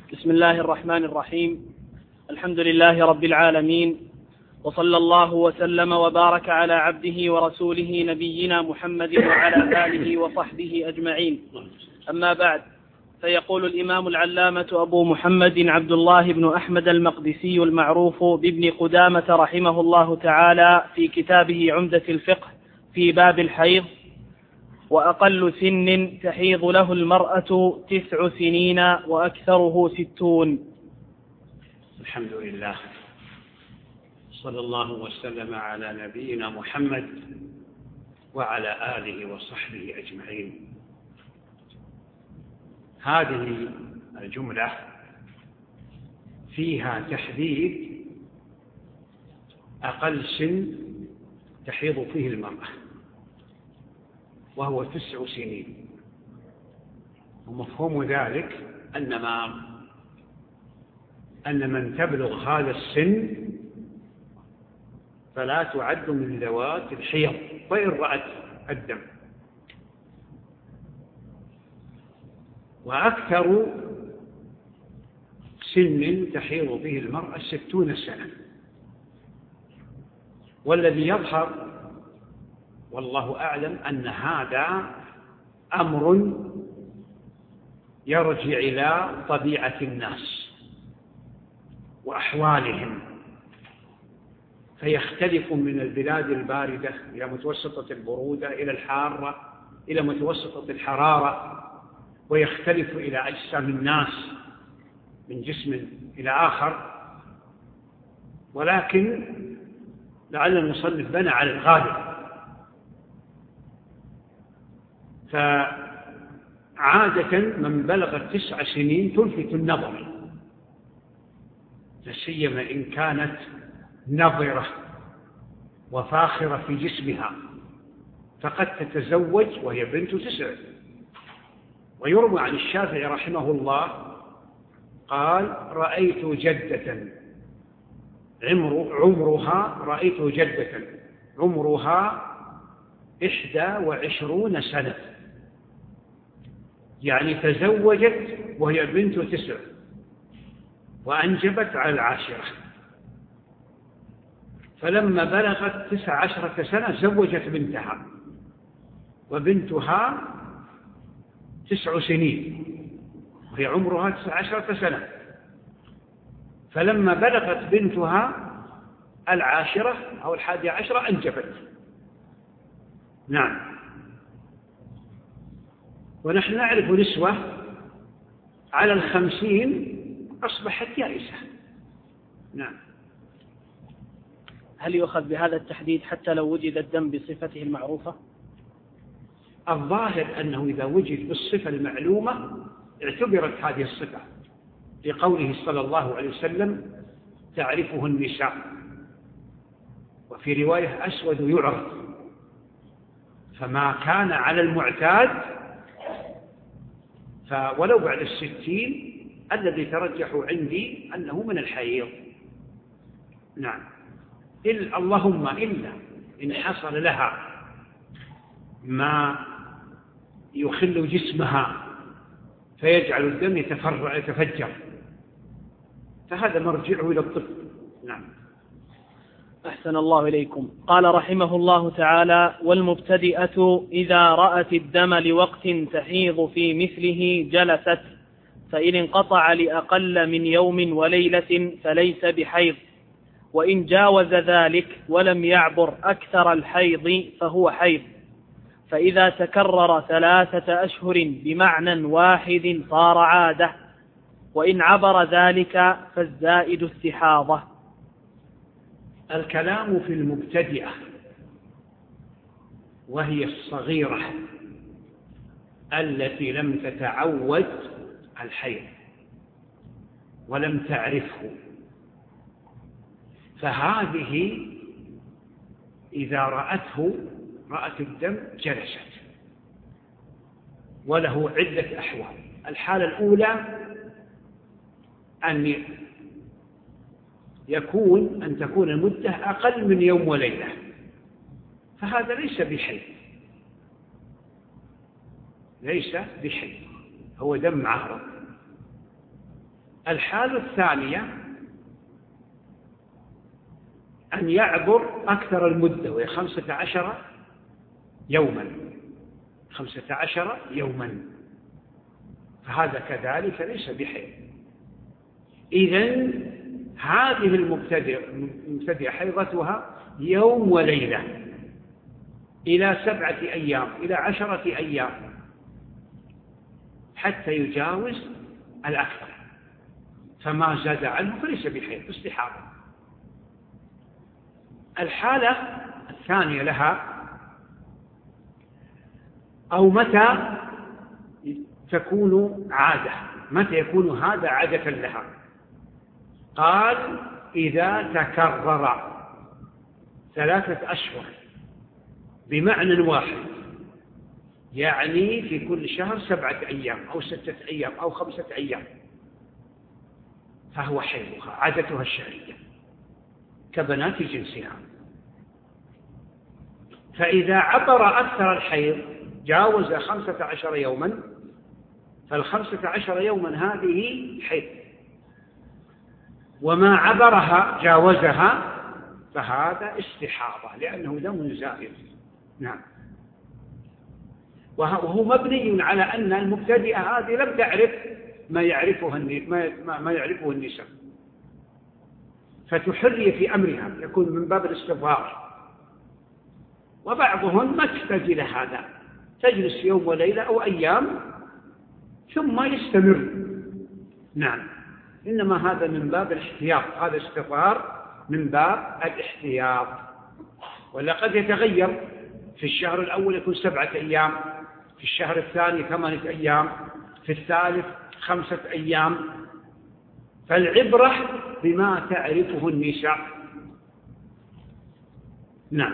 بسم الله الرحمن الرحيم. الحمد لله رب العالمين، وصلى الله وسلم وبارك على عبده ورسوله نبينا محمد وعلى آله وصحبه أجمعين. أما بعد، فيقول الإمام العلامة أبو محمد عبد الله بن أحمد المقدسي المعروف بابن قدامة رحمه الله تعالى في كتابه عمدة الفقه في باب الحيض: وأقل سن تحيض له المرأة 9 سنين وأكثره 60. الحمد لله، صلى الله وسلم على نبينا محمد وعلى آله وصحبه أجمعين. هذه الجملة فيها تحديد أقل سن تحيض فيه المرأة، وهو 9 سنين. ومفهوم ذلك أن من تبلغ هذا السن فلا تعد من ذوات الحيض وإن رأت الدم. وأكثر سن تحيض به المرأة 60 سنة. والذي يظهر والله أعلم أن هذا أمر يرجع إلى طبيعة الناس وأحوالهم، فيختلف من البلاد الباردة إلى متوسطة البرودة إلى الحارة إلى متوسطة الحرارة، ويختلف إلى أجسام الناس من جسم إلى آخر. ولكن لعل المصنف بنى على الغالب، فعادة من بلغت 9 سنين تلفت النظر، لا سيما إن كانت نظرة وفاخرة في جسمها، فقد تتزوج وهي بنت 9. ويروى عن الشافعي رحمه الله قال: رأيت جدة عمرها 21 سنة، يعني تزوجت وهي بنت 9 وأنجبت على 10. فلما بلغت 19 سنة زوجت بنتها، وبنتها 9 سنين وهي عمرها 19 سنة. فلما بلغت بنتها 10 أو 11 أنجبت. نعم. ونحن نعرف نسوة على 50 أصبحت يائسة. نعم. هل يؤخذ بهذا التحديد حتى لو وجد الدم بصفته المعروفة؟ الظاهر أنه إذا وجد بالصفة المعلومة اعتبرت هذه الصفة، لقوله صلى الله عليه وسلم: تعرفه النساء. وفي رواية: أسود يعرف. فما كان على المعتاد ولو بعد 60 الذي ترجح عندي أنه من الحيض. نعم. اللهم إلا إن حصل لها ما يخل جسمها فيجعل الدم يتفجر، فهذا مرجعه إلى الطب. نعم. أحسن الله إليكم. قال رحمه الله تعالى: والمبتدئة إذا رأت الدم لوقت تحيض في مثله جلست، فإن انقطع لأقل من يوم وليلة فليس بحيض، وإن جاوز ذلك ولم يعبر أكثر الحيض فهو حيض، فإذا تكرر 3 أشهر بمعنى واحد صار عادة، وإن عبر ذلك فالزائد استحاضة. الكلام في المبتدئة وهي الصغيرة التي لم تتعود الحيض ولم تعرفه، فهذه إذا رأت الدم جلست، وله عدة أحوال. الحالة الأولى أن تكون المدة أقل من يوم وليلة، فهذا ليس بحيض، هو دم عارض. الحالة الثانية أن يعبر أكثر المدة، وهي 15 يوما. 15 يوما، فهذا كذلك ليس بحيض. إذن هذه المبتدئة حيضتها يوم وليلة إلى 7 أيام إلى 10 أيام حتى يجاوز الأكثر، فما زاد عنه فليس بحيض، استحاضة. الحالة الثانية لها أو متى تكون عادة، متى يكون هذا عادة لها؟ قال إذا تكرر 3 أشهر بمعنى واحد، يعني في كل شهر 7 أيام أو 6 أيام أو 5 أيام، فهو حيضها عادتها الشهرية كبنات جنسها. فإذا عبر أكثر الحيض جاوز 15 يوما، فال15 يوما هذه حيض، وما عبرها جاوزها فهذا استحاضة لأنه دم زائد. نعم. وهو مبني على أن المبتدئة هذه لم تعرف ما يعرفه النساء، فتحري في أمرها، يكون من باب الاستظهار. وبعضهم ما تحتاج إلى هذا، تجلس يوم وليلة أو أيام ثم يستمر. نعم. إنما هذا من باب الاحتياط، هذا استظهار من باب الاحتياط. ولا قد يتغير، في الشهر الأول يكون 7 أيام، في الشهر الثاني 8 أيام، في الثالث 5 أيام. فالعبرة بما تعرفه النساء. نعم.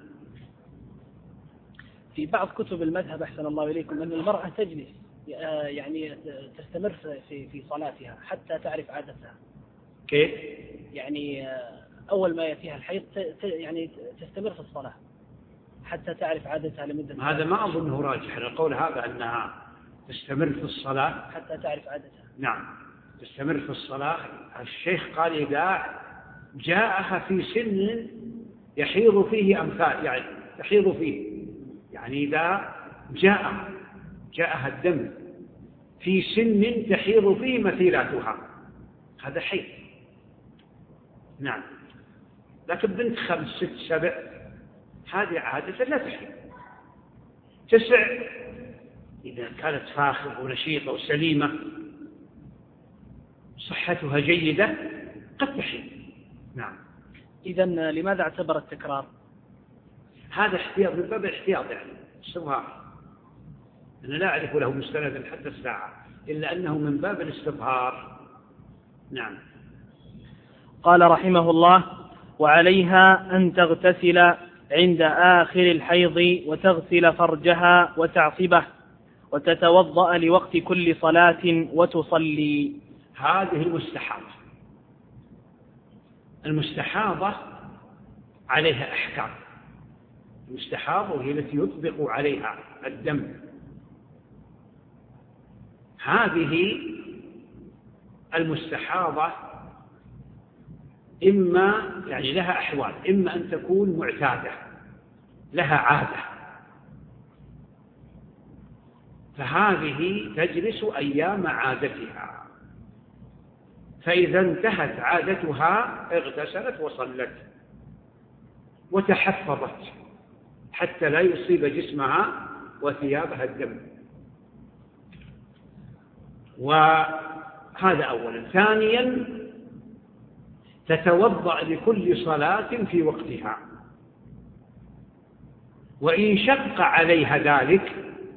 في بعض كتب المذهب أحسن الله إليكم أن المرأة تجلس يعني تستمر في صلاتها حتى تعرف عادتها. كيف؟ يعني أول ما يأتيها الحيض يعني تستمر في الصلاة حتى تعرف عادتها لمدة. هذا ما أظنه راجح، القول هذا أنها تستمر في الصلاة حتى تعرف عادتها. نعم، تستمر في الصلاة. الشيخ قال إذا جاءها في سن يحيض فيه أمثال، يعني تحيض فيه، يعني إذا جاءها الدم في سن تحيض فيه مثيلاتها، هذا حيض. نعم. لكن بنت 5 6 7 هذه عادة لا تحيض. 9 إذا كانت فاخرة ونشيطة وسليمة صحتها جيدة قد تحيض. نعم. إذن لماذا اعتبر التكرار؟ هذا احتياط من باب الاحتياط، يعني استظهار. أنا لا أعرف له مستندا حتى الساعة، إلا أنه من باب الاستظهار. نعم. قال رحمه الله: وعليها أن تغتسل عند آخر الحيض وتغسل فرجها وتعصبه وتتوضأ لوقت كل صلاة وتصلي. هذه المستحاضة عليها أحكام. المستحاضة هي التي يطبق عليها الدم. هذه المستحاضة إما يعني لها أحوال، إما أن تكون معتادة لها عادة، فهذه تجلس أيام عادتها، فإذا انتهت عادتها اغتسلت وصلت وتحفظت حتى لا يصيب جسمها وثيابها الدم. وهذا أولا. ثانيا تتوضأ لكل صلاة في وقتها، وإن شق عليها ذلك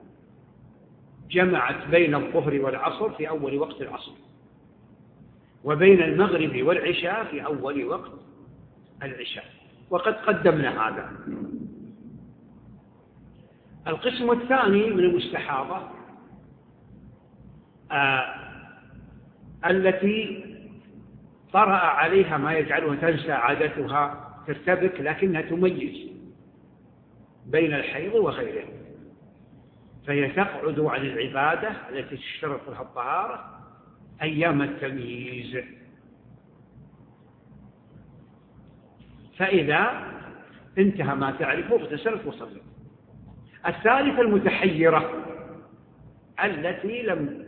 جمعت بين الظهر والعصر في أول وقت العصر، وبين المغرب والعشاء في أول وقت العشاء، وقد قدمنا هذا. القسم الثاني من المستحاضة التي طرأ عليها ما يجعلها تنسى عادتها، ترتبك، لكنها تميز بين الحيض وغيره، فهي تقعد عن العبادة التي تشترط لها الطهارة أيام التمييز. فإذا انتهى ما تعرفه اغتسلت وصلت. الثالثة المتحيرة التي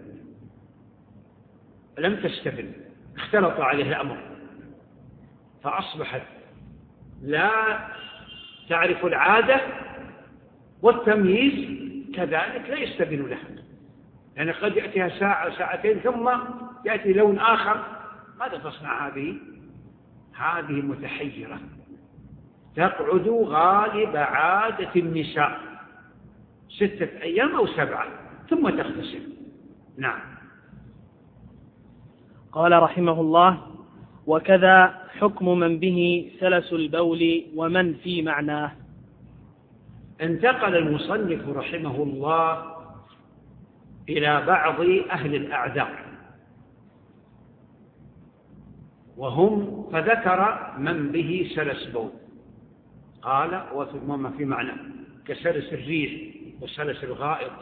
لم تستبن، اختلط عليها الأمر فأصبحت لا تعرف العادة والتمييز كذلك لا يستبن لها، لأن يعني قد يأتيها ساعة ساعتين ثم يأتي لون آخر. ماذا تصنع هذه متحيرة، تقعد غالب عادة النساء 6 أيام أو 7 ثم تغتسل. نعم. قال رحمه الله: وكذا حكم من به سلس البول ومن في معناه. انتقل المصنف رحمه الله إلى بعض أهل الأعذار فذكر من به سلس بول، قال وما في معنى كسلس الريح وسلس الغائط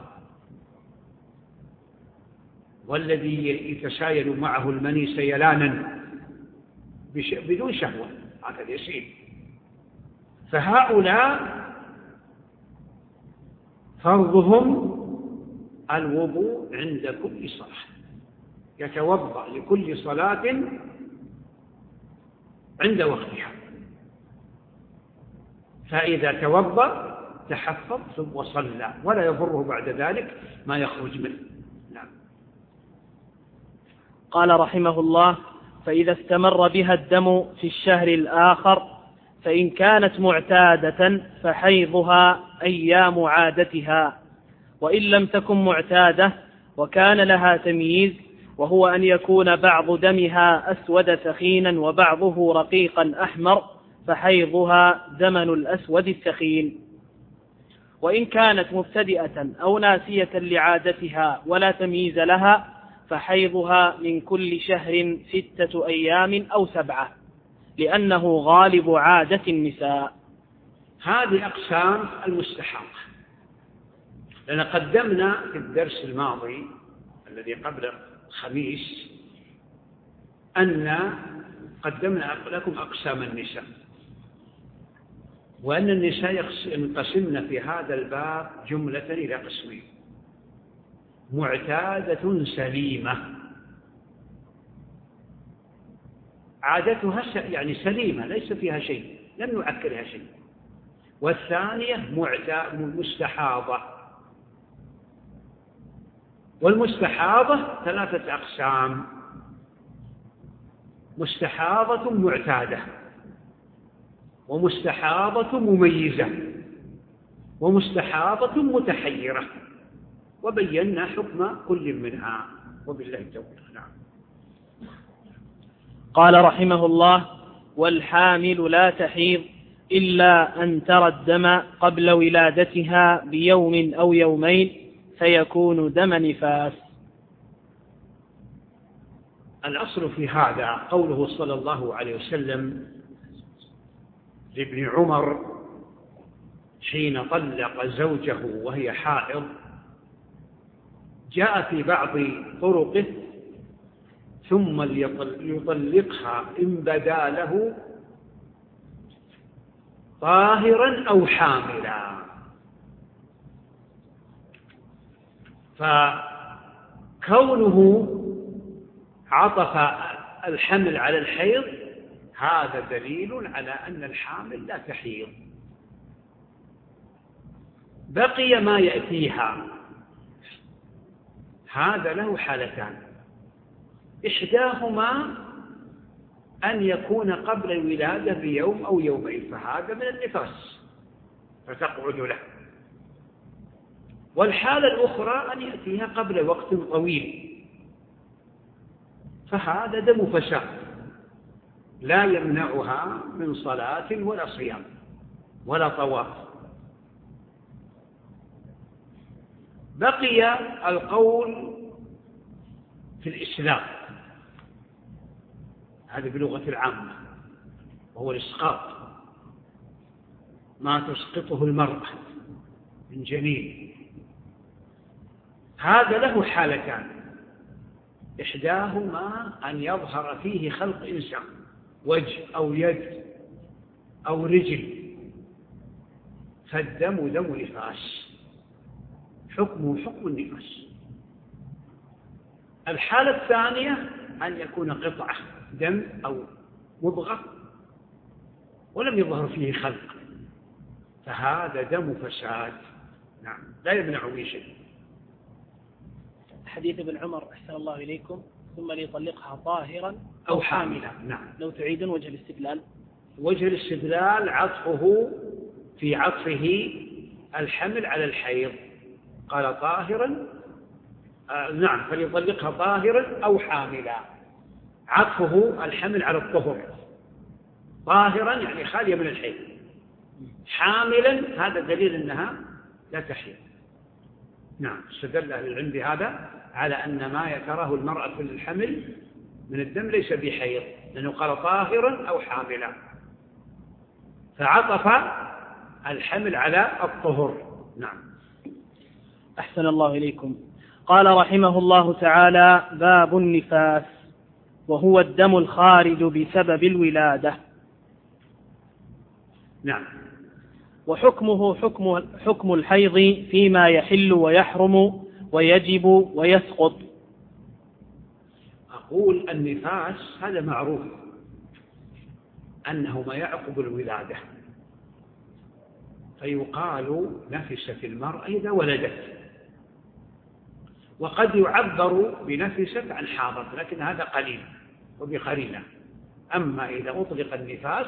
والذي يتسايل معه المني سيلانا بدون شهوة، هكذا يسيل. فهؤلاء فرضهم الوضوء عند كل صلاة، يتوضأ لكل صلاة عند وقتها، فإذا توضأ تحفظ ثم صلى ولا يضره بعد ذلك ما يخرج منه. نعم. قال رحمه الله: فإذا استمر بها الدم في الشهر الآخر فإن كانت معتادة فحيضها أيام عادتها، وإن لم تكن معتادة وكان لها تمييز، وهو أن يكون بعض دمها أسود ثخينا وبعضه رقيقا أحمر، فحيضها دمن الأسود الثخين. وإن كانت مبتدئة أو ناسية لعادتها ولا تمييز لها فحيضها من كل شهر 6 أيام أو 7، لأنه غالب عادة النساء. هذه أقسام المستحاضة، لأن قدمنا في الدرس الماضي الذي قبل الخميس أن قدمنا لكم أقسام النساء، وأن النساء ينقسمن في هذا الباب جملة إلى قسمين: معتادة سليمة، عادتها يعني سليمة ليس فيها شيء، لم نعكرها شيء. والثانية مستحاضة. والمستحاضة 3 أقسام: مستحاضة معتادة، ومستحاضة مميزة، ومستحاضة متحيرة، وبينا حكم كل منها، وبالله التوفيق. نعم. قال رحمه الله: والحامل لا تحيض إلا أن ترى الدم قبل ولادتها بيوم أو يومين فيكون دم نفاس. الأصل في هذا قوله صلى الله عليه وسلم لابن عمر حين طلق زوجه وهي حائض، جاء في بعض طرقه: ثم يطلقها إن بدا له طاهرا أو حاملا. فكونه عطف الحمل على الحيض هذا دليل على أن الحامل لا تحيض. بقي ما يأتيها، هذا له حالتان: إحداهما أن يكون قبل الولادة بيوم أو يومين، فهذا من النفاس فتقعد له. والحالة الأخرى أن يأتيها قبل وقت طويل، فهذا دم فساد لا يمنعها من صلاة ولا صيام ولا طواف. بقي القول في الإسلام، هذا بلغة العامة، وهو الإسقاط، ما تسقطه المرأة من جنين. هذا له حالتان: إحداهما أن يظهر فيه خلق إنسان، وجه أو يد أو رجل، فالدم دم نفاس، حكمه حكم النفاس. الحالة الثانية أن يكون قطعة دم أو مضغة ولم يظهر فيه خلق، فهذا دم فساد، نعم، لا يمنع به شيء. حديث ابن عمر أحسن الله إليكم: ثم ليطلقها طاهرا أو حاملا. نعم. لو تعيدون وجه الاستدلال. وجه الاستدلال عطفه في عطفه الحمل على الحيض، قال طاهرا، نعم، فليطلقها طاهرا أو حاملا، عطفه الحمل على الطهر، طاهرا يعني خالية من الحيض، حاملا هذا دليل أنها لا تحيض. نعم، استدل أهل العلم بهذا على أن ما يتراه المرأة في الحمل من الدم ليس بحيض، لأنه قال طاهرا أو حاملا، فعطف الحمل على الطهر. نعم. أحسن الله إليكم. قال رحمه الله تعالى: باب النفاس، وهو الدم الخارج بسبب الولادة. نعم. وحكمه حكم الحيض فيما يحل ويحرم ويجب ويسقط. أقول النفاس هذا معروف أنه ما يعقب الولادة، فيقال نفست المرأة إذا ولدت، وقد يعبر بنفست عن حاضت، لكن هذا قليل وبقرينة. أما إذا أطلق النفاس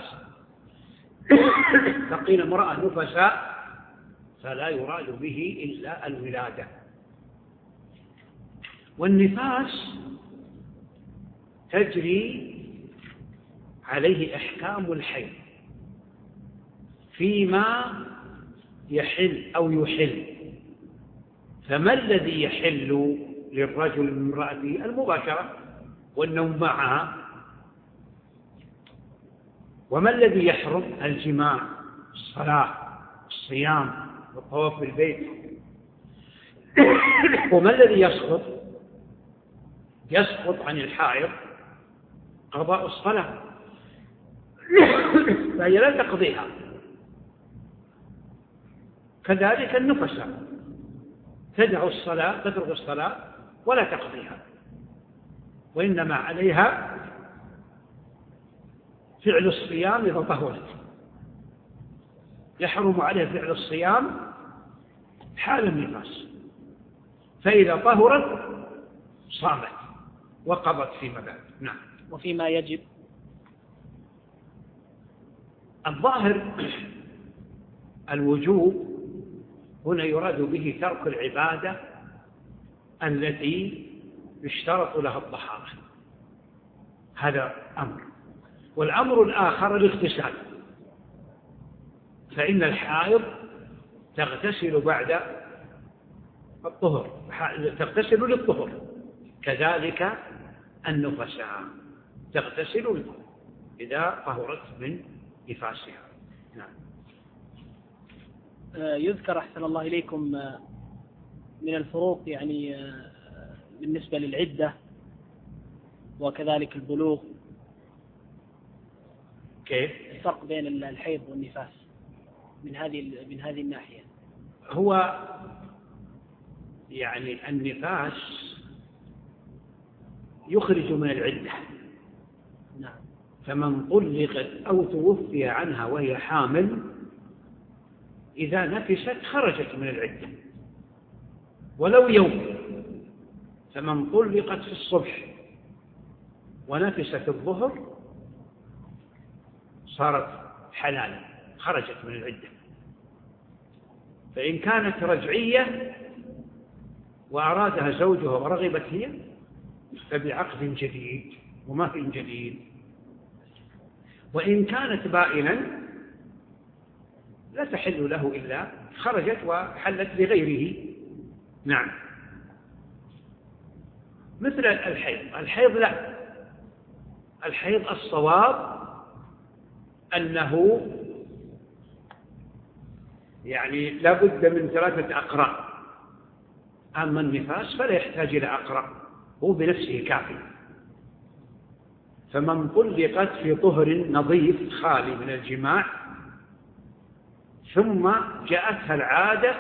فقيل امرأة نفساء فلا يراد به إلا الولادة. والنفاس تجري عليه أحكام الحيض فيما يحل أو يحل. فما الذي يحل للرجل من امرأته؟ المباشرة والنوم معها. وما الذي يحرم؟ الجماع، الصلاة، الصيام، والطواف بالبيت. وما الذي يسقط؟ يسقط عن الحائض قضاء الصلاة، فهي لا تقضيها. كذلك النفساء تدع الصلاة، تترك الصلاة ولا تقضيها، وإنما عليها فعل الصيام إذا طهرت. يحرم عليها فعل الصيام حال النفاس، فإذا طهرت صامت وقضت فيما بعد. نعم. وفيما يجب، الظاهر الوجوب هنا يراد به ترك العبادة التي يشترط لها الطهارة، هذا أمر. والأمر الآخر الاغتسال، فإن الحائض تغتسل بعد الطهر، تغتسل للطهر، كذلك النفساء تغتسل إذا طهرت من نفاسها. نعم. يذكر أحسن الله إليكم من الفروق يعني بالنسبة للعدة وكذلك البلوغ. كيف الفرق بين الحيض والنفاس من هذه الناحية؟ هو يعني النفاس يخرج من العدة. نعم. فمن طلقت أو توفي عنها وهي حامل إذا نفست خرجت من العدة ولو يوم. فمن طلقت في الصبح ونفست الظهر صارت حلالا، خرجت من العدة. فإن كانت رجعية وأرادها زوجها ورغبت هي فبعقد جديد ومهر جديد. وإن كانت بائنا لا تحل له إلا خرجت وحلت لغيره. نعم. مثل الحيض لا، الحيض الصواب أنه يعني لا بد من 3 أقراء. أما النفاس فلا يحتاج إلى أقراء، هو بنفسه كافي. فمن طلقت في طهر نظيف خالي من الجماع ثم جاءتها العادة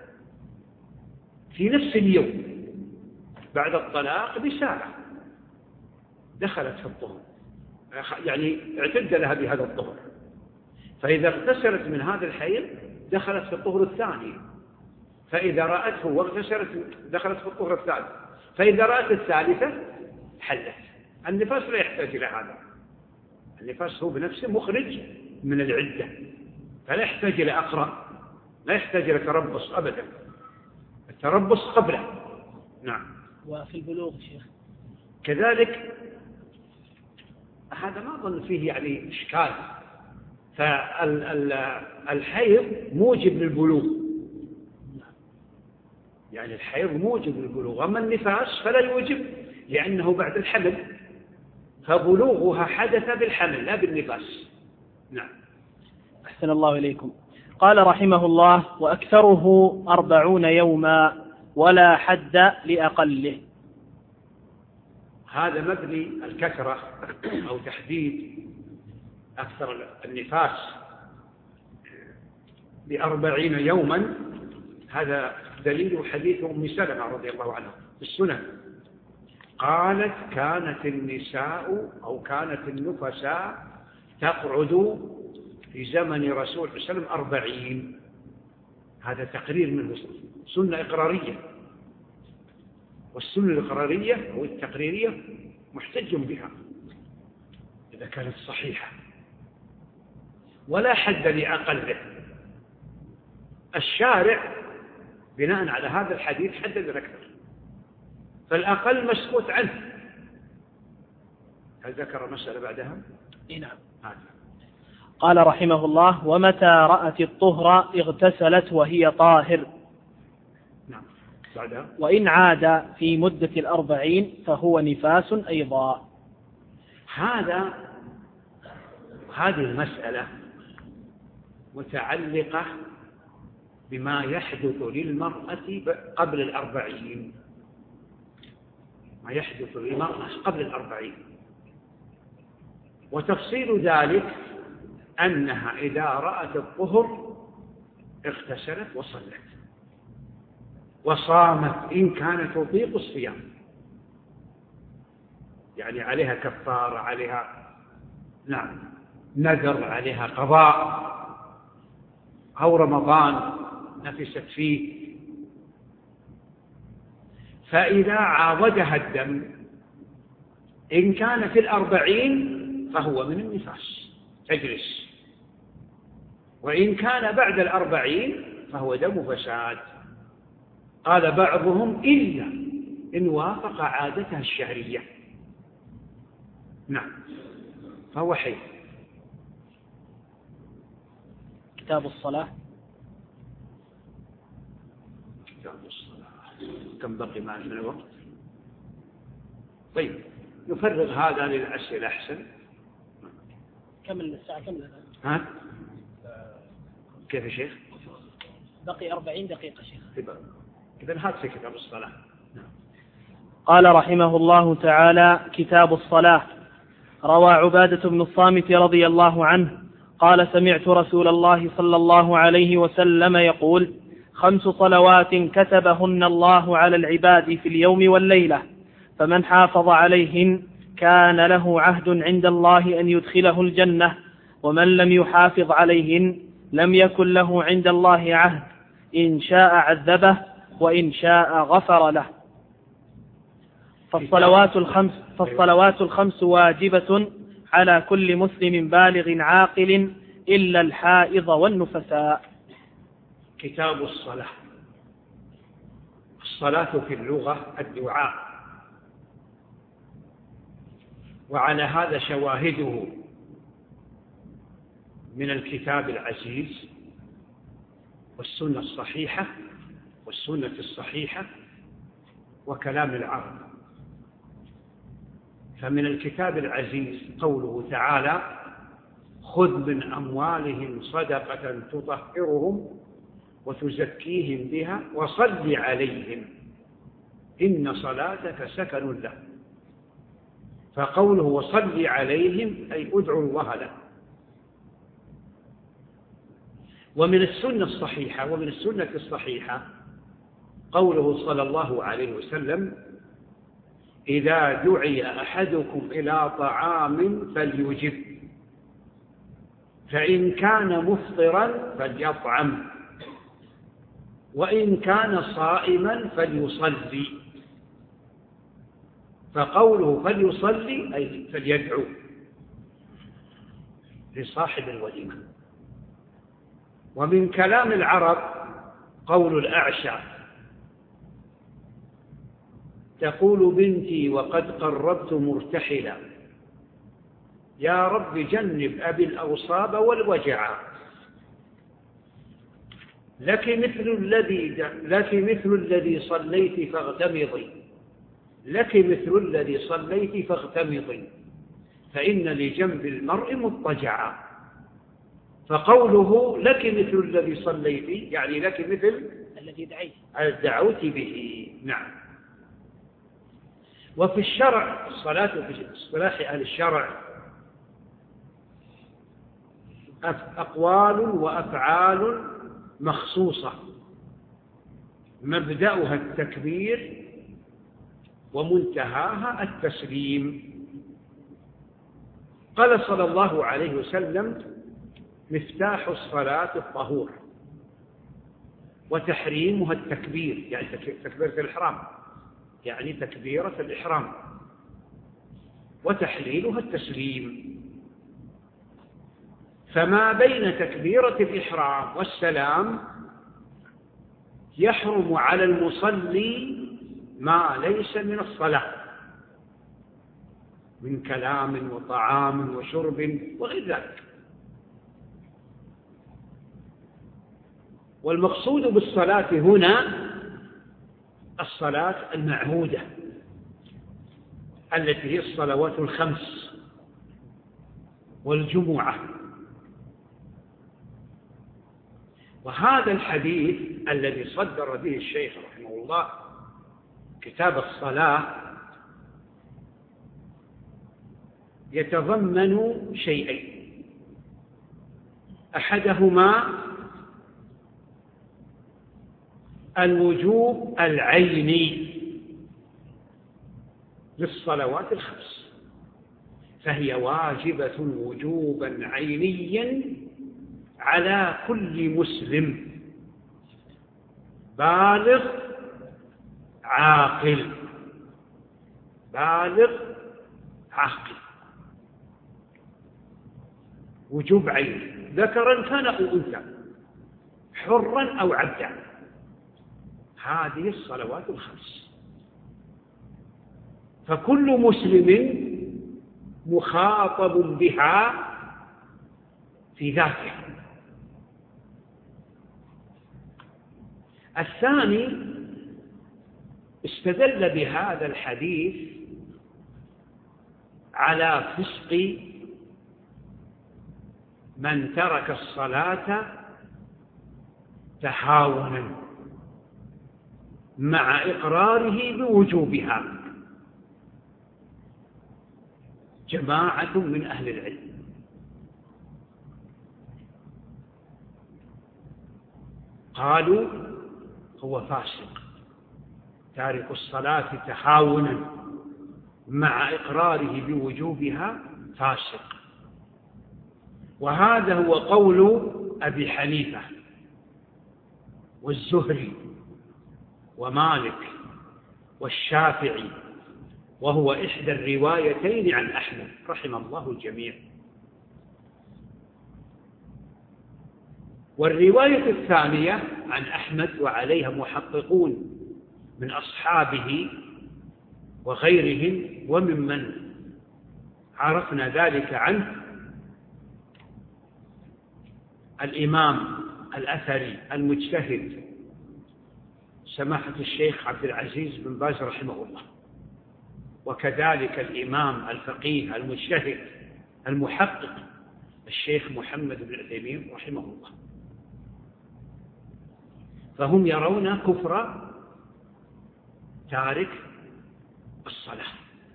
في نفس اليوم بعد الطلاق بساعة دخلت في الطهر، يعني اعتد لها بهذا الطهر، فإذا اغتسلت من هذا الحيض دخلت في الطهر الثاني، فإذا رأته واغتسلت دخلت في الطهر الثالث، فإذا رأت الثالثة حلت. النفاس لا يحتاج إلى هذا، النفاس هو بنفسه مخرج من العدة، فلا يحتاج إلى أقرأ، لا يحتاج إلى تربص أبدا، التربص قبله. نعم. وفي البلوغ شيخ كذلك هذا ما أظن فيه يعني إشكال، فالحيض موجب للبلوغ، يعني الحيض موجب للبلوغ، أما النفاس فلا يوجب لأنه بعد الحمل، فبلوغها حدث بالحمل لا بالنفاس. نعم. أحسن الله إليكم. قال رحمه الله: وأكثره 40 يوما ولا حد لأقله. هذا مبني الكثرة أو تحديد أكثر النفاس ب40 يوما، هذا دليل حديث أم سلمة رضي الله عنها في السنن، قالت: كانت النساء أو كانت النفساء تقعد في زمن رسول الله صلى الله عليه وسلم 40. هذا تقرير منه، سنة إقرارية، والسنة الإقرارية أو التقريرية محتج بها إذا كانت صحيحة، ولا حد لأقله. الشارع بناء على هذا الحديث حدد الأكثر، فالأقل مسكوت عنه. هل ذكر مسألة بعدها؟ نعم. هذا. قال رحمه الله: ومتى رأت الطهر اغتسلت وهي طاهر. نعم. بعدها: وإن عاد في مدة 40 فهو نفاس أيضا. هذه المسألة متعلقة بما يحدث للمرأة قبل 40، ما يحدث للمرأة قبل 40، وتفصيل ذلك أنها إذا رأت الطهر اغتسلت وصلت وصامت إن كانت تطيق الصيام، يعني عليها كفارة، عليها نعم نذر، عليها قضاء، أو رمضان نفست فيه. فإذا عاودها الدم إن كان في 40 فهو من النفاس تجلس، وإن كان بعد 40 فهو دم فساد. قال بعضهم: إلا إن وافق عادتها الشهرية. نعم، فهو حيض. كتاب الصلاة. كتاب الصلاة كم بقي معنا من الوقت؟ طيب نفرغ هذا للأسئلة أحسن. كم الساعة كم الآن؟ ها؟ كيف يا شيخ؟ بقي 40 دقيقة شيخ. إذن هذا في كتاب الصلاة. قال رحمه الله تعالى: كتاب الصلاة. روى عبادة بن الصامت رضي الله عنه قال: سمعت رسول الله صلى الله عليه وسلم يقول: 5 صلوات كتبهن الله على العباد في اليوم والليلة، فمن حافظ عليهن كان له عهد عند الله أن يدخله الجنة، ومن لم يحافظ عليهن لم يكن له عند الله عهد، إن شاء عذبه وإن شاء غفر له. فالصلوات الخمس واجبة على كل مسلم بالغ عاقل إلا الحائض والنفساء. كتاب الصلاة. الصلاة في اللغة الدعاء، وعلى هذا شواهده من الكتاب العزيز والسنة الصحيحة والسنة الصحيحة وكلام العرب. فمن الكتاب العزيز قوله تعالى: خذ من أموالهم صدقة تطهرهم وتزكيهم بها وصل عليهم. إن صلاتك سكن له. فقوله وصل عليهم أي ادعو الله له. ومن السنة الصحيحة قوله صلى الله عليه وسلم إذا دعي أحدكم إلى طعام فليجب، فإن كان مفطرا فليطعم، وإن كان صائما فليصلي. فقوله فليصلي أي فليدعو لصاحب الوليمة. ومن كلام العرب قول الأعشى تقول بنتي وقد قربت مرتحلا يا رب جنب أبي الأوصاب والوجع، لك مثل الذي صليت فاغتمضي، لك مثل الذي صليت فاغتمضي، فإن لجنب المرء مضطجعا. فقوله لك مثل الذي صليت يعني لك مثل الذي دعوت به. نعم. وفي الشرع الصلاة في اصطلاح أهل الشرع أقوال وأفعال مخصوصة مبدأها التكبير ومنتهاها التسليم. قال صلى الله عليه وسلم مفتاح الصلاة الطهور، وتحريمها التكبير يعني تكبيرة الإحرام، يعني تكبيرة الإحرام، وتحليلها التسليم. فما بين تكبيرة الإحرام والسلام يحرم على المصلي ما ليس من الصلاة من كلام وطعام وشرب وغير ذلك. والمقصود بالصلاة هنا الصلاة المعهودة التي هي الصلوات الخمس والجمعة. وهذا الحديث الذي صدر به الشيخ رحمه الله كتاب الصلاة يتضمن شيئين: أحدهما الوجوب العيني للصلوات الخمس، فهي واجبة وجوبا عينيا على كل مسلم بالغ عاقل، وجوب عيني ذكرا كان أو أنثى، حرا أو عبدا. هذه الصلوات الخمس، فكل مسلم مخاطب بها في ذاته. الثاني استدل بهذا الحديث على فسق من ترك الصلاة تهاونا مع إقراره بوجوبها جماعة من أهل العلم. قالوا هو فاسق تارك الصلاة تهاونا مع إقراره بوجوبها فاسق. وهذا هو قول أبي حنيفة والزهري ومالك والشافعي، وهو إحدى الروايتين عن أحمد رحم الله الجميع. والرواية الثانية عن أحمد وعليها محققون من أصحابه وغيرهم وممن عرفنا ذلك عنه الإمام الأثري المجتهد سماحة الشيخ عبد العزيز بن باز رحمه الله، وكذلك الإمام الفقيه المجتهد المحقق الشيخ محمد بن عثيمين رحمه الله. فهم يرون كفر تارك الصلاة،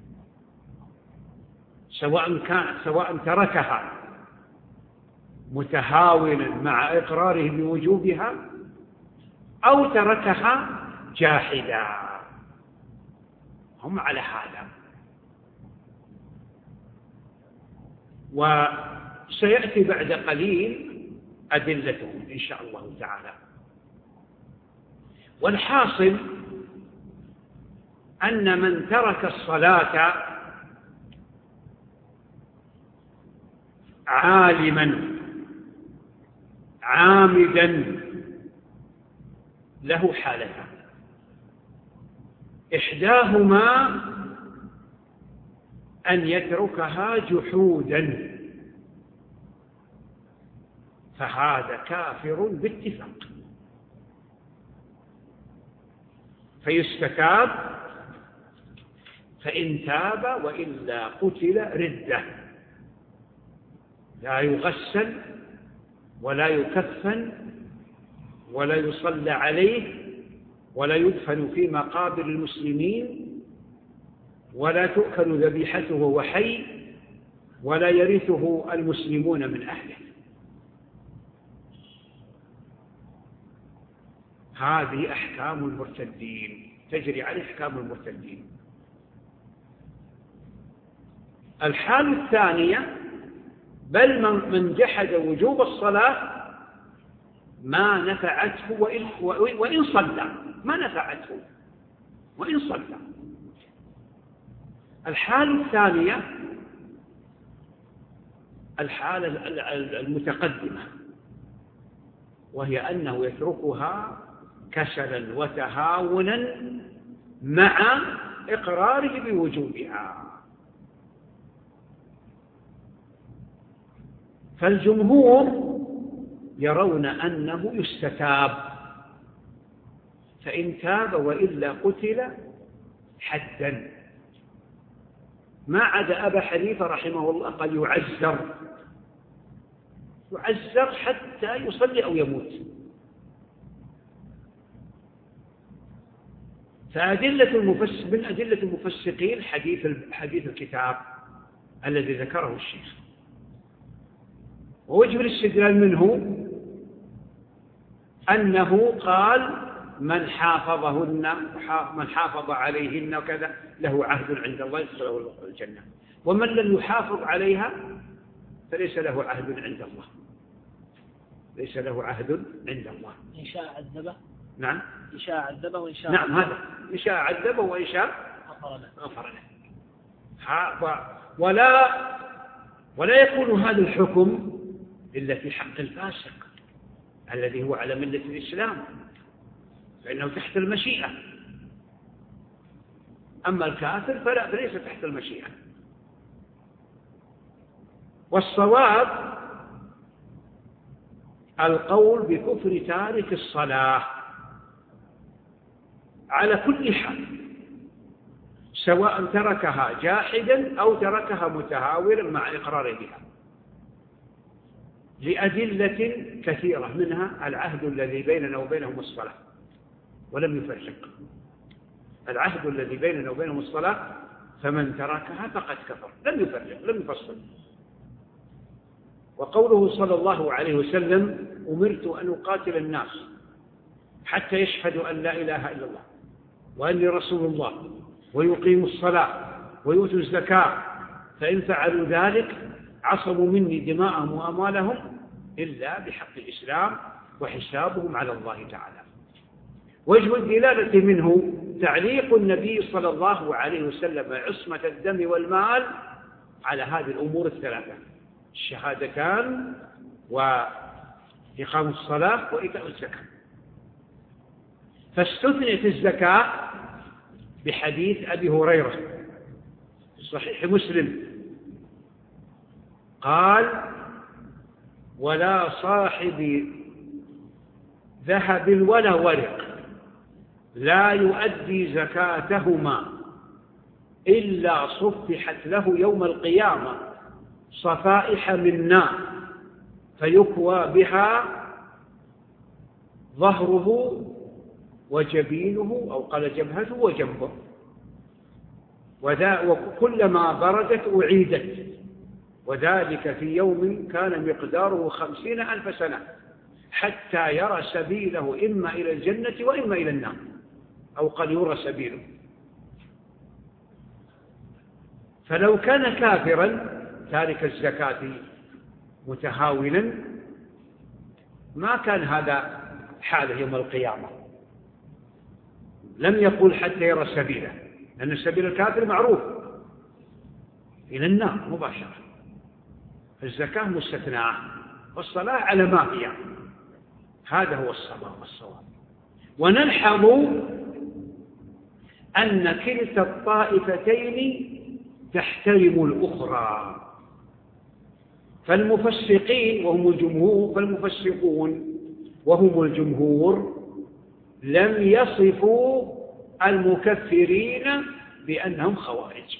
سواء تركها متهاونا مع إقراره بوجوبها أو تركها جاحدا، هم على هذا. وسيأتي بعد قليل أدلتهم إن شاء الله تعالى. والحاصل أن من ترك الصلاة عالما عامدا له حالتان: إحداهما أن يتركها جحودا، فهذا كافر باتفاق، فيستتاب، فإن تاب وإلا قتل ردة، لا يغسل ولا يكفن ولا يصلى عليه ولا يدفن في مقابر المسلمين ولا تؤكل ذبيحته وهو حي ولا يرثه المسلمون من أهله. هذه أحكام المرتدين، تجري عليه أحكام المرتدين. الحالة الثانية: بل من جحد وجوب الصلاة ما نفعته وإن صلى، ما نفعته وإن صلى. الحالة الثانية الحالة المتقدمة، وهي أنه يتركها كسلا وتهاونا مع إقراره بوجوبها. فالجمهور يرون أنه يستتاب، فإن تاب وإلا قتل حدا، ما عدا أبا حنيفة رحمه الله قال يعزر حتى يصلي أو يموت. من أدلة المفسقين حديث الكتاب الذي ذكره الشيخ، ووجه الاستدلال منه أنه قال من حافظ عليهن وكذا له عهد عند الله يدخله الجنة، ومن لم يحافظ عليها فليس له عهد عند الله، ليس له عهد عند الله. إن شاء عذبه. نعم، إن شاء عذبه وإن شاء نعم، هذا إن شاء عذبه وإن شاء غفر له. ولا يكون هذا الحكم إلا في حق الفاسق الذي هو على ملة الإسلام، فإنه تحت المشيئة. أما الكافر فليس تحت المشيئة. والصواب القول بكفر تارك الصلاة على كل حال، سواء تركها جاحدا أو تركها متهاونا مع إقراره بها، لأدلة كثيرة، منها العهد الذي بيننا وبينهم الصلاة، ولم يفرق. العهد الذي بيننا وبينهم الصلاة، فمن تركها فقد كفر، لم يفرق، لم يفصل. وقوله صلى الله عليه وسلم: أمرت أن أقاتل الناس حتى يشهدوا أن لا إله إلا الله وأني رسول الله ويقيموا الصلاة ويؤتوا الزكاة، فإن فعلوا ذلك عصموا مني دماءهم وأموالهم إلا بحق الإسلام وحسابهم على الله تعالى. وجه الدلالة منه تعليق النبي صلى الله عليه وسلم عصمة الدم والمال على هذه الأمور الثلاثة: الشهادتان وإقام الصلاة وإيتاء الزكاة. فاستثنت الزكاة بحديث أبي هريرة في صحيح مسلم قال: ولا صاحب ذهب ولا ورق لا يؤدي زكاتهما إلا صفحت له يوم القيامة صفائح من نار فيكوى بها ظهره وجبينه أو قال جبهته وجنبه، وكلما بردت أعيدت، وذلك في يوم كان مقداره 50,000 سنة، حتى يرى سبيله إما إلى الجنة وإما إلى النار، أو قد يرى سبيله. فلو كان كافرا تارك الزكاة متهاونا ما كان هذا حاله يوم القيامة، لم يقل حتى يرى سبيله، لأن سبيل الكافر معروف إلى النار مباشرة. الزكاة مستثناة، والصلاة على ما هي، هذا هو الصواب. ونلحظ أن كلتا الطائفتين تحترم الأخرى، فالمفسقين وهم الجمهور، فالمفسقون وهم الجمهور لم يصفوا المكفرين بأنهم خوارج،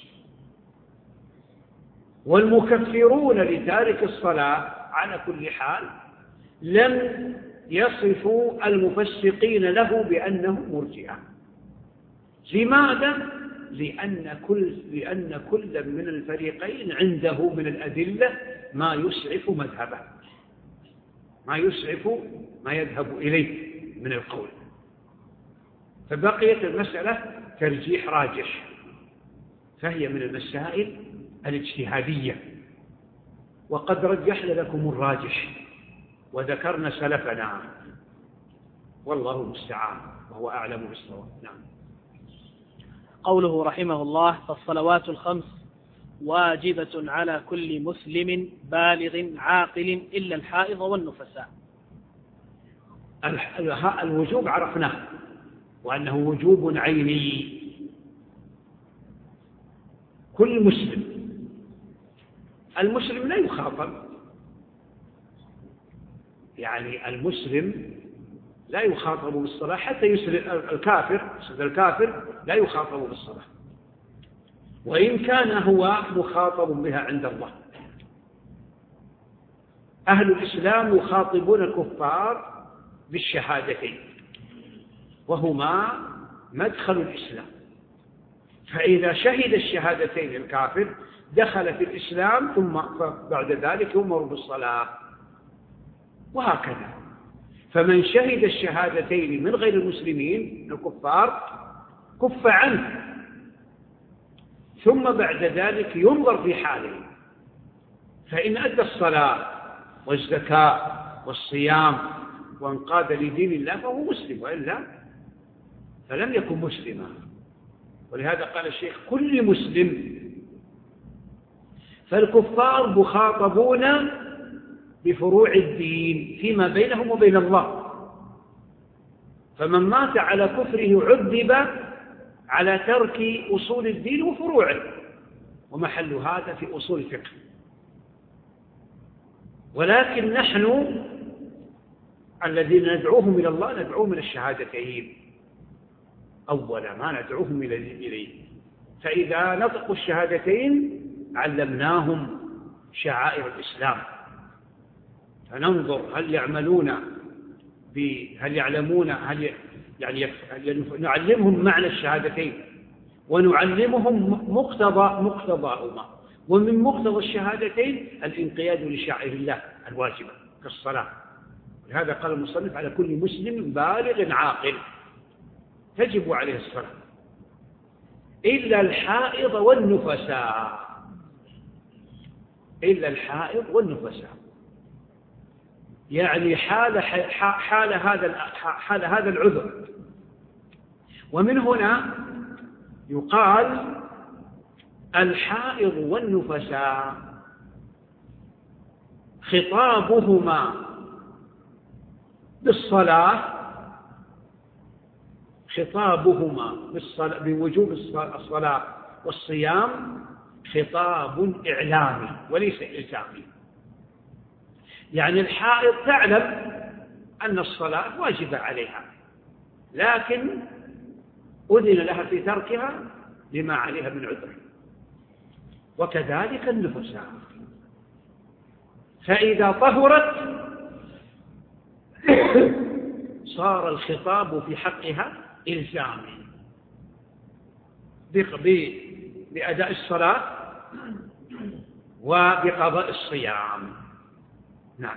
والمكفرون لتارك الصلاة على كل حال لم يصفوا المفسقين له بأنهم مرجئة. لماذا؟ لأن كل من الفريقين عنده من الأدلة ما يسعف مذهبه، ما يسعف ما يذهب إليه من القول، فبقيت المسألة ترجيح راجح، فهي من المسائل الاجتهادية، وقد رجحنا لكم الراجح وذكرنا سلفنا، والله المستعان وهو أعلم بالصواب. نعم. قوله رحمه الله: فالصلوات الخمس واجبة على كل مسلم بالغ عاقل إلا الحائض والنفساء. الوجوب عرفناه، وأنه وجوب عيني، كل مسلم. المسلم لا يخاطب، يعني المسلم لا يخاطب بالصلاة، حتى يسلم الكافر لا يخاطب بالصلاة، وإن كان هو مخاطب بها عند الله. أهل الإسلام يخاطبون الكفار بالشهادتين، وهما مدخل الإسلام، فإذا شهد الشهادتين الكافر دخل في الإسلام، ثم بعد ذلك يؤمر بالصلاة، وهكذا. فمن شهد الشهادتين من غير المسلمين الكفار كف عنه، ثم بعد ذلك ينظر في حاله، فإن أدى الصلاة والزكاة والصيام وانقاد لدين الله فهو مسلم، وإلا فلم يكن مسلما. ولهذا قال الشيخ: كل مسلم. فالكفار مخاطبون بفروع الدين فيما بينهم وبين الله، فمن مات على كفره عذب على ترك أصول الدين وفروعه، ومحل هذا في أصول الفقه. ولكن نحن الذين ندعوهم إلى الله ندعوهم من الشهادتين أول ما ندعوهم إليه، فإذا نطقوا الشهادتين علمناهم شعائر الإسلام، فننظر هل يعملون هل يعلمون يعني نعلمهم معنى الشهادتين، ونعلمهم مقتضاهما، ومن مقتضى الشهادتين الانقياد لشعائر الله الواجبة كالصلاة. لهذا قال المصنف: على كل مسلم بالغ عاقل تجب عليه الصلاة إلا الحائض والنفساء، إلا الحائض والنفساء، يعني حال هذا العذر. ومن هنا يقال الحائض والنفساء خطابهما بالصلاة، بوجوب الصلاة والصيام خطاب إعلامي وليس إلزامي. يعني الحائض تعلم أن الصلاة واجبة عليها، لكن أذن لها في تركها لما عليها من عذر، وكذلك النفساء، فإذا طهرت صار الخطاب في حقها إلزامي بأداء الصلاة وبقضاء الصيام. نعم.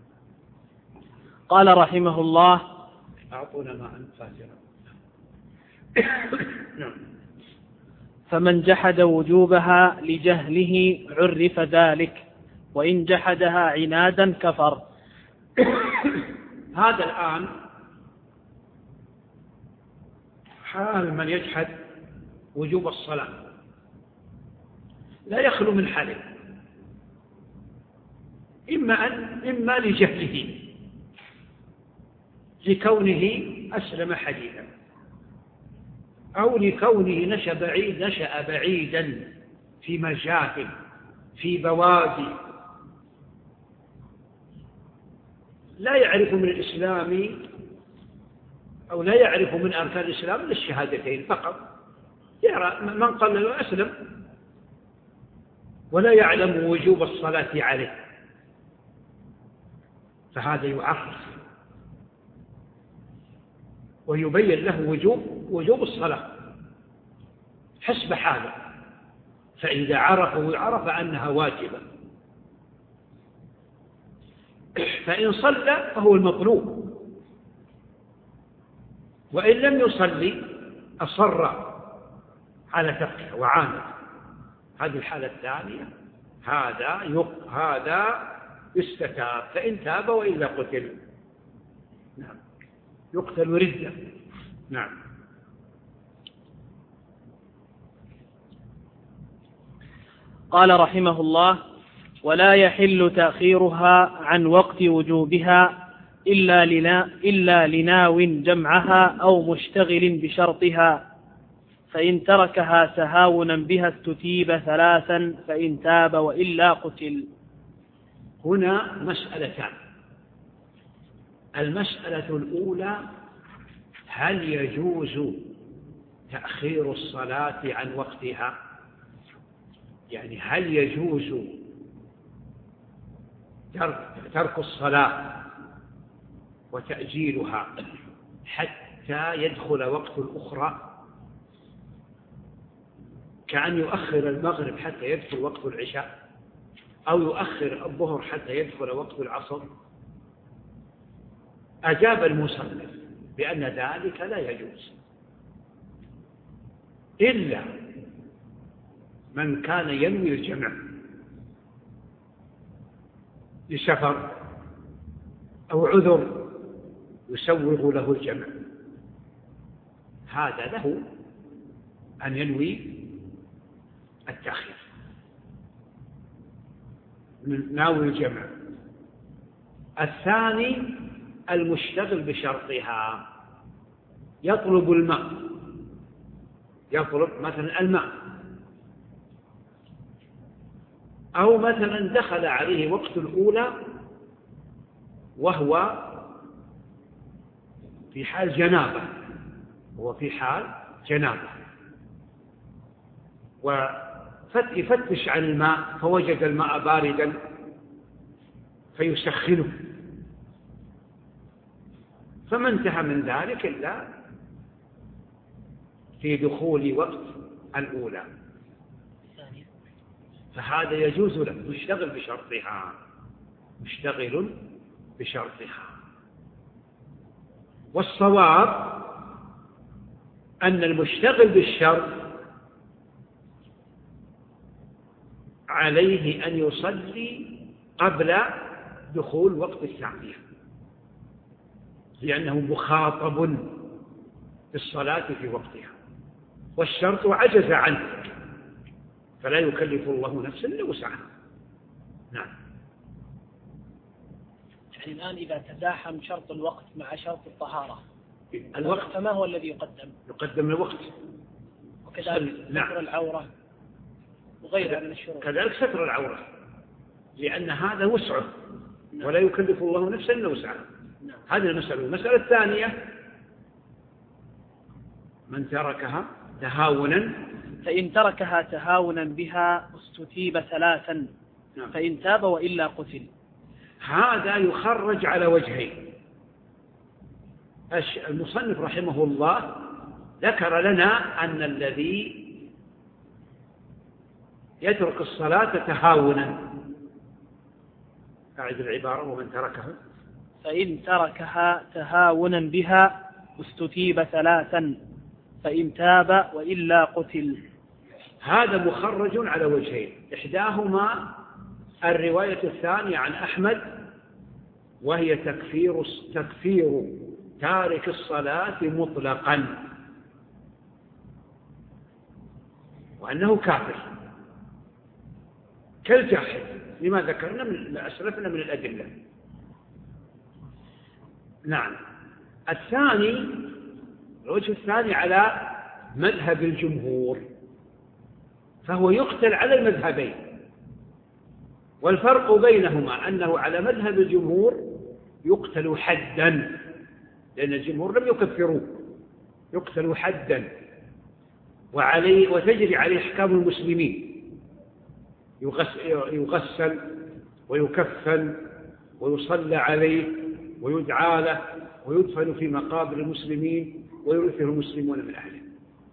قال رحمه الله: أعطونا ماء فاترا. نعم. فمن جحد وجوبها لجهله عرف ذلك، وإن جحدها عنادا كفر. هذا الآن حال من يجحد وجوب الصلاة لا يخلو من حالين: إما لجهله لكونه أسلم حديثا، أو لكونه نشأ بعيدا في مجاهل في بوادي لا يعرف من الإسلام أو لا يعرف من أركان الإسلام إلا الشهادتين فقط، يرى من قال له أسلم ولا يعلم وجوب الصلاة عليه، فهذا يعرف ويبين له وجوب الصلاة حسب حاله، فإذا عرف أنها واجبة فإن صلى فهو المطلوب، وإن لم يصلي أصر على تركها وعاند. هذه الحالة الثانية، هذا يستتاب، فإن تاب وإلا قتل. نعم، يقتل ردة. نعم. قال رحمه الله: ولا يحل تأخيرها عن وقت وجوبها إلا لناو جمعها أو مشتغل بشرطها، فإن تركها تهاونا بها استتيب 3 فإن تاب وإلا قتل. هنا مسألتان: المسألة الأولى: هل يجوز تأخير الصلاة عن وقتها؟ يعني هل يجوز ترك الصلاة وتأجيلها حتى يدخل وقت الأخرى، كأن يؤخر المغرب حتى يدخل وقت العشاء، أو يؤخر الظهر حتى يدخل وقت العصر؟ أجاب المصنف بأن ذلك لا يجوز إلا من كان ينوي الجمع لسفر أو عذر يسوغ له الجمع، هذا له أن ينوي التأخير، ناوي الجمع. الثاني المشتغل بشرطها، يطلب الماء، يطلب مثلا الماء، أو مثلا دخل عليه وقت الأولى وهو في حال جنابة، ويفتش عن الماء فوجد الماء باردا فيسخنه، فما انتهى من ذلك إلا في دخول وقت الأولى، فهذا يجوز له، مشتغل بشرطها. والصواب أن المشتغل بالشرط عليه أن يصلي قبل دخول وقت الثانية، لأنه مخاطب بالصلاة في وقتها، والشرط عجز عنه فلا يكلف الله نفسا إلا وسعها. نعم. يعني الآن إذا تزاحم شرط الوقت مع شرط الطهارة، الوقت فما هو الذي يقدم؟ يقدم الوقت، وكذلك ستر العورة وغيرها من الشروط. كذلك ستر العورة، لأن هذا وسعه ولا يكلف الله نفسا إلا وسعها. هذه المسألة. المسألة الثانية: من تركها تهاونا، فإن تركها تهاونا بها استتيب 3 فإن تاب وإلا قتل. هذا يخرج على وجهين: المصنف رحمه الله ذكر لنا أن الذي يترك الصلاة تهاونا، أعد العبارة: ومن تركها فإن تركها تهاونا بها استتيب 3 فإن تاب وإلا قتل. هذا مخرج على وجهين، إحداهما الرواية الثانية عن أحمد، وهي تكفير تارك الصلاة مطلقا، وأنه كافر كالجاحد لما ذكرنا من أسلفنا من الأدلة. نعم. الوجه الثاني على مذهب الجمهور، فهو يقتل على المذهبين، والفرق بينهما أنه على مذهب الجمهور يقتل حدا، لأن الجمهور لم يكفروه، يقتل حدا وتجري عليه أحكام المسلمين، يغسل ويكفن ويصلى عليه ويدعى له ويدفن في مقابر المسلمين ويورثه المسلمون من أهله.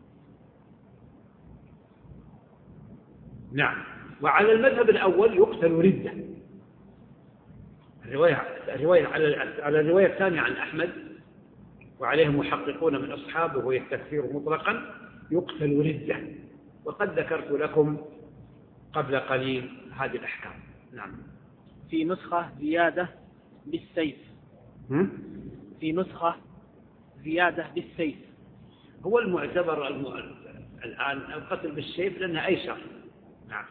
نعم. وعلى المذهب الأول يقتل ردة. الرواية على الرواية الثانية عن أحمد وعليه محققون من أصحابه وهي التكفير مطلقا يقتل ردة، وقد ذكرت لكم قبل قليل هذه الأحكام. نعم. في نسخة زيادة بالسيف. في نسخة زيادة بالسيف. هو المعتبر الآن القتل بالسيف لأنه أيسر. نعم.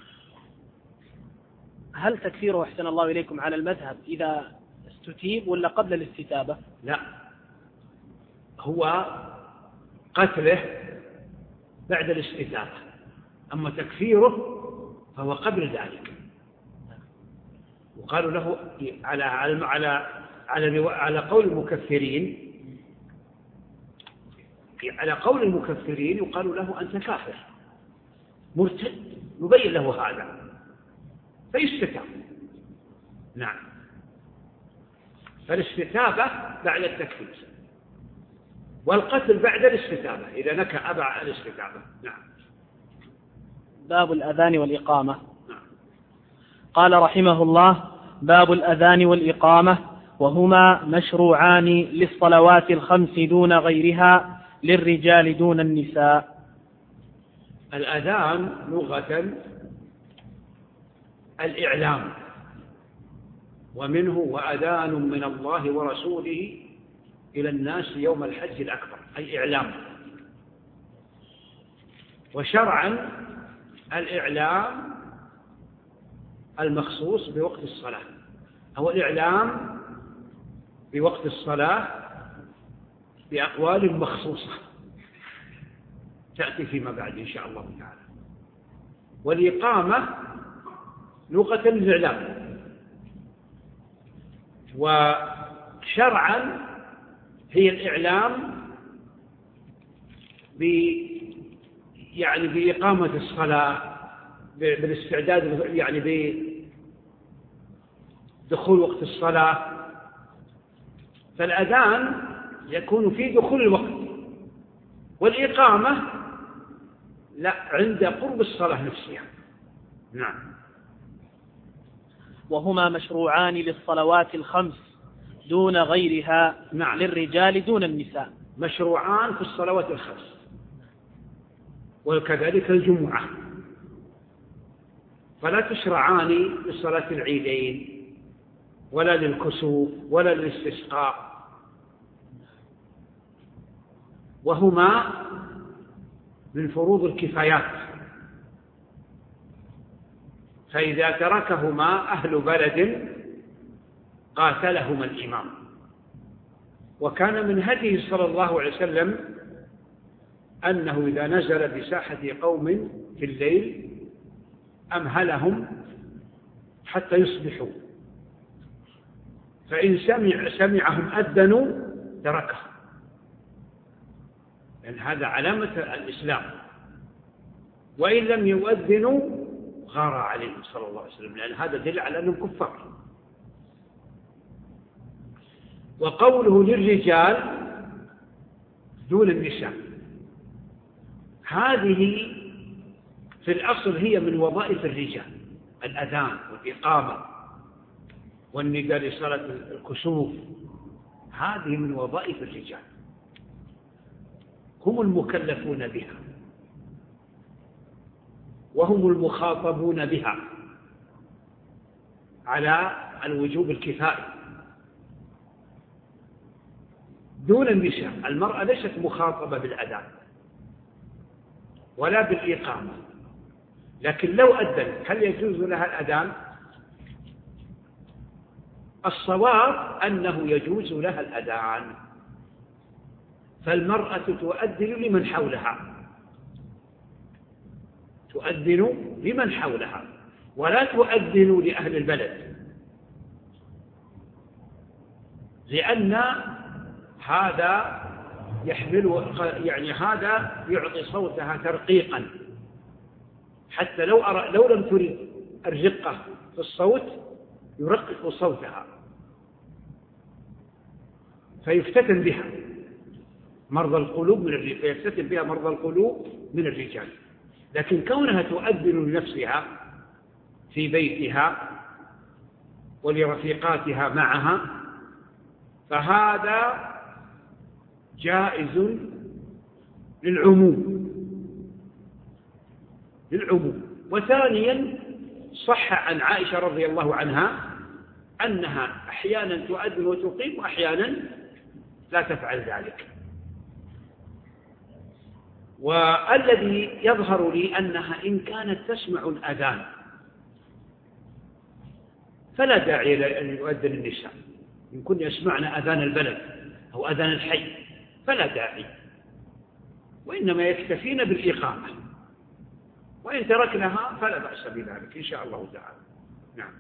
هل تكفيره أحسن الله إليكم على المذهب إذا استتيب ولا قبل الاستتابة؟ لا، هو قتله بعد الاستتابة، أما تكفيره فهو قبل ذلك. وقالوا له على قول المكفرين، على قول المكفرين يقال له أنت كافر مرتد، نبين له هذا فيستتاب. نعم. فالاستتابة بعد التكفير، والقتل بعد الاستتابة إذا نكى أبع الاستتابة. نعم. باب الأذان والإقامة. نعم. قال رحمه الله: باب الأذان والإقامة، وهما مشروعان للصلوات الخمس دون غيرها، للرجال دون النساء. الأذان لغة الإعلام، ومنه وأذان من الله ورسوله إلى الناس يوم الحج الأكبر، أي إعلام. وشرعا الإعلام المخصوص بوقت الصلاة، هو الإعلام بوقت الصلاة بأقوال مخصوصة تأتي فيما بعد إن شاء الله تعالى. والإقامة لغة الإعلام، وشرعا هي الإعلام بإقامة الصلاة، بالاستعداد، يعني بدخول وقت الصلاة. فالأذان يكون في دخول الوقت، والإقامة لا عند قرب الصلاة نفسها. نعم. وهما مشروعان للصلوات الخمس دون غيرها. نعم. للرجال دون النساء. مشروعان في الصلوات الخمس، وكذلك الجمعة، فلا تشرعان لصلاة العيدين ولا للكسوف ولا للاستسقاء، وهما من فروض الكفايات، فإذا تركهما أهل بلد قاتلهما الإمام. وكان من هديه صلى الله عليه وسلم أنه إذا نزل بساحة قوم في الليل أمهلهم حتى يصبحوا، فإن سمعهم أذنوا تركهم، لأن هذا علامة الإسلام، وإن لم يؤذنوا غار عليهم صلى الله عليه وسلم، لأن هذا دل على أنهم كفار. وقوله للرجال دون النساء. هذه في الأصل هي من وظائف الرجال، الأذان والإقامة والنداء لصلاة الكسوف، هذه من وظائف الرجال، هم المكلفون بها وهم المخاطبون بها على الوجوب الكفائي دون النساء. المرأة ليست مخاطبة بالأذان ولا بالإقامة، لكن لو أذن هل يجوز لها الأذان؟ الصواب أنه يجوز لها الأذان، فالمرأة تؤذن لمن حولها، تؤذن لمن حولها ولا تؤذن لأهل البلد، لأن هذا يحمل يعني هذا يعطي صوتها ترقيقا، حتى لو لم ترد الرقة في الصوت يرقق صوتها فيفتتن بها مرضى القلوب من الرجال، فيفتتن بها مرضى القلوب من الرجال. لكن كونها تؤذن لنفسها في بيتها ولرفيقاتها معها فهذا جائز للعموم. وثانيا صح عن عائشة رضي الله عنها أنها أحيانا تؤذن وتقيم وأحيانا لا تفعل ذلك. والذي يظهر لي أنها إن كانت تسمع الأذان فلا داعي لأن يؤذن النساء، إن كن يسمعن أذان البلد أو أذان الحي فلا داعي، وإنما يكتفين بالإقامة، وإن تركنها فلا بأس بذلك إن شاء الله تعالى. نعم.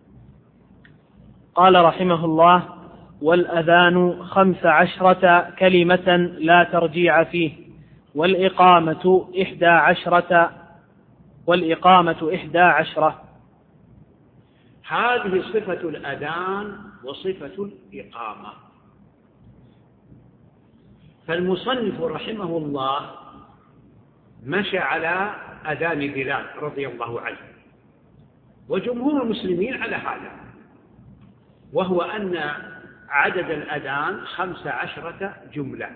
قال رحمه الله: والأذان 15 كلمة لا ترجيع فيه، والإقامة 11. هذه صفة الأذان وصفة الإقامة. فالمصنف رحمه الله مشى على أذان بلال رضي الله عنه، وجمهور المسلمين على هذا، وهو أن عدد الأذان 15 جملة.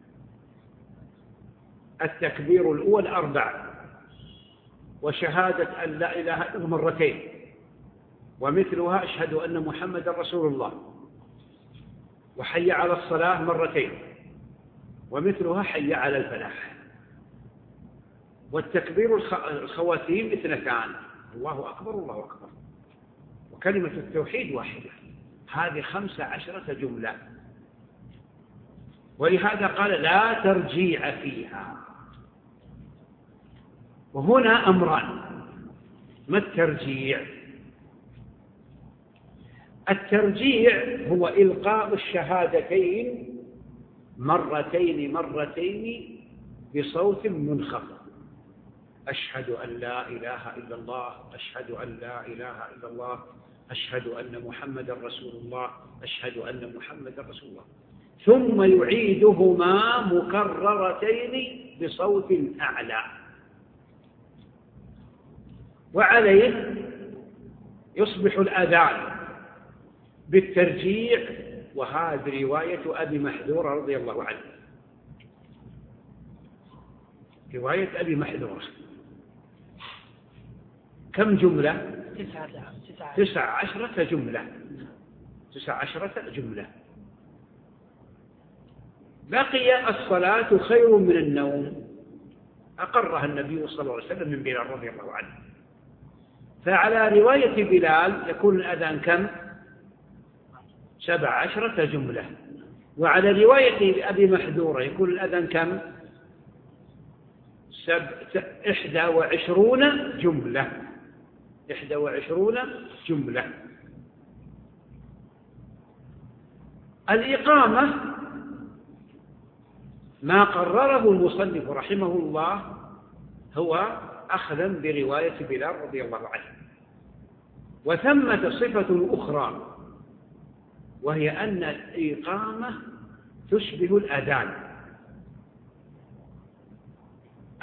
التكبير الأول 4، وشهادة أن لا إله إلا الله مرتين، ومثلها أشهد أن محمد رسول الله، وحي على الصلاة مرتين، ومثلها حي على الفلاح. والتكبير الخواتيم 2، الله أكبر الله أكبر، وكلمة التوحيد 1. هذه 15 جملة، ولهذا قال لا ترجيع فيها. وهنا أمران: ما الترجيع؟ الترجيع هو إلقاء الشهادتين مرتين بصوت منخفض: أشهد أن لا إله إلا الله، أشهد أن لا إله إلا الله، أشهد أن محمد رسول الله، أشهد أن محمد رسول الله، ثم يعيدهما مكررتين بصوت أعلى. وعليه يصبح الأذان بالترجيع، وهذه رواية أبي محذورة رضي الله عنه، رواية أبي محذورة. كم جملة؟ 19 جملة. 19 جملة. بقي الصلاة خير من النوم، أقرها النبي صلى الله عليه وسلم من بلال رضي الله عنه. فعلى رواية بلال يكون الأذان كم؟ 17 جملة. وعلى رواية أبي محذورة يكون الأذان كم؟ 21 جملة. 21 جملة. الإقامة ما قرره المصنف رحمه الله هو أخذا برواية بلال رضي الله عنه. وثمة صفة أخرى، وهي أن الإقامة تشبه الأذان،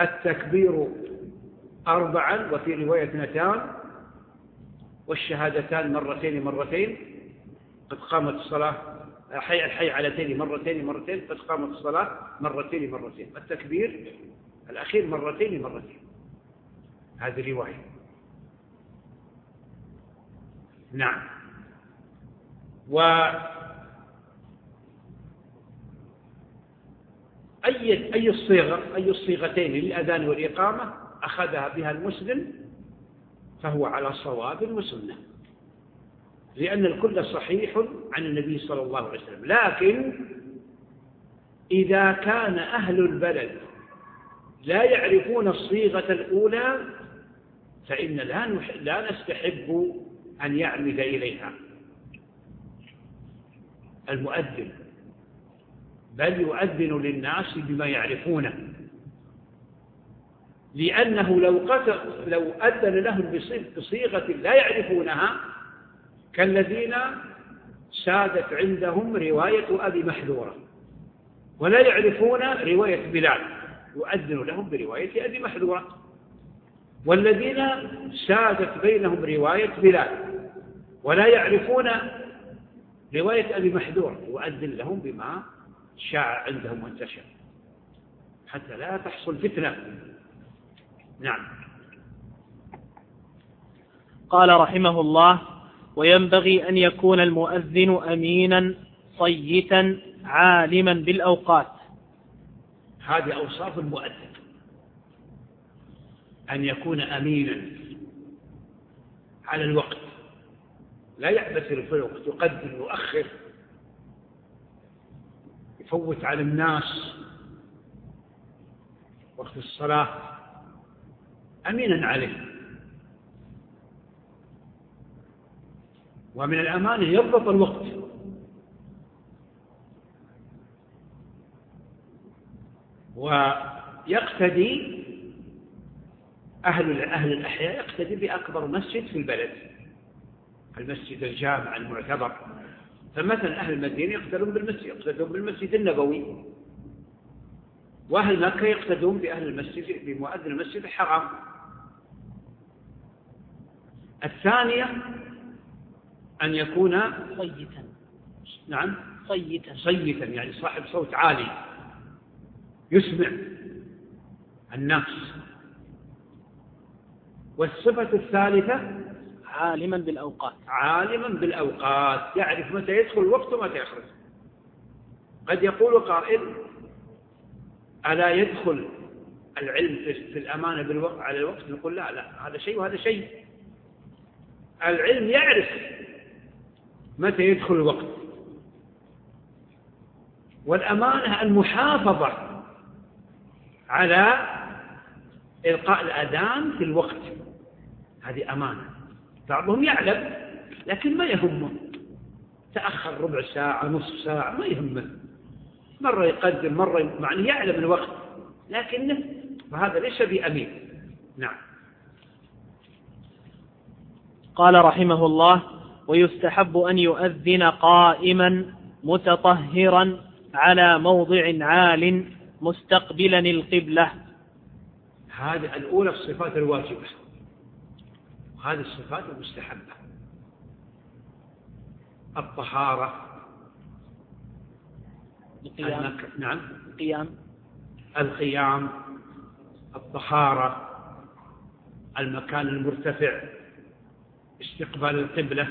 التكبير 4 وفي رواية 2 والشهادتان مرتين قد قامت الصلاة، الحي على تين مرتين قد قامت الصلاة مرتين. التكبير الأخير مرتين. هذه رواية. نعم. أي الصيغتين للأذان والإقامة أخذها بها المسلم فهو على صواب وسنة، لأن الكل صحيح عن النبي صلى الله عليه وسلم. لكن إذا كان أهل البلد لا يعرفون الصيغة الأولى فإن لا نستحب أن يعمد إليها المؤذن، بل يؤذن للناس بما يعرفونه، لأنه لو أذن لهم بصيغة لا يعرفونها كالذين سادت عندهم رواية أبي محذورة ولا يعرفون رواية بلال، يؤذن لهم برواية أبي محذورة، والذين سادت بينهم رواية بلال ولا يعرفون رواية أبي محذورة يؤذن لهم بما شاع عندهم وانتشر حتى لا تحصل فتنة. نعم. قال رحمه الله: وينبغي أن يكون المؤذن أمينا صيتا عالما بالأوقات. هذه أوصاف المؤذن، أن يكون أمينا على الوقت، لا يعبثر في الوقت، يقدم يؤخر، يفوت على الناس وقت الصلاة، أمينا عليه. ومن الأمانة يضبط الوقت، ويقتدي أهل الأحياء يقتدي بأكبر مسجد في البلد، المسجد الجامع المعتبر. فمثلا أهل المدينة يقتدون بالمسجد النبوي، وأهل مكة يقتدون بمؤذن المسجد الحرام. الثانية أن يكون صيتا. نعم، صيتا يعني صاحب صوت عالي يسمع الناس. والصفة الثالثة عالما بالأوقات، يعرف متى يدخل الوقت ومتى يخرج. قد يقول قائل: ألا يدخل العلم في الأمانة على الوقت؟ نقول لا، هذا شيء وهذا شيء. العلم يعرف متى يدخل الوقت، والأمانة المحافظة على إلقاء الأذان في الوقت، هذه أمانة. بعضهم يعلم لكن ما يهمه، تأخر ربع ساعة نصف ساعة ما يهمه، مرة يقدم مرة، يعني يعلم الوقت لكنه، وهذا ليس بأمين. نعم. قال رحمه الله: ويستحب أن يؤذن قائما متطهرا على موضع عال مستقبلا القبلة. هذه الأولى الصفات الواجبة، وهذه الصفات المستحبة: الطهارة، القيام، الطهارة، المكان المرتفع، استقبال القبلة.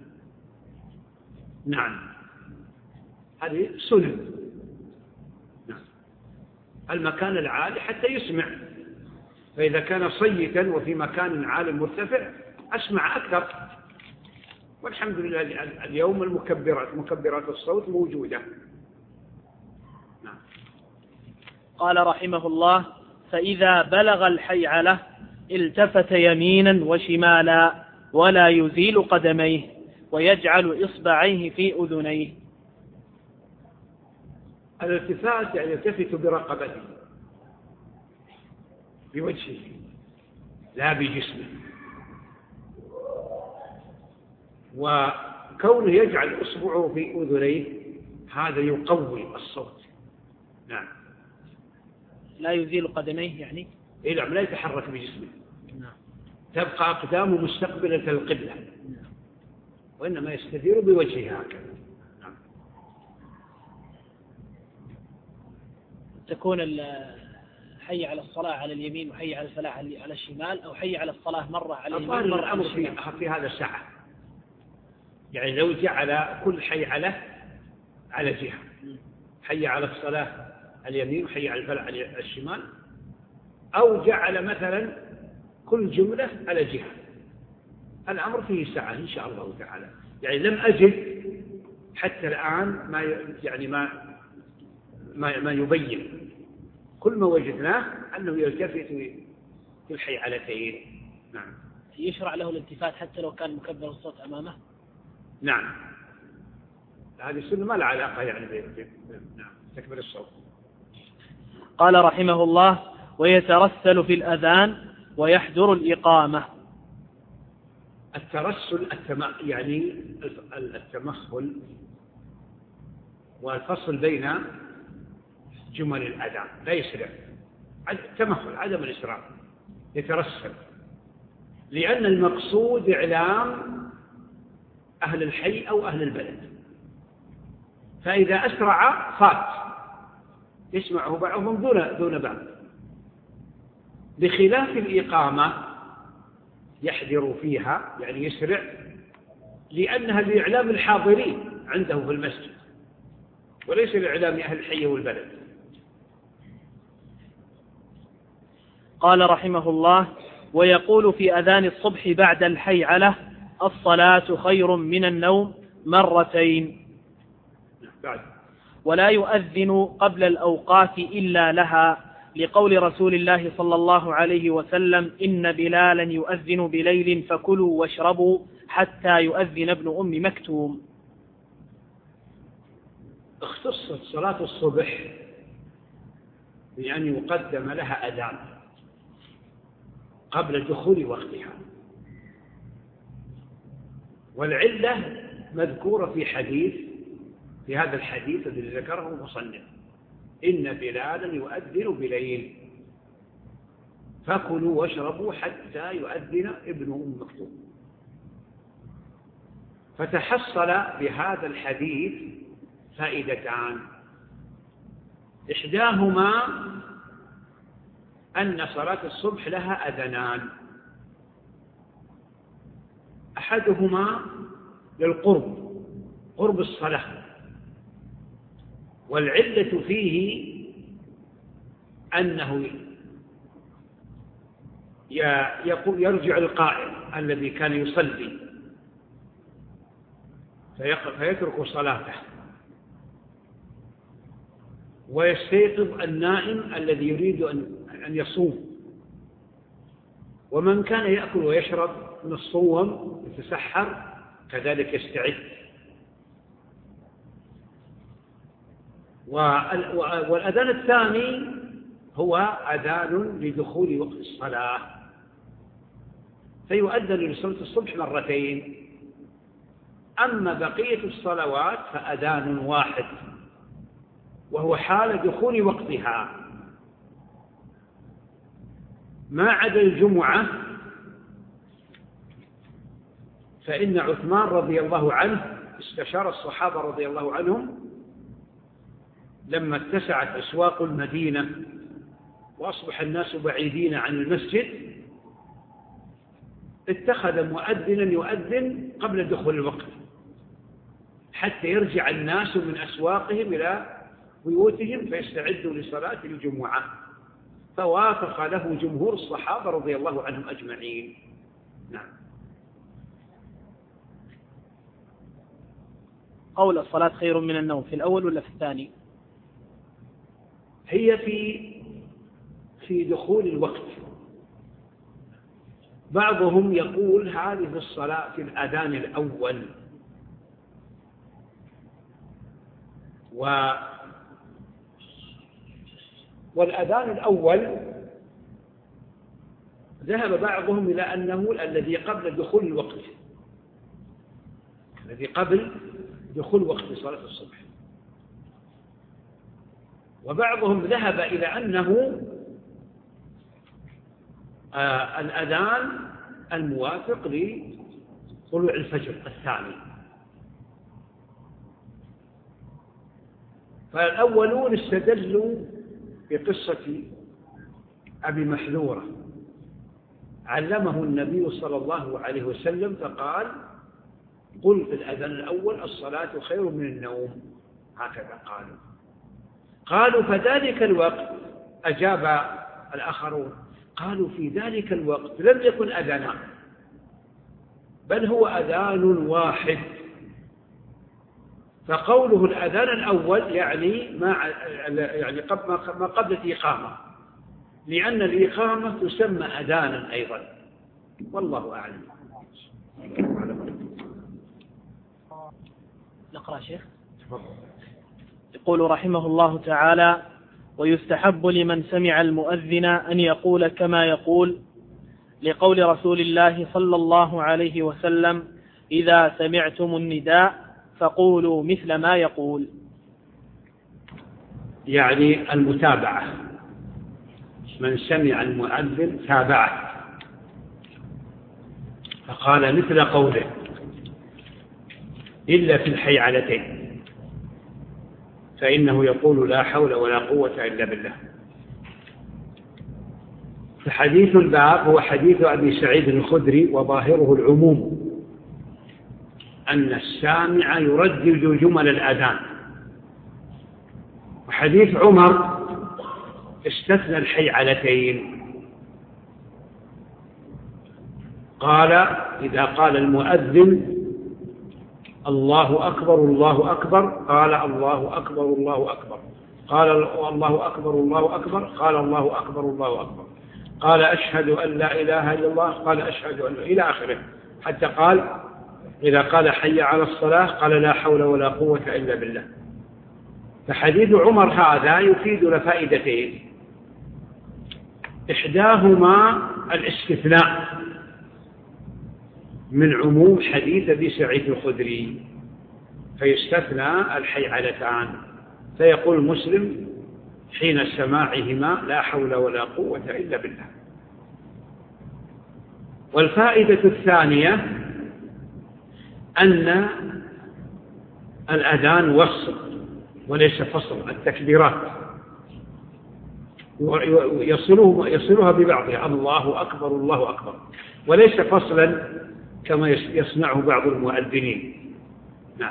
نعم، هذه سنة. نعم. المكان العالي حتى يسمع، فإذا كان صيتا وفي مكان عالي مرتفع أسمع أكثر. والحمد لله اليوم مكبرات الصوت موجودة. نعم. قال رحمه الله: فإذا بلغ الحيعلة التفت يمينا وشمالا ولا يزيل قدميه ويجعل إصبعيه في أذنيه. الالتفات يعني يلتفت برقبته، بوجهه لا بجسمه، وكونه يجعل إصبعه في أذنيه هذا يقوي الصوت. نعم. لا يزيل قدميه يعني نعم لا يتحرك بجسمه، تبقى أقدامه مستقبلة القبلة، وإنما يستدير بوجهه هكذا. نعم. تكون حي على الصلاة على اليمين وحي على الفلاح على الشمال، أو حي على الصلاة مرة على اليمين مرة على الشمال؟ في هذا الساعة، يعني لو جعل كل حي على جهة، حي على الصلاة على اليمين وحي على الفلاح على الشمال، أو جعل مثلا كل جملة على جهة، الأمر فيه سعة إن شاء الله تعالى. يعني لم أجد حتى الآن ما يبين، كل ما وجدناه أنه يلتفت في الحيعلتين. نعم. يشرع له الالتفات حتى لو كان مكبر الصوت أمامه؟ نعم، هذه السنة ما لها علاقة نعم تكبر الصوت. قال رحمه الله: ويترسل في الأذان ويحضر الإقامة. الترسل يعني التمثل والفصل بين جمل الأذان، لا يسرع، التمثل عدم الإسراع، يترسل، لأن المقصود إعلام أهل الحي أو أهل البلد، فإذا أسرع فات يسمعه بعضهم دون بعض، بخلاف الإقامة يحذر فيها يعني يسرع، لأنها لإعلام الحاضرين عنده في المسجد وليس لإعلام أهل الحي والبلد. قال رحمه الله: ويقول في أذان الصبح بعد الحيعلة: الصلاة خير من النوم مرتين. ولا يؤذن قبل الأوقات إلا لها، لقول رسول الله صلى الله عليه وسلم: إن بلالا يؤذن بليل فكلوا واشربوا حتى يؤذن ابن أم مكتوم. اختصت صلاة الصبح بأن يقدم لها أذان قبل دخول وقتها، والعلة مذكورة في هذا الحديث الذي ذكره المصنف: إن بلالا يؤذن بليل فكلوا واشربوا حتى يؤذن ابن أم مكتوم. فتحصل بهذا الحديث فائدتان: إحداهما أن صلاة الصبح لها أذانان، أحدهما قرب الصلاة، والعلة فيه أنه يرجع القائم الذي كان يصلي فيترك صلاته، ويستيقظ النائم الذي يريد أن يصوم، ومن كان يأكل ويشرب من الصوم يتسحر كذلك يستعد. والأذان الثاني هو أذان لدخول وقت الصلاة، فيؤذن لصلاة الصبح مرتين. أما بقية الصلوات فأذان واحد، وهو حال دخول وقتها، ما عدا الجمعة، فإن عثمان رضي الله عنه استشار الصحابة رضي الله عنهم لما اتسعت أسواق المدينة وأصبح الناس بعيدين عن المسجد، اتخذ مؤذنا يؤذن قبل دخول الوقت حتى يرجع الناس من أسواقهم إلى بيوتهم فيستعدوا لصلاة الجمعة، فوافق له جمهور الصحابة رضي الله عنهم أجمعين. نعم. قول الصلاة خير من النوم في الأول ولا في الثاني؟ هي في دخول الوقت. بعضهم يقول هذه الصلاة في الأذان الأول، والأذان الأول ذهب بعضهم إلى أنه الذي قبل دخول الوقت، الذي قبل دخول وقت صلاة الصبح، وبعضهم ذهب إلى أنه الأذان الموافق لطلوع الفجر الثاني. فالأولون استدلوا بقصة أبي محذورة، علمه النبي صلى الله عليه وسلم فقال: قل في الأذان الأول: الصلاة خير من النوم. هكذا قالوا فذلك الوقت أجاب الآخرون قالوا في ذلك الوقت لم يكن أذانا، بل هو أذان واحد، فقوله الأذان الأول يعني ما قبل الإقامة، لأن الإقامة تسمى أذانا أيضا، والله أعلم. نقرأ شيخ. يقول رحمه الله تعالى: ويستحب لمن سمع المؤذن أن يقول كما يقول، لقول رسول الله صلى الله عليه وسلم: إذا سمعتم النداء فقولوا مثل ما يقول. يعني المتابعة، من سمع المؤذن تابعه فقال مثل قوله، إلا في الحيعلتين فإنه يقول: لا حول ولا قوة إلا بالله. فحديث الباب هو حديث أبي سعيد الخدري، وظاهره العموم، أن السامع يردد جمل الأذان. وحديث عمر استثنى الحيعلتين، قال: إذا قال المؤذن الله أكبر الله أكبر، قال الله أكبر الله أكبر، قال الله أكبر الله أكبر، قال الله أكبر الله أكبر، قال أشهد أن لا إله إلا الله، قال أشهد أن، إلى آخره، حتى قال إذا قال حي على الصلاة قال لا حول ولا قوة إلا بالله. فحديث عمر هذا يفيدنا فائدتين: إحداهما الاستثناء من عموم حديث أبي سعيد الخدري، فيستثنى الحيعلتان، فيقول مسلم حين سماعهما: لا حول ولا قوة إلا بالله. والفائدة الثانية أن الأذان وصل وليس فصل، التكبيرات يصلها ببعضها، الله أكبر الله أكبر، وليس فصلا كما يصنعه بعض المؤذنين. نعم.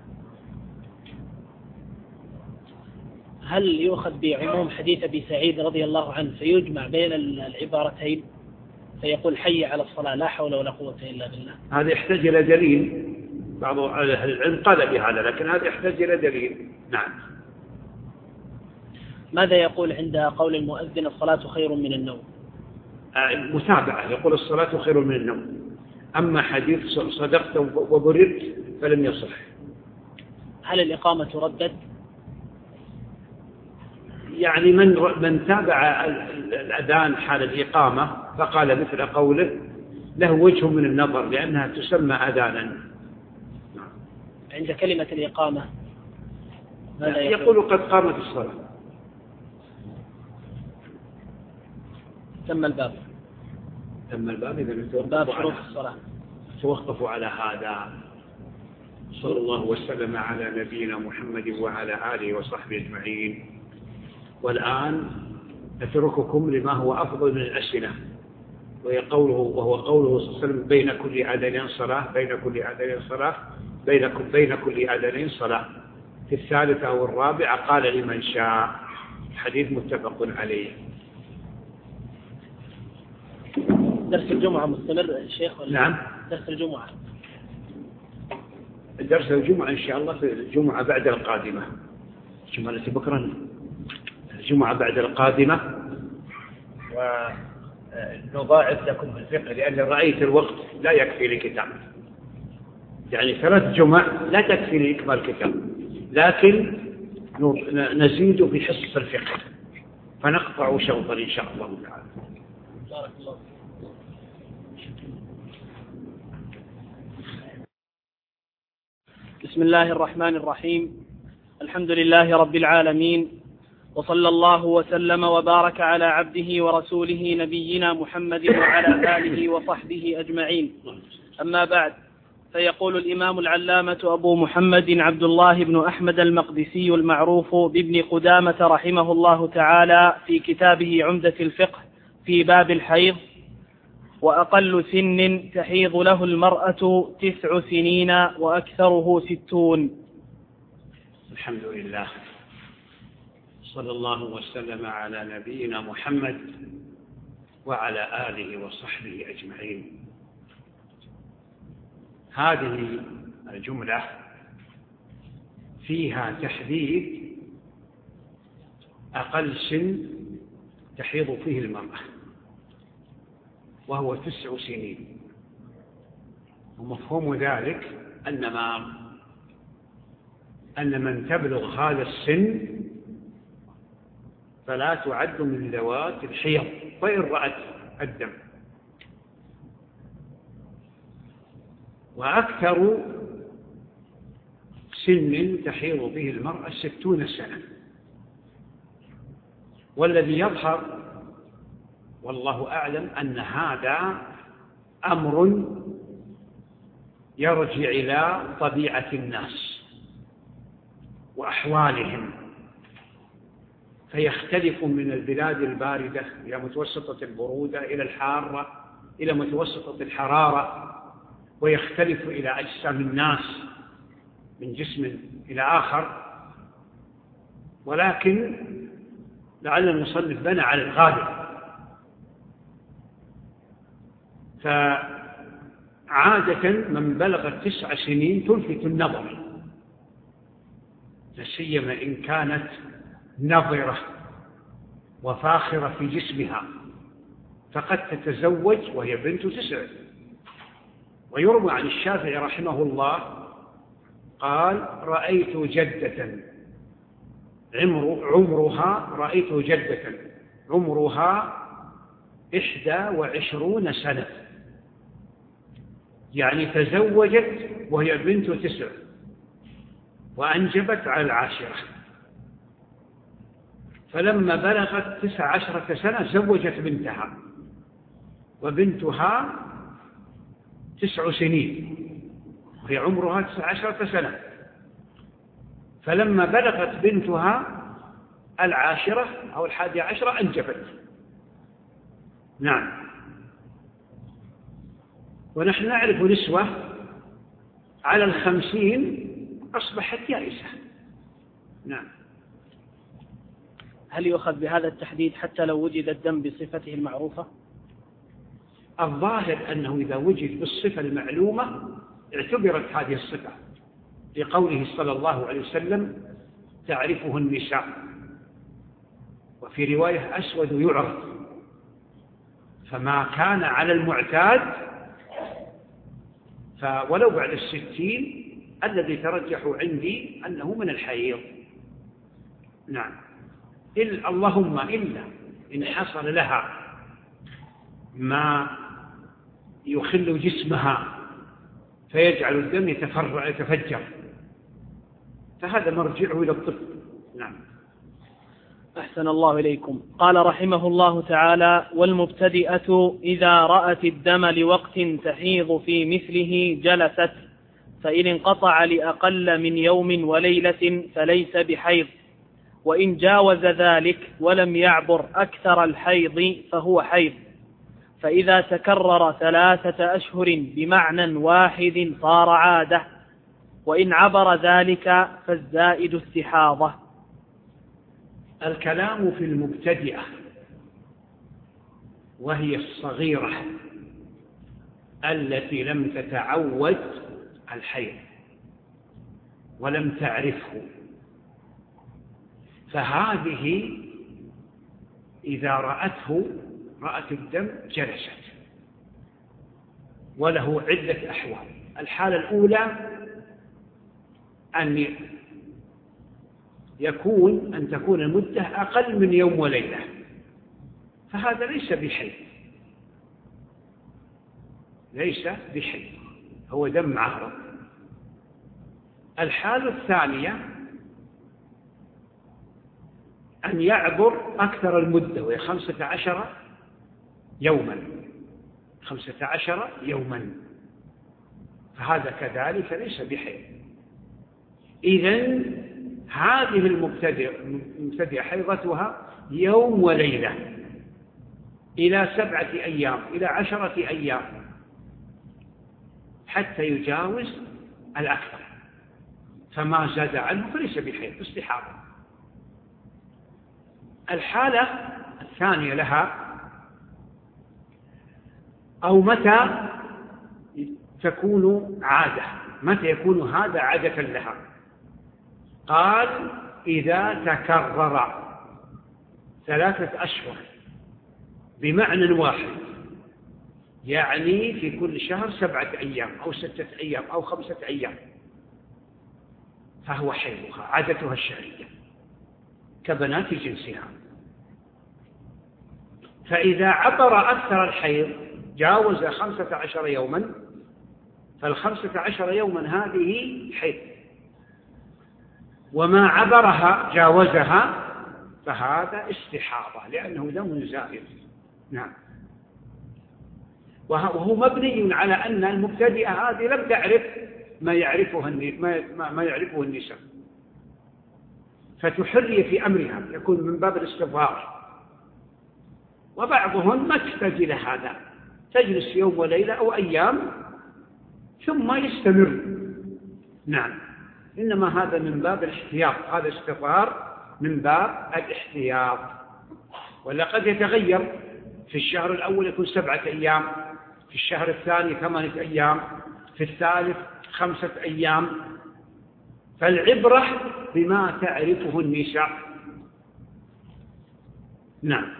هل يؤخذ بعموم حديث أبي سعيد رضي الله عنه فيجمع بين العبارتين فيقول حي على الصلاة لا حول ولا قوة إلا بالله؟ هذا يحتاج إلى دليل، بعض أهل العلم قال بهذا، لكن هذا يحتاج إلى دليل. نعم. ماذا يقول عند قول المؤذن الصلاة خير من النوم؟ متابعة، يقول الصلاة خير من النوم. أما حديث صدقت وبررت فلم يصح. هل الإقامة تردد؟ يعني من تابع الأذان حال الإقامة فقال مثل قوله له وجه من النظر، لأنها تسمى أذانا. عند كلمة الإقامة ماذا يقول قد قامت الصلاة. تم الباب. إذا باب شروط الصلاة. توقفوا على هذا. صلى الله وسلم على نبينا محمد وعلى آله وصحبه أجمعين. والآن أترككم لما هو أفضل من الأسئلة، وهو قوله صلى الله عليه وسلم: بين كل أذانين صلاة، بين كل أذانين صلاة، بين كل أذانين صلاة. في الثالثة أو الرابعة قال: لمن شاء. حديث متفق عليه. درس الجمعة مستمر شيخ ولا؟ نعم. درس الجمعة. درس الجمعة إن شاء الله في الجمعة بعد القادمة، الجمعة التي بكرة، الجمعة بعد القادمة. ونضاعف لكم في الفقه، لأن رأيت الوقت لا يكفي لكتاب، يعني 3 جمع لا تكفي لإكمال كتاب، لكن نزيد في حصة الفقه، فنقطع شوطا إن شاء الله تعالى. بارك الله. بسم الله الرحمن الرحيم. الحمد لله رب العالمين، وصلى الله وسلم وبارك على عبده ورسوله نبينا محمد وعلى آله وصحبه أجمعين. أما بعد، فيقول الإمام العلامة أبو محمد عبد الله بن أحمد المقدسي المعروف بابن قدامة رحمه الله تعالى في كتابه عمدة الفقه في باب الحيض: وأقل سن تحيض له المرأة 9 سنين وأكثره 60. الحمد لله، صلى الله وسلم على نبينا محمد وعلى آله وصحبه أجمعين. هذه الجملة فيها تحديد أقل سن تحيض فيه المرأة، وهو 9 سنين. ومفهوم ذلك أن من تبلغ هذا السن فلا تعد من ذوات الحيض وإن رأت الدم. وأكثر سن تحيض به المرأة 60 سنة. والذي يظهر والله أعلم أن هذا أمر يرجع إلى طبيعة الناس وأحوالهم، فيختلف من البلاد الباردة إلى متوسطة البرودة إلى الحارة إلى متوسطة الحرارة، ويختلف إلى أجسام الناس من جسم إلى آخر. ولكن لعل المصنف بنى على الغالب، فعادة من بلغت 9 سنين تلفت النظر، لا سيما إن كانت نظرة وفاخرة في جسمها، فقد تتزوج وهي بنت 9. ويروى عن الشافعي رحمه الله قال: رأيت جدة عمرها 21 سنة، يعني تزوجت وهي بنت 9 وأنجبت على 10. فلما بلغت 19 سنة زوجت بنتها، وبنتها 9 سنين وهي عمرها 19 سنة. فلما بلغت بنتها 10 أو 11 أنجبت. نعم. ونحن نعرف نسوة على 50 أصبحت يائسة. نعم. هل يؤخذ بهذا التحديد حتى لو وجد الدم بصفته المعروفة؟ الظاهر أنه إذا وجد بالصفة المعلومة اعتبرت هذه الصفة، لقوله صلى الله عليه وسلم: تعرفه النساء. وفي رواية: أسود يعرف. فما كان على المعتاد ولو بعد 60 الذي ترجح عندي أنه من الحيض. نعم. اللهم إلا إن حصل لها ما يخل جسمها فيجعل الدم يتفجر، فهذا مرجعه إلى الطب. نعم. أحسن الله إليكم. قال رحمه الله تعالى: والمبتدئة إذا رأت الدم لوقت تحيض في مثله جلست، فإن انقطع لأقل من يوم وليلة فليس بحيض، وإن جاوز ذلك ولم يعبر أكثر الحيض فهو حيض، فإذا تكرر 3 أشهر بمعنى واحد صار عادة، وإن عبر ذلك فالزائد استحاضة. الكلام في المبتدئة وهي الصغيرة التي لم تتعود الحيض ولم تعرفه، فهذه إذا رأت الدم جلست، وله عدة أحوال. الحالة الأولى أن تكون المدة أقل من يوم وليلة، فهذا ليس بحيض، هو دم عارض. الحالة الثانية أن أن يعبر أكثر المدة، وهي 15 يوما. 15 يوما، فهذا كذلك ليس بحيض. إذن هذه المبتدئة حيضتها يوم وليلة إلى 7 أيام إلى 10 أيام حتى يجاوز الأكثر، فما زاد عنه فليس بحيض، استحاضة. الحالة الثانية لها، أو متى تكون عادة، متى يكون هذا عادة لها؟ قال إذا تكرر 3 أشهر بمعنى واحد، يعني في كل شهر 7 أيام أو 6 أيام أو 5 أيام، فهو حيضها عادتها الشهرية كبنات جنسها. فإذا عبر أكثر الحيض جاوز 15 يوما، فال15 يوما هذه حيض، وما عبرها جاوزها فهذا استحاضة، لأنه دم زائد. نعم. وهو مبني على أن المبتدئة هذه لم تعرف ما يعرفه النساء، فتحري في أمرها، يكون من باب الاستظهار. وبعضهم ما تحتاج إلى هذا، تجلس يوم وليلة أو أيام ثم يستمر. نعم. إنما هذا من باب الاحتياط، هذا استظهار من باب الاحتياط. ولا قد يتغير، في الشهر الأول يكون 7 أيام، في الشهر الثاني 8 أيام، في الثالث 5 أيام. فالعبرة بما تعرفه النساء. نعم.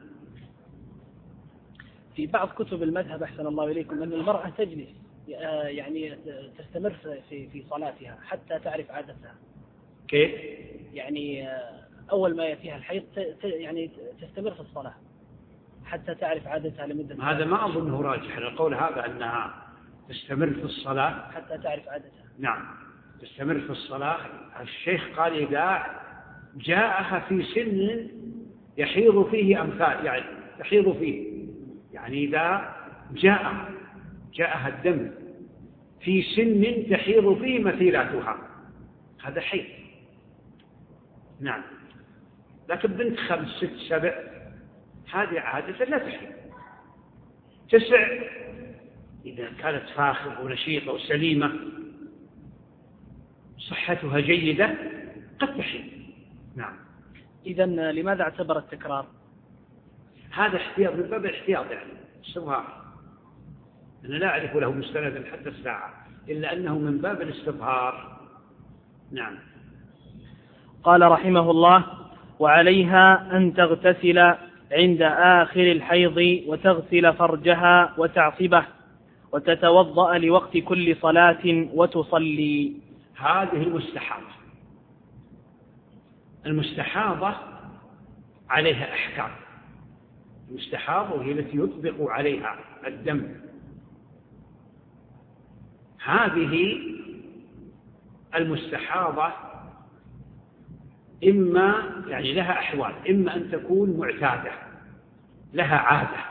في بعض كتب المذهب أحسن الله إليكم أن المرأة تجلس يعني تستمر في صلاتها حتى تعرف عادتها. كيف؟ يعني أول ما يأتيها الحيض يعني تستمر في الصلاة حتى تعرف عادتها لمدة. هذا ما أظنه راجح، القول هذا أنها تستمر في الصلاة حتى تعرف عادتها. نعم، تستمر في الصلاة. الشيخ قال إذا جاءها في سن يحيض فيه أمثال، يعني تحيض فيه، يعني إذا جاءها الدم في سن تحيض فيه مثيلاتها، هذا حيض. نعم. لكن بنت 5 6 7 هذه عادة لا تحيض. 9 إذا كانت فاخرة ونشيطة وسليمة صحتها جيدة قد تحيض. نعم. إذن لماذا اعتبر التكرار؟ هذا احتياط من باب الاحتياط، يعني استظهار. أنا لا أعرف له مستندا حتى الساعة، إلا أنه من باب الاستظهار. نعم. قال رحمه الله: وعليها أن تغتسل عند آخر الحيض وتغسل فرجها وتعصبه وتتوضأ لوقت كل صلاة وتصلي. هذه المستحاضة عليها أحكام. المستحاضة هي التي يطبق عليها الدم. هذه المستحاضة إما يعني لها أحوال، إما أن تكون معتادة لها عادة،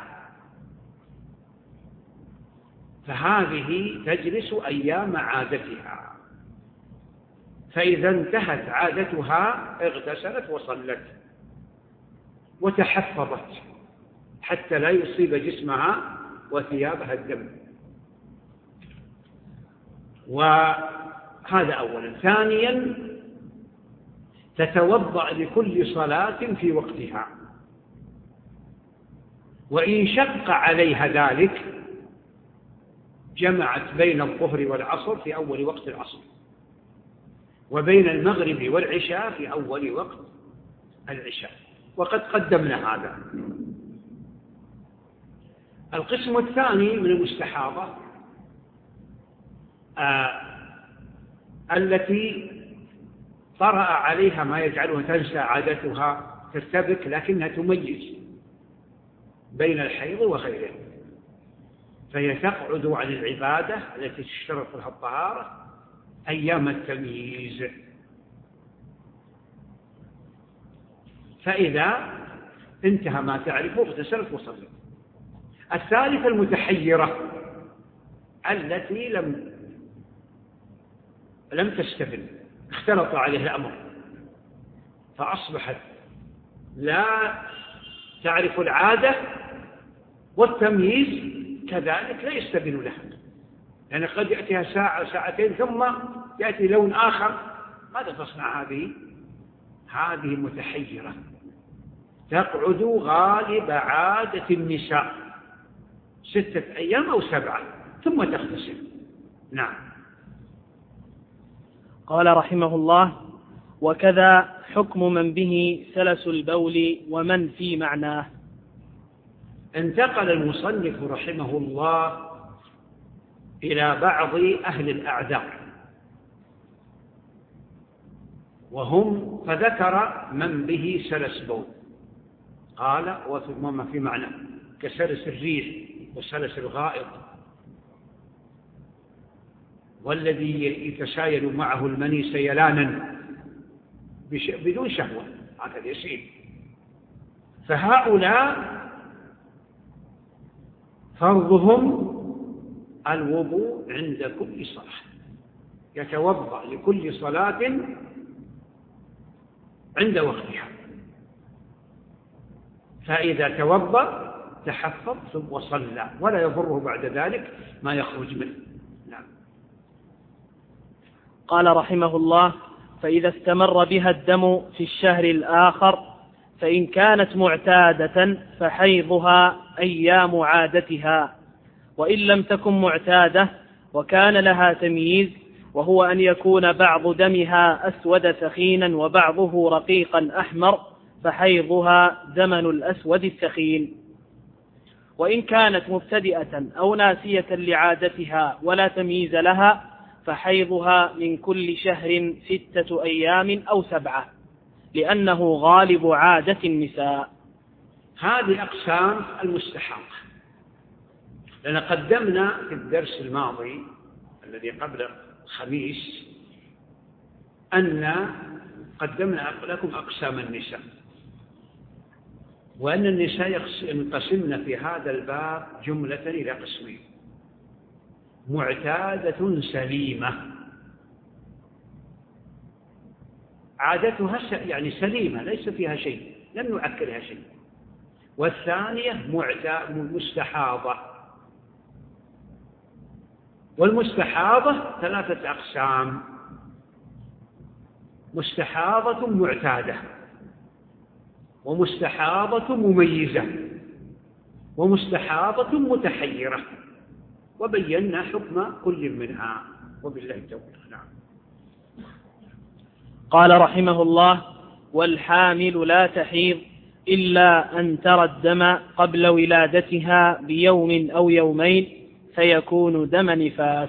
فهذه تجلس أيام عادتها، فإذا انتهت عادتها اغتسلت وصلت وتحفظت حتى لا يصيب جسمها وثيابها الدم. وهذا أولا. ثانيا تتوضأ لكل صلاة في وقتها، وإن شق عليها ذلك جمعت بين الظهر والعصر في أول وقت العصر، وبين المغرب والعشاء في أول وقت العشاء، وقد قدمنا هذا. القسم الثاني من المستحاضة التي طرأ عليها ما يجعلها تنسى عادتها، ترتبك، لكنها تميز بين الحيض وغيره، فهي تقعد عن العبادة التي تشترط لها الطهارة أيام التمييز. فإذا انتهى ما تعرفه اغتسلت وصلت. الثالثة المتحيرة التي لم تستبن، اختلط عليها الأمر فأصبحت لا تعرف العادة والتمييز كذلك لا يستبن لها، يعني قد يأتيها ساعة ساعتين ثم يأتي لون آخر. ماذا تصنع هذه متحيرة، تقعد غالب عادة النساء 6 أيام أو 7 ثم تغتسل. نعم. قال رحمه الله: وكذا حكم من به سلس البول ومن في معناه. انتقل المصنف رحمه الله إلى بعض أهل الأعذار فذكر من به سلس بول، قال وما في معنى كسلس الريح وسلس الغائط والذي يتسايل معه المني سيلانا بدون شهوة، هكذا يسيل. فهؤلاء فرضهم الوضوء عند كل صلاة، يتوضأ لكل صلاة عند وقتها، فإذا توضأ تحفظ ثم وصلى ولا يضره بعد ذلك ما يخرج منه. نعم. قال رحمه الله: فإذا استمر بها الدم في الشهر الآخر فإن كانت معتادة فحيضها أيام عادتها، وإن لم تكن معتادة وكان لها تمييز، وهو أن يكون بعض دمها أسود ثخينا وبعضه رقيقا أحمر، فحيضها دمن الأسود الثخين. وإن كانت مبتدئة أو ناسية لعادتها ولا تمييز لها فحيضها من كل شهر 6 أيام أو 7، لأنه غالب عادة النساء. هذه أقسام المستحاضة، لأن قدمنا في الدرس الماضي الذي قبل الخميس أن قدمنا لكم أقسام النساء، وأن النساء ينقسمن في هذا الباب جملة إلى قسمين: معتادة سليمة، عادتها يعني سليمة ليس فيها شيء، لم يعكرها شيء. والثانية مستحاضة. والمستحاضة 3 أقسام: مستحاضة معتادة، ومستحاضة مميزة، ومستحاضة متحيرة، وبينا حكم كل منها، وبالله التوفيق. نعم. قال رحمه الله: والحامل لا تحيض إلا أن ترى الدم قبل ولادتها بيوم أو يومين فيكون دم نفاس.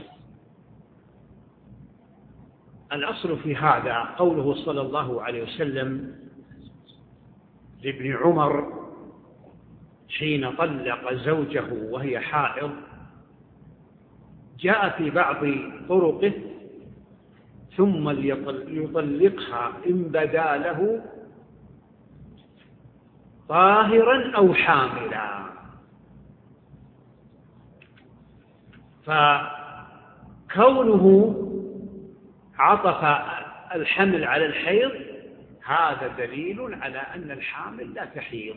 الأصل في هذا قوله صلى الله عليه وسلم لابن عمر حين طلق زوجه وهي حائض، جاء في بعض طرقه: ثم ليطلقها إن بدا له طاهرا أو حاملا. فكونه عطف الحمل على الحيض هذا دليل على أن الحامل لا تحيض.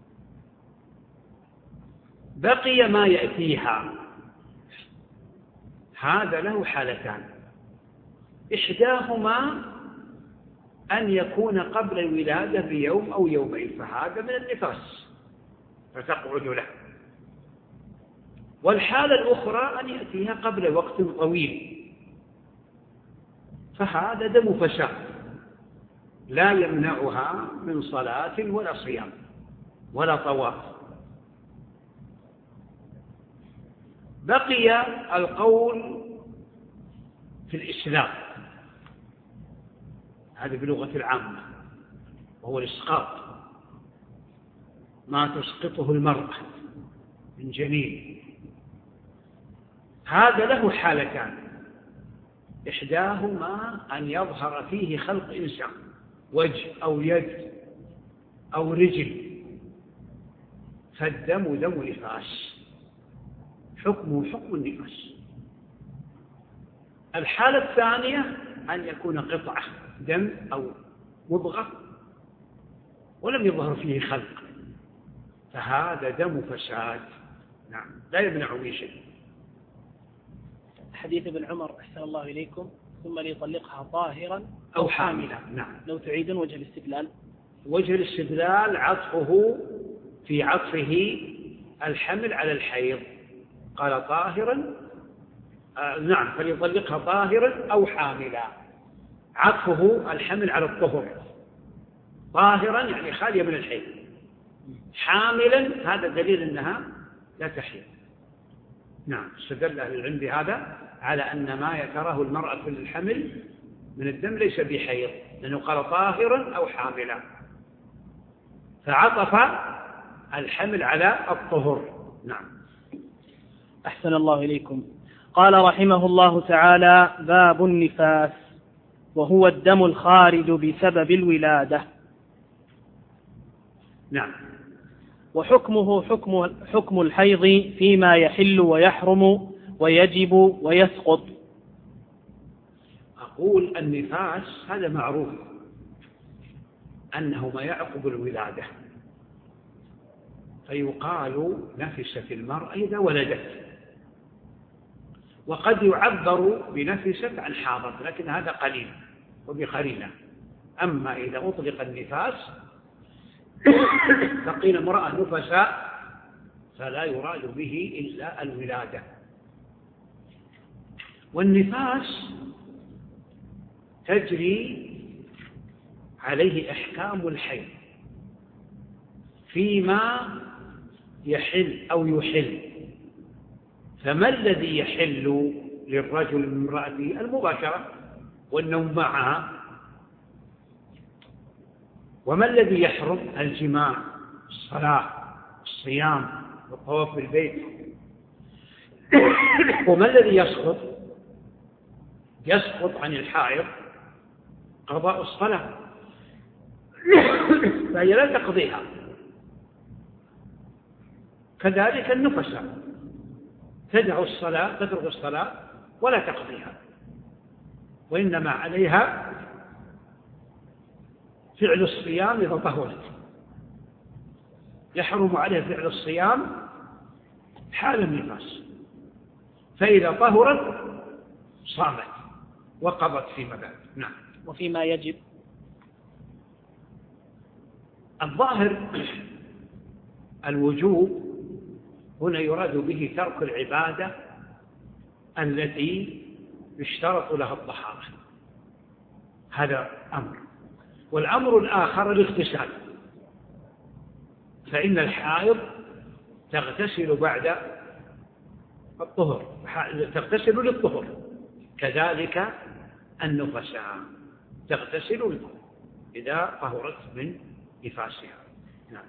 بقي ما يأتيها، هذا له حالتان: إحداهما أن يكون قبل الولادة بيوم أو يومين، فهذا من النفاس فتقعد له. والحالة الأخرى أن يأتيها قبل وقت طويل، فهذا دم فساد لا يمنعها من صلاة ولا صيام ولا طواف. بقي القول في الإسلام، هذا بلغة العامة، وهو الإسقاط، ما تسقطه المرأة من جنين. هذا له حالتان: إحداهما أن يظهر فيه خلق إنسان، وجه أو يد أو رجل فالدم دم نفاس، حكمه حكم النفاس. الحالة الثانية أن يكون قطعة دم أو مضغة ولم يظهر فيه خلق، فهذا دم فساد، نعم، لا يمنع به شيء. حديث ابن عمر أحسن الله إليكم: ثم ليطلقها طاهرا أو حاملا. نعم. لو تعيدون وجه الاستدلال. وجه الاستدلال عطفه في عطفه الحمل على الحيض، قال طاهرا، نعم، فليطلقها طاهرا أو حاملا، عطفه الحمل على الطهر، طاهرا يعني خالية من الحيض، حاملا هذا دليل أنها لا تحيض. نعم، استدل أهل العلم بهذا على أن ما يتراه المرأة في الحمل من الدم ليس بحيض، لأنه قال طاهرا أو حاملا، فعطف الحمل على الطهر. نعم. أحسن الله إليكم. قال رحمه الله تعالى: باب النفاس، وهو الدم الخارج بسبب الولادة. نعم. وحكمه حكم الحيض فيما يحل ويحرم ويجب ويسقط. أقول النفاس هذا معروف أنه ما يعقب الولادة، فيقال نفست المرأة إذا ولدت، وقد يعبر بنفست عن حاضت، لكن هذا قليل وبقرينة. أما إذا أطلق النفاس فقيل امرأة نفساء فلا يراد به إلا الولادة. والنفاس تجري عليه أحكام الحيض فيما يحل أو يحل. فما الذي يحل للرجل من امرأته؟ المباشرة والنوم معها. وما الذي يحرم؟ الجماع، الصلاة، الصيام، والطواف بالبيت. وما الذي يسقط؟ يسقط عن الحائض قضاء الصلاة، فهي لا تقضيها. كذلك النفساء تدع الصلاة، تترك الصلاة ولا تقضيها، وإنما عليها فعل الصيام إذا طهرت. يحرم عليها فعل الصيام حال النفاس، فإذا طهرت صامت وقضت فيما بعد. نعم. وفيما يجب، الظاهر الوجوب هنا يراد به ترك العبادة التي يشترط لها الطهارة، هذا أمر. والأمر الآخر الاغتسال، فإن الحائض تغتسل بعد الطهر، تغتسل للطهر، كذلك النفساء تغتسل إذا طهرت من نفاسها. نعم.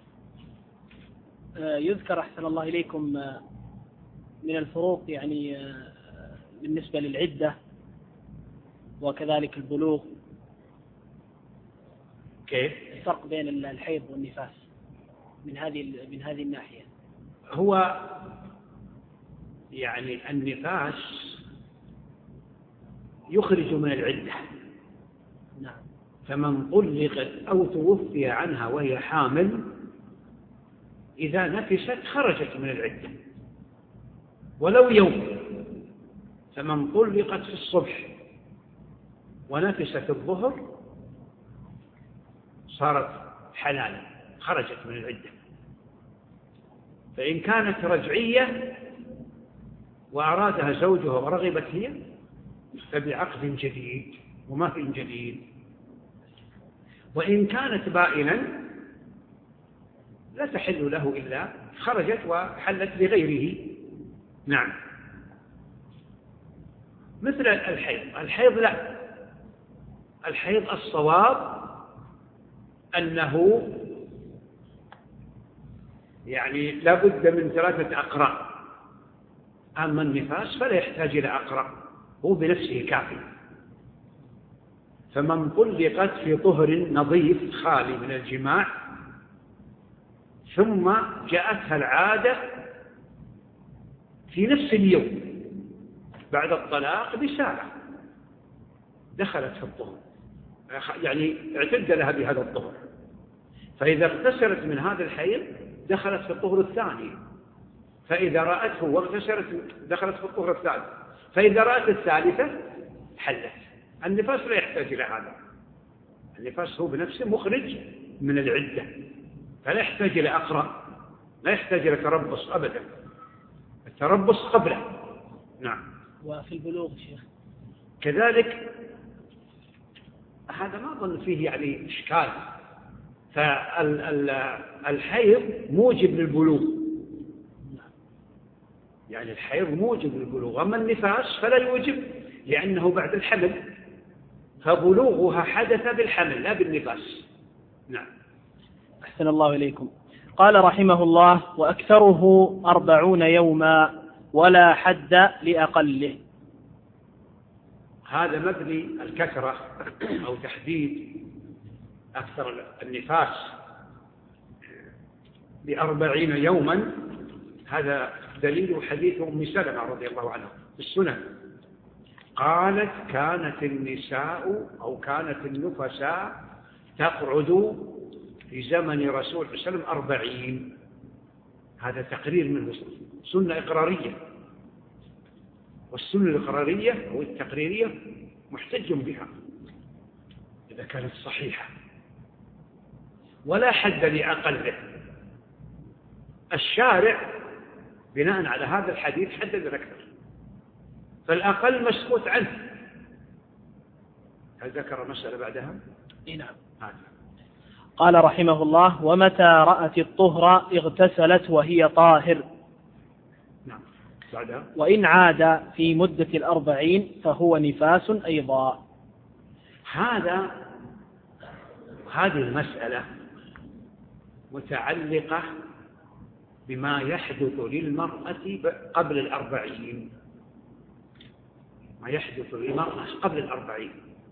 يذكر أحسن الله إليكم من الفروق يعني بالنسبة للعدة وكذلك البلوغ. كيف الفرق بين الحيض والنفاس من هذه الناحية؟ هو يعني النفاس يخرج من العدة. نعم. فمن طلقت أو توفي عنها وهي حامل إذا نفست خرجت من العدة ولو يوم. فمن طلقت في الصبح ونفست الظهر صارت حلالا، خرجت من العدة. فإن كانت رجعية وأرادها زوجها ورغبت هي فبعقد جديد ومهر جديد. وإن كانت بائنا لا تحل له إلا خرجت وحلت لغيره. نعم. مثل الحيض لا، الحيض الصواب أنه يعني لا بد من 3 أقراء. أما النفاس فلا يحتاج إلى أقراء، هو بنفسه كافي. فمن طلقت في طهر نظيف خالي من الجماع ثم جاءتها العادة في نفس اليوم بعد الطلاق بساعة دخلت في الطهر، يعني اعتد لها بهذا الطهر، فإذا اغتسلت من هذا الحيض دخلت في الطهر الثاني، فإذا رأته واغتسلت دخلت في الطهر الثالث، فإذا رأت الثالثة حلت. النفاس لا يحتاج إلى هذا، النفاس هو بنفسه مخرج من العدة، فلا يحتاج إلى أقرأ، لا يحتاج إلى تربص أبدا، التربص قبله. نعم. وفي البلوغ شيخ كذلك هذا ما أظن فيه يعني إشكال، فالحيض موجب للبلوغ، يعني الحيض موجب للبلوغ، أما النفاس فلا يوجب لأنه بعد الحمل، فبلوغها حدث بالحمل لا بالنفاس. نعم. أحسن الله إليكم. قال رحمه الله: وأكثره 40 يوما ولا حد لأقله. هذا مبني الكثرة أو تحديد أكثر النفاس ب40 يوما، هذا دليل حديث أم سلمة رضي الله عنها في السنن، قالت: كانت النساء أو كانت النفساء تقعد في زمن رسول الله صلى الله عليه وسلم 40. هذا تقرير منه، سنة إقرارية، والسنة الإقرارية أو التقريرية محتج بها إذا كانت صحيحة، ولا حد لأقله. الشارع بناء على هذا الحديث حدد الأكثر، فالأقل مسكوت عنه. هل ذكر مسألة بعدها؟ نعم. هذا. قال رحمه الله: ومتى رأت الطهر اغتسلت وهي طاهر. نعم. بعدها: وإن عاد في مدة 40 فهو نفاس أيضا. هذه المسألة متعلقة بما يحدث للمرأة قبل 40، ما يحدث للمرأة قبل 40،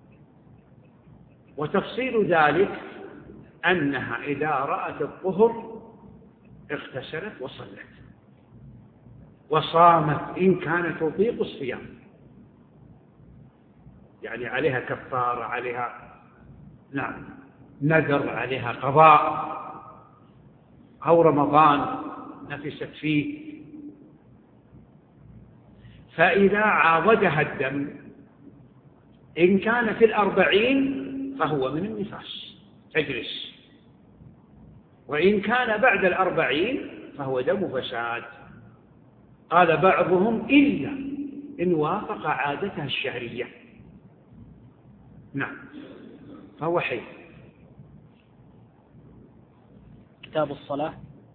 وتفصيل ذلك أنها إذا رأت الطهر اغتسلت وصلت وصامت إن كانت تطيق الصيام، يعني عليها كفارة، عليها نعم نذر، عليها قضاء، أو رمضان نفست فيه. فإذا عاودها الدم إن كان في 40 فهو من النفاس تجلس، وإن كان بعد 40 فهو دم فساد. قال بعضهم: إلا إن وافق عادتها الشهرية. نعم، فهو حيض. كتاب الصلاة.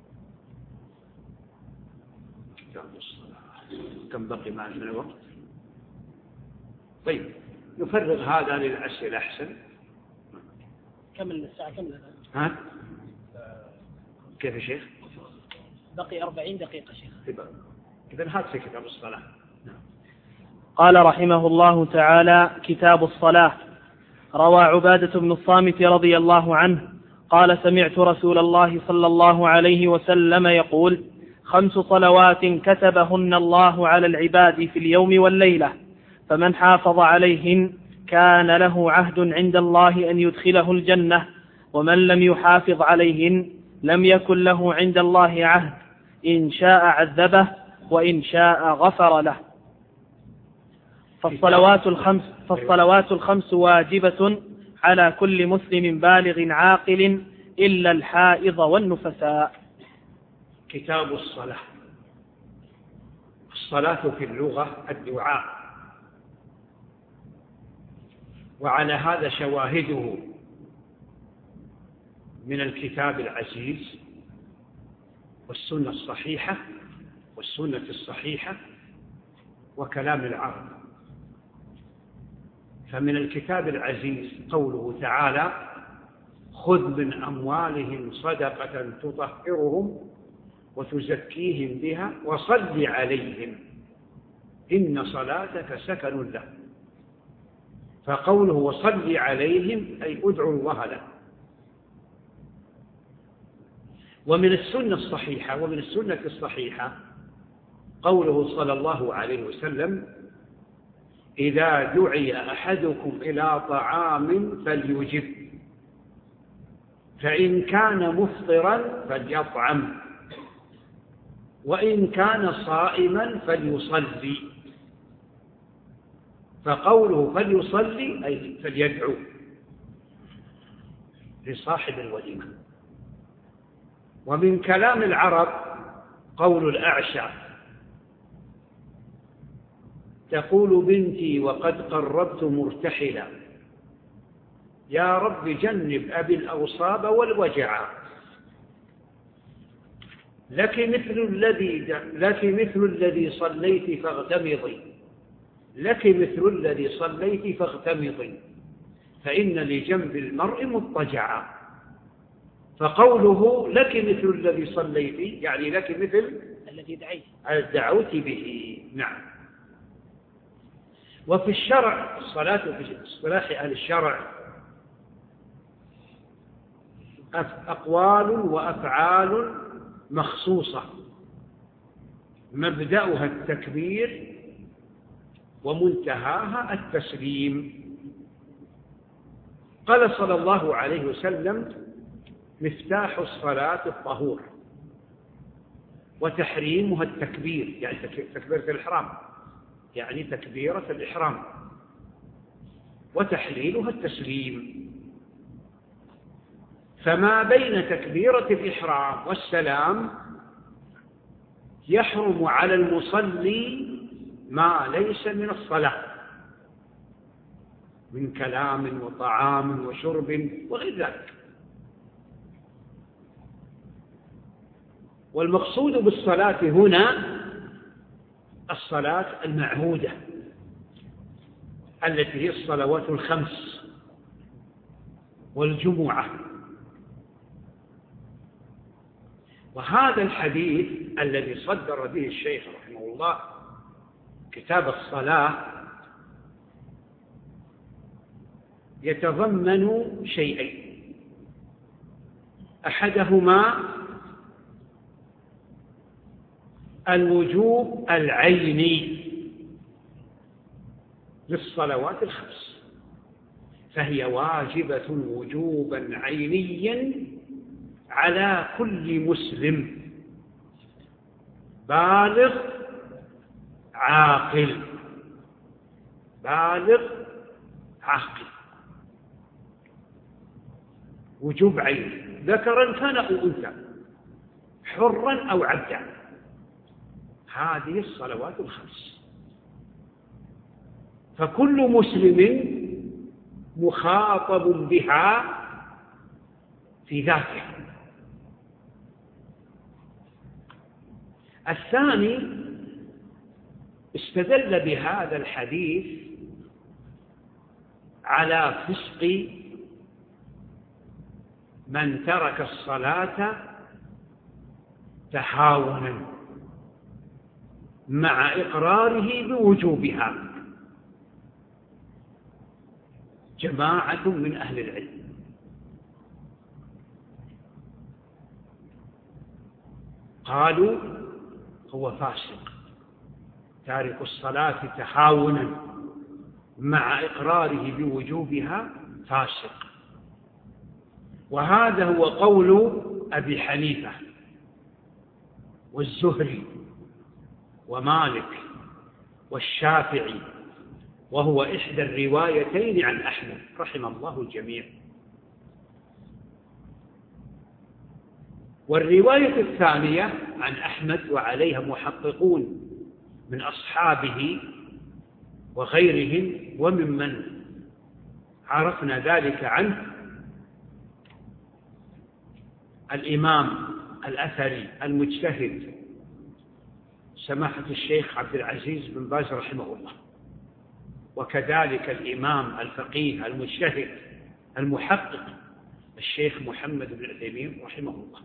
كتاب الصلاة كم بقي معنا من الوقت؟ طيب نفرغ هذا للأسئلة أحسن. كمل الساعة كم؟ ها؟ كيف يا شيخ؟ بقي 40 دقيقة شيخ. إذن هذا في كتاب الصلاة. قال رحمه الله تعالى: كتاب الصلاة. روى عبادة بن الصامت رضي الله عنه قال: سمعت رسول الله صلى الله عليه وسلم يقول: 5 صلوات كتبهن الله على العباد في اليوم والليلة، فمن حافظ عليهن كان له عهد عند الله أن يدخله الجنة، ومن لم يحافظ عليهن لم يكن له عند الله عهد، إن شاء عذبه وإن شاء غفر له. فالصلوات الخمس واجبة على كل مسلم بالغ عاقل إلا الحائض والنفساء. كتاب الصلاة. الصلاة في اللغة الدعاء، وعلى هذا شواهده من الكتاب العزيز والسنة الصحيحة والسنة الصحيحة وكلام العرب. فمن الكتاب العزيز قوله تعالى: خذ من أموالهم صدقة تطهرهم وتزكيهم بها وصل عليهم إن صلاتك سكن لهم. فقوله وصل عليهم أي أدعو الله له. ومن السنة الصحيحة قوله صلى الله عليه وسلم: إذا دعي أحدكم إلى طعام فليجب، فإن كان مفطرا فليطعم، وإن كان صائما فليصلي. فقوله فليصلي أي فليدعو لصاحب الوليمة. ومن كلام العرب قول الأعشى: تقول بنتي وقد قربت مرتحلا، يا رب جنب أبي الأوصاب والوجع، لك مثل الذي صليت فاغتمضي، لك مثل الذي صليت فاغتمضي، فإن لجنب المرء مضطجعا. فقوله لك مثل الذي صليت يعني لك مثل الذي دعوت به. نعم. وفي الشرع الصلاة في اصطلاح أهل الشرع أقوال وأفعال مخصوصة مبدأها التكبير ومنتهاها التسليم. قال صلى الله عليه وسلم: مفتاح الصلاة الطهور، وتحريمها التكبير يعني تكبيرة الإحرام، يعني تكبيرة الإحرام، وتحليلها التسليم. فما بين تكبيرة الإحرام والسلام يحرم على المصلي ما ليس من الصلاة من كلام وطعام وشرب وغير ذلك. والمقصود بالصلاة هنا الصلاة المعهودة التي هي الصلوات الخمس والجمعة. وهذا الحديث الذي صدر به الشيخ رحمه الله كتاب الصلاة يتضمن شيئين: أحدهما الوجوب العيني للصلوات الخمس، فهي واجبة وجوبا عينيا على كل مسلم بالغ عاقل، وجوب عيني، ذكرا كان أو أنثى، حرا أو عبدا. هذه الصلوات الخمس، فكل مسلم مخاطب بها في ذاته. الثاني استدل بهذا الحديث على فسق من ترك الصلاة تهاونا مع إقراره بوجوبها جماعة من أهل العلم. قالوا هو فاسق تارك الصلاة تهاونا مع إقراره بوجوبها فاسق. وهذا هو قول أبي حنيفة والزهري ومالك والشافعي، وهو إحدى الروايتين عن أحمد رحم الله الجميع. والرواية الثانية عن أحمد وعليها محققون من أصحابه وغيرهم وممن عرفنا ذلك عنه الإمام الأثري المجتهد سماحة الشيخ عبد العزيز بن باز رحمه الله، وكذلك الإمام الفقيه المجتهد المحقق الشيخ محمد بن عثيمين رحمه الله.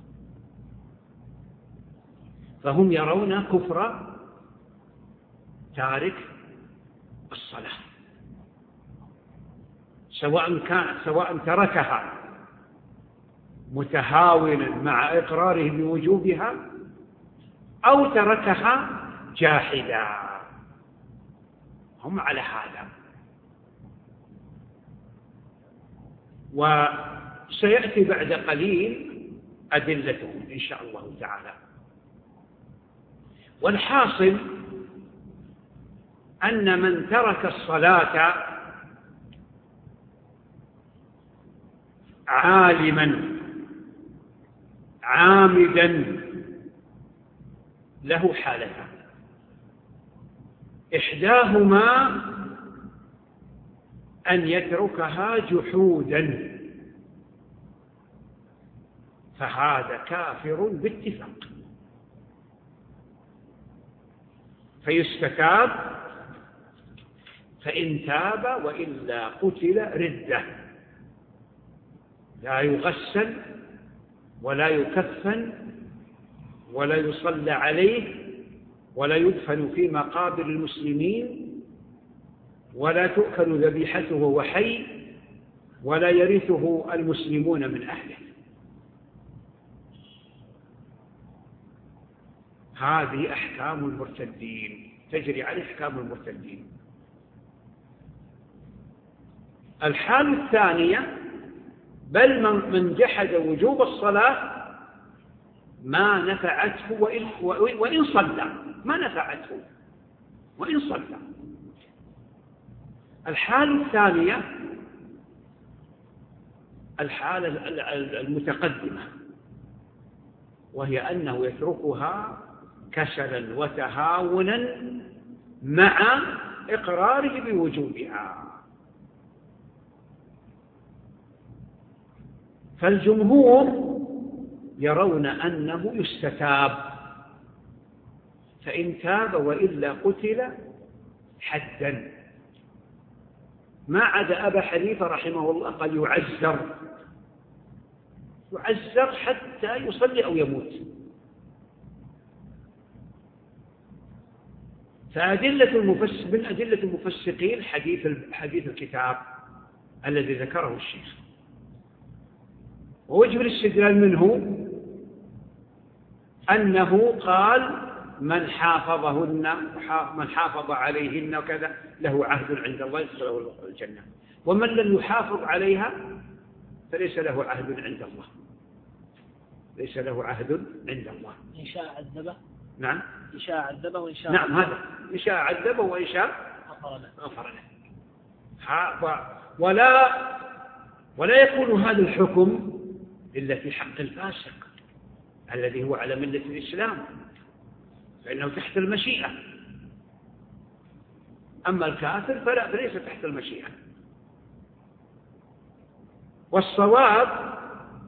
فهم يرون كفر تارك الصلاة سواء تركها متهاونا مع إقراره بوجوبها أو تركها جاحدا. هم على هذا. وسيأتي بعد قليل أدلتهم إن شاء الله تعالى. والحاصل أن من ترك الصلاة عالما عامدا له حالتان: إحداهما أن يتركها جحودا، فهذا كافر باتفاق، فيستتاب، فإن تاب وإلا قتل ردة، لا يغسل ولا يكفن ولا يصلى عليه ولا يدفن في مقابر المسلمين ولا تؤكل ذبيحته وهو حي ولا يرثه المسلمون من أهله. هذه أحكام المرتدين، تجري عليه أحكام المرتدين. الحالة الثانية: بل من جحد وجوب الصلاة ما نفعته وإن صلى، ما نفعته وإن صلى. الحالة الثانية الحالة المتقدمة، وهي أنه يتركها كسلا وتهاونا مع إقراره بوجوبها. فالجمهور يرون أنه يستتاب، فإن تاب وإلا قتل حدا، ما عدا أبا حنيفة رحمه الله قال يعزر حتى يصلي أو يموت. من أدلة المفسقين حديث الكتاب الذي ذكره الشيخ، ووجه الاستدلال منه أنه قال من حافظ عليهن وكذا له عهد عند الله يدخله الجنة، ومن لم يحافظ عليها فليس له عهد عند الله، ليس له عهد عند الله. إن شاء عذبه. نعم، إن شاء عذبه وإن شاء نعم، هذا إن شاء عذبه وإن شاء غفر له. ولا يكون هذا الحكم إلا في حق الفاسق الذي هو على ملة الإسلام، فإنه تحت المشيئة. أما الكافر فليس تحت المشيئة. والصواب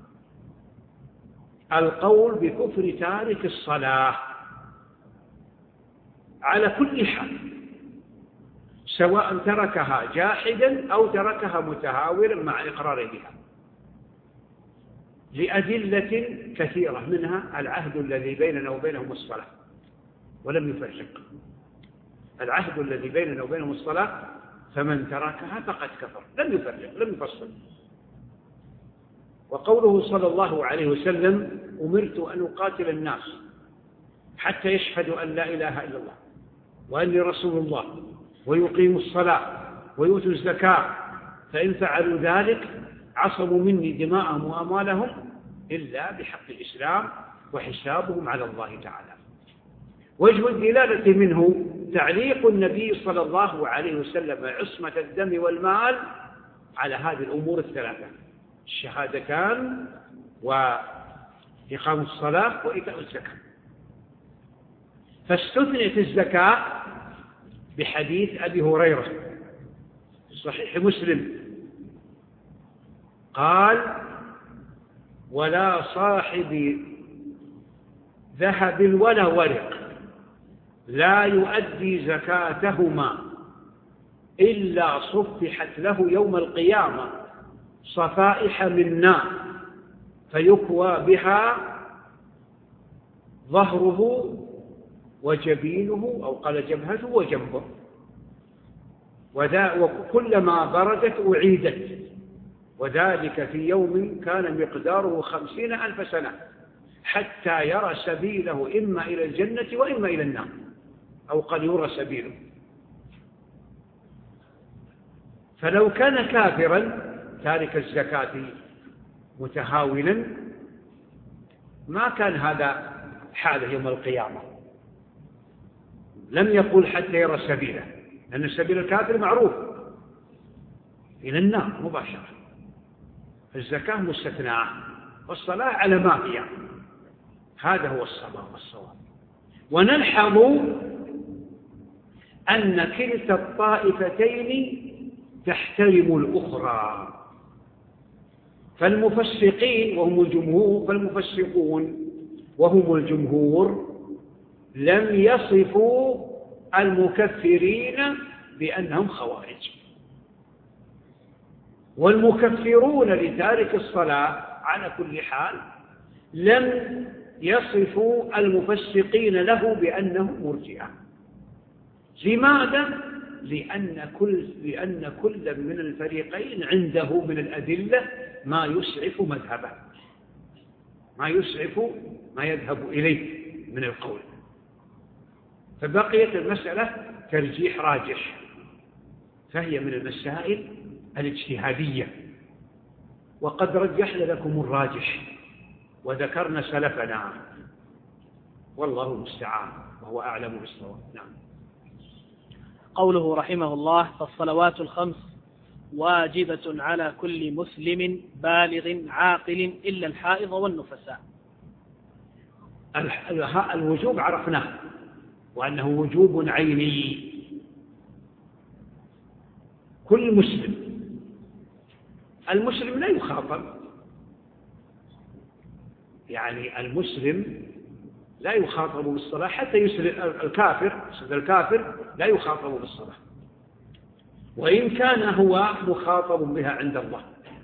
القول بكفر تارك الصلاة على كل حال، سواء تركها جاحدا أو تركها متهاونا مع إقراره بها، لأدلة كثيرة، منها العهد الذي بيننا وبينهم الصلاة، ولم يفرق. العهد الذي بيننا وبينهم الصلاة، فمن تركها فقد كفر، لم يفرق، لم يفصل. وقوله صلى الله عليه وسلم: أمرت أن أقاتل الناس حتى يشهدوا أن لا إله إلا الله وأني رسول الله ويقيموا الصلاة ويؤتوا الزكاة، فإن فعلوا ذلك عصموا مني دماءهم وأموالهم إلا بحق الإسلام وحسابهم على الله تعالى. وجه الدلالة منه تعليق النبي صلى الله عليه وسلم عصمة الدم والمال على هذه الأمور الثلاثة: الشهادتان وإقام الصلاة وإيتاء الزكاة. فاستثنت الزكاة بحديث أبي هريرة في صحيح مسلم قال: ولا صاحب ذهب ولا ورق لا يؤدي زكاتهما إلا صفحت له يوم القيامة صفائح من نار فيكوى بها ظهره وجبينه، أو قال جبهته وجنبه، وكلما بردت أعيدت وذلك في يوم كان مقداره 50,000 سنة حتى يرى سبيله إما إلى الجنة وإما إلى النار، أو قد يرى سبيله. فلو كان كافرا تارك الزكاة متهاونا ما كان هذا حاله يوم القيامة. لم يقل حتى يرى سبيله، لأن سبيل الكافر معروف إلى النار مباشرة. الزكاة مستثناة والصلاة على ما هي. هذا هو الصواب. ونلحظ أن كلتا الطائفتين تحترم الأخرى، فالمفسقين وهم الجمهور، فالمفسقون وهم الجمهور لم يصفوا المكفرين بأنهم خوارج، والمكفرون لتارك الصلاة على كل حال لم يصفوا المفسقين له بأنهم مرجئة. لماذا؟ لأن كل من الفريقين عنده من الأدلة ما يسعف مذهبه، ما يسعف ما يذهب إليه من القول. فبقيت المسألة ترجيح راجح، فهي من المسائل الاجتهادية، وقد رجحنا لكم الراجح وذكرنا سلفنا، والله المستعان وهو أعلم بالصواب. نعم. قوله رحمه الله: فالصلوات الخمس واجبة على كل مسلم بالغ عاقل إلا الحائض والنفساء. الوجوب عرفناه وأنه وجوب عيني. كل مسلم، المسلم لا يخاطب، يعني المسلم لا يخاطب بالصلاة حتى يسلم. الكافر لا يخاطب بالصلاة، وإن كان هو مخاطب بها عند الله.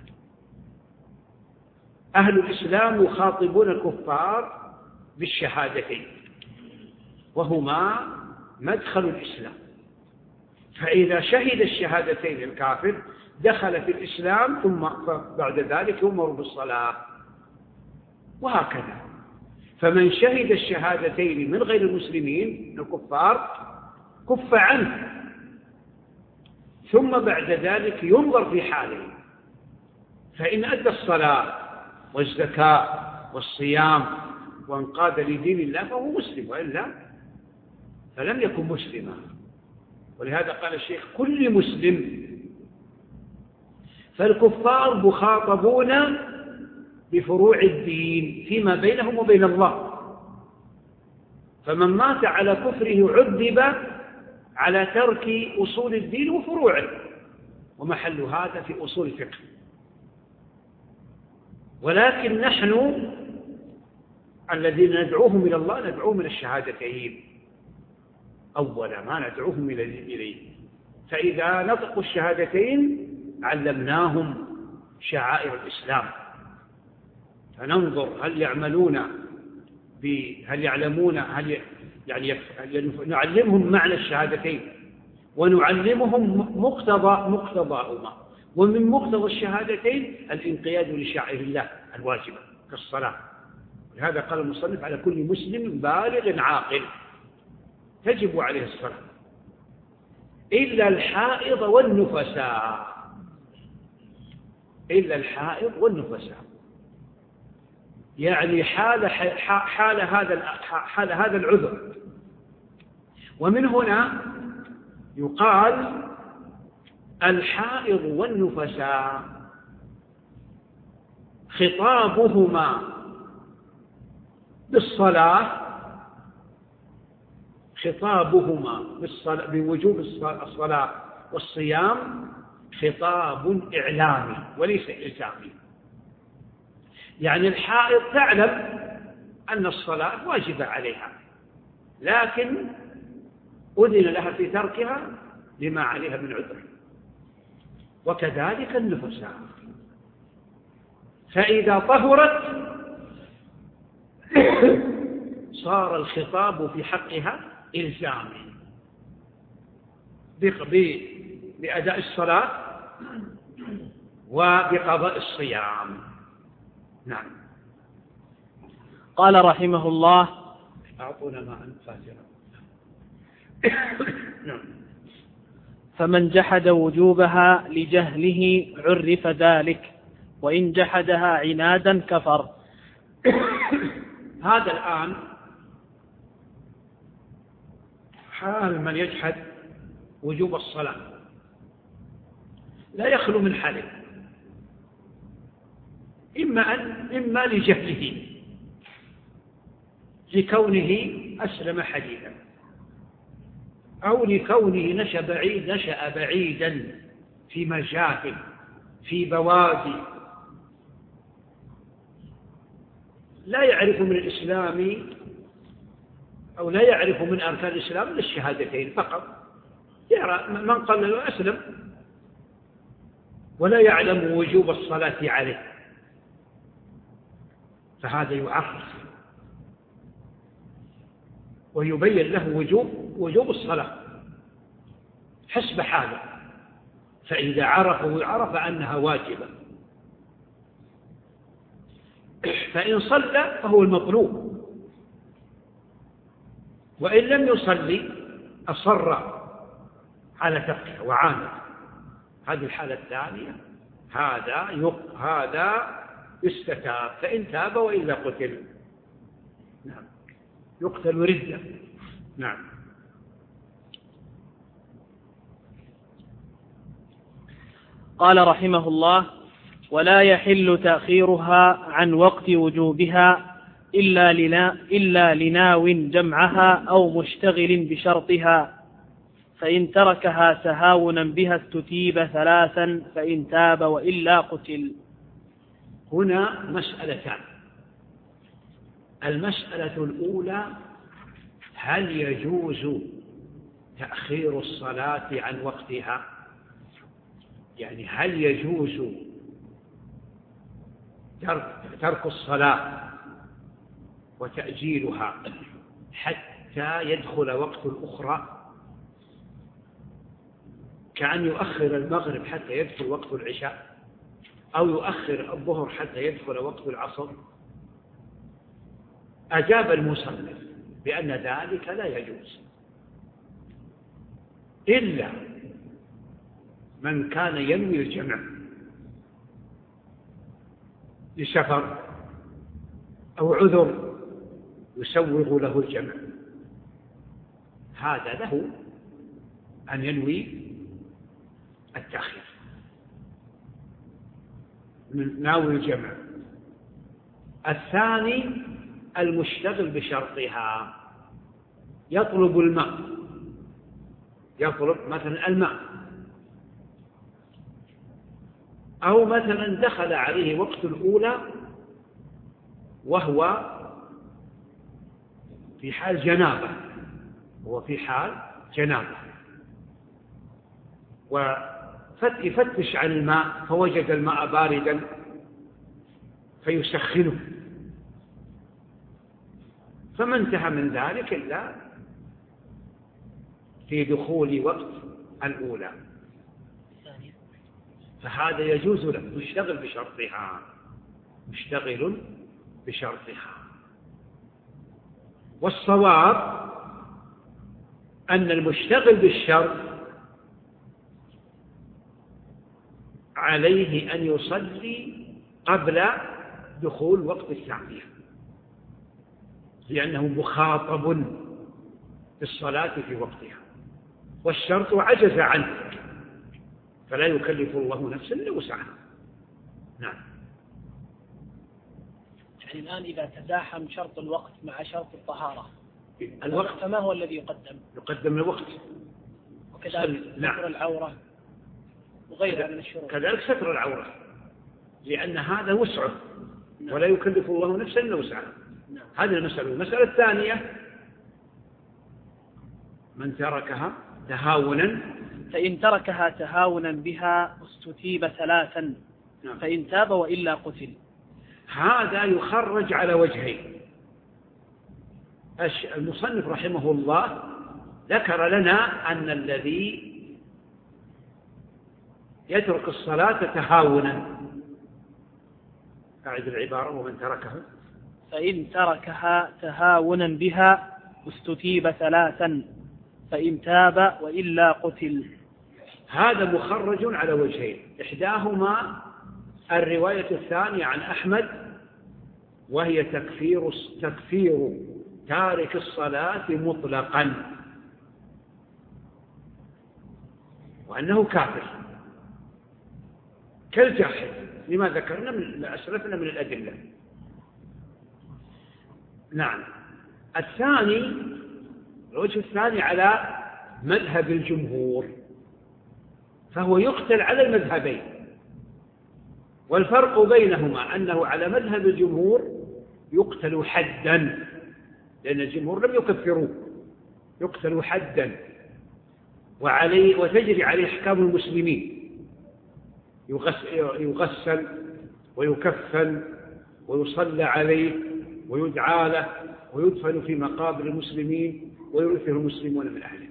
أهل الإسلام يخاطبون الكفار بالشهادتين، وهما مدخل الإسلام. فإذا شهد الشهادتين الكافر دخل في الإسلام، ثم بعد ذلك يؤمر بالصلاة، وهكذا. فمن شهد الشهادتين من غير المسلمين الكفار كف عنه، ثم بعد ذلك ينظر في حاله، فإن أدى الصلاة والزكاة والصيام وانقاد لدين الله فهو مسلم، وإلا فلم يكن مسلما. ولهذا قال الشيخ: كل مسلم. فالكفار مخاطبون بفروع الدين فيما بينهم وبين الله، فمن مات على كفره عذب على ترك أصول الدين وفروعه، ومحل هذا في أصول الفقه. ولكن نحن الذين ندعوهم إلى الله ندعوهم من الشهادتين أولا، ما ندعوهم إليه. فإذا نطقوا الشهادتين علمناهم شعائر الإسلام، فننظر هل يعملون هل يعلمون يعني نعلمهم معنى الشهادتين، ونعلمهم مقتضاهما. ومن مقتضى الشهادتين الانقياد لشعائر الله الواجبة كالصلاة. لهذا قال المصنف: على كل مسلم بالغ عاقل تجب عليه الصلاة إلا الحائض والنفساء. إلا الحائض والنفساء، يعني حال هذا العذر. ومن هنا يقال الحائض والنفساء خطابهما بالصلاة، بوجوب الصلاة والصيام خطاب إعلامي وليس إلزامي. يعني الحائض تعلم أن الصلاة واجبة عليها، لكن أذن لها في تركها لما عليها من عذر. وكذلك النفساء، فإذا طهرت صار الخطاب في حقها إلزامي بأداء الصلاة وبقضاء الصيام. نعم. قال رحمه الله: أعطونا ماء فاترا. نعم. فمن جحد وجوبها لجهله عرف ذلك، وإن جحدها عنادا كفر. هذا الآن حال من يجحد وجوب الصلاة لا يخلو من حالين: إما لجهله لكونه أسلم حديثا، أو لكونه نشأ بعيدا في مجاهل في بوادي لا يعرف من الإسلام أو لا يعرف من أركان الإسلام إلا الشهادتين فقط، يرى من قال له أسلم ولا يعلم وجوب الصلاة عليه، فهذا يعرف ويبين له وجوب الصلاة حسب حاله، فإذا عرف أنها واجبة فإن صلى فهو المطلوب، وإن لم يصلي أصر على تركها وعاند. هذه الحالة الثانية هذا يستتاب، فإن تاب وإلا قتل. نعم، يقتل ردة. نعم. قال رحمه الله: ولا يحل تأخيرها عن وقت وجوبها إلا لناو جمعها أو مشتغل بشرطها، فإن تركها تهاونا بها استتيب 3 فإن تاب وإلا قتل. هنا مسألتان: المسألة الأولى: هل يجوز تأخير الصلاة عن وقتها؟ يعني هل يجوز ترك الصلاة وتأجيلها حتى يدخل وقت الأخرى، كأن يؤخر المغرب حتى يدخل وقت العشاء، أو يؤخر الظهر حتى يدخل وقت العصر؟ أجاب المصنف بأن ذلك لا يجوز إلا من كان ينوي الجمع لسفر أو عذر يسوغ له الجمع، هذا له أن ينوي التأخير من ناوي الجمع. الثاني المشتغل بشرطها، يطلب الماء، يطلب مثلا الماء، أو مثلا دخل عليه وقت الأولى وهو في حال جنابة، ويفتش عن الماء فوجد الماء باردا فيسخنه، فما انتهى من ذلك إلا في دخول وقت الأولى، فهذا يجوز له مشتغل بشرطها. والصواب أن المشتغل بالشرط عليه أن يصلي قبل دخول وقت الثانية، لأنه مخاطب بالصلاة في وقتها، والشرط عجز عنه فلا يكلف الله نفسا إلا وسعها. نعم. يعني الآن إذا تزاحم شرط الوقت مع شرط الطهارة، الوقت فما هو الذي يقدم؟ يقدم الوقت، وكذلك ستر العورة وغيرها من الشروط. كذلك ستر العورة، لأن هذا وسعه ولا يكلف الله نفسا إلا وسعها. هذه المسألة. المسألة الثانية: من تركها تهاونا، فإن تركها تهاونا بها استتيب 3 فإن تاب وإلا قتل. هذا يخرج على وجهين. المصنف رحمه الله ذكر لنا أن الذي يترك الصلاة تهاونا. أعد العبارة: ومن تركها فإن تركها تهاونا بها استتيب 3 فإن تاب وإلا قتل. هذا مخرج على وجهين، إحداهما الرواية الثانية عن أحمد، وهي تكفير تارك الصلاة مطلقا، وأنه كافر كالجاحد لما ذكرنا من أسلفنا من الأدلة. نعم. الوجه الثاني على مذهب الجمهور، فهو يقتل على المذهبين، والفرق بينهما أنه على مذهب الجمهور يقتل حدا، لأن الجمهور لم يكفروه، يقتل حدا وتجري عليه أحكام المسلمين، يغسل ويكفن ويصلى عليه ويدعى له ويدفن في مقابر المسلمين ويورثه المسلمون من أهله.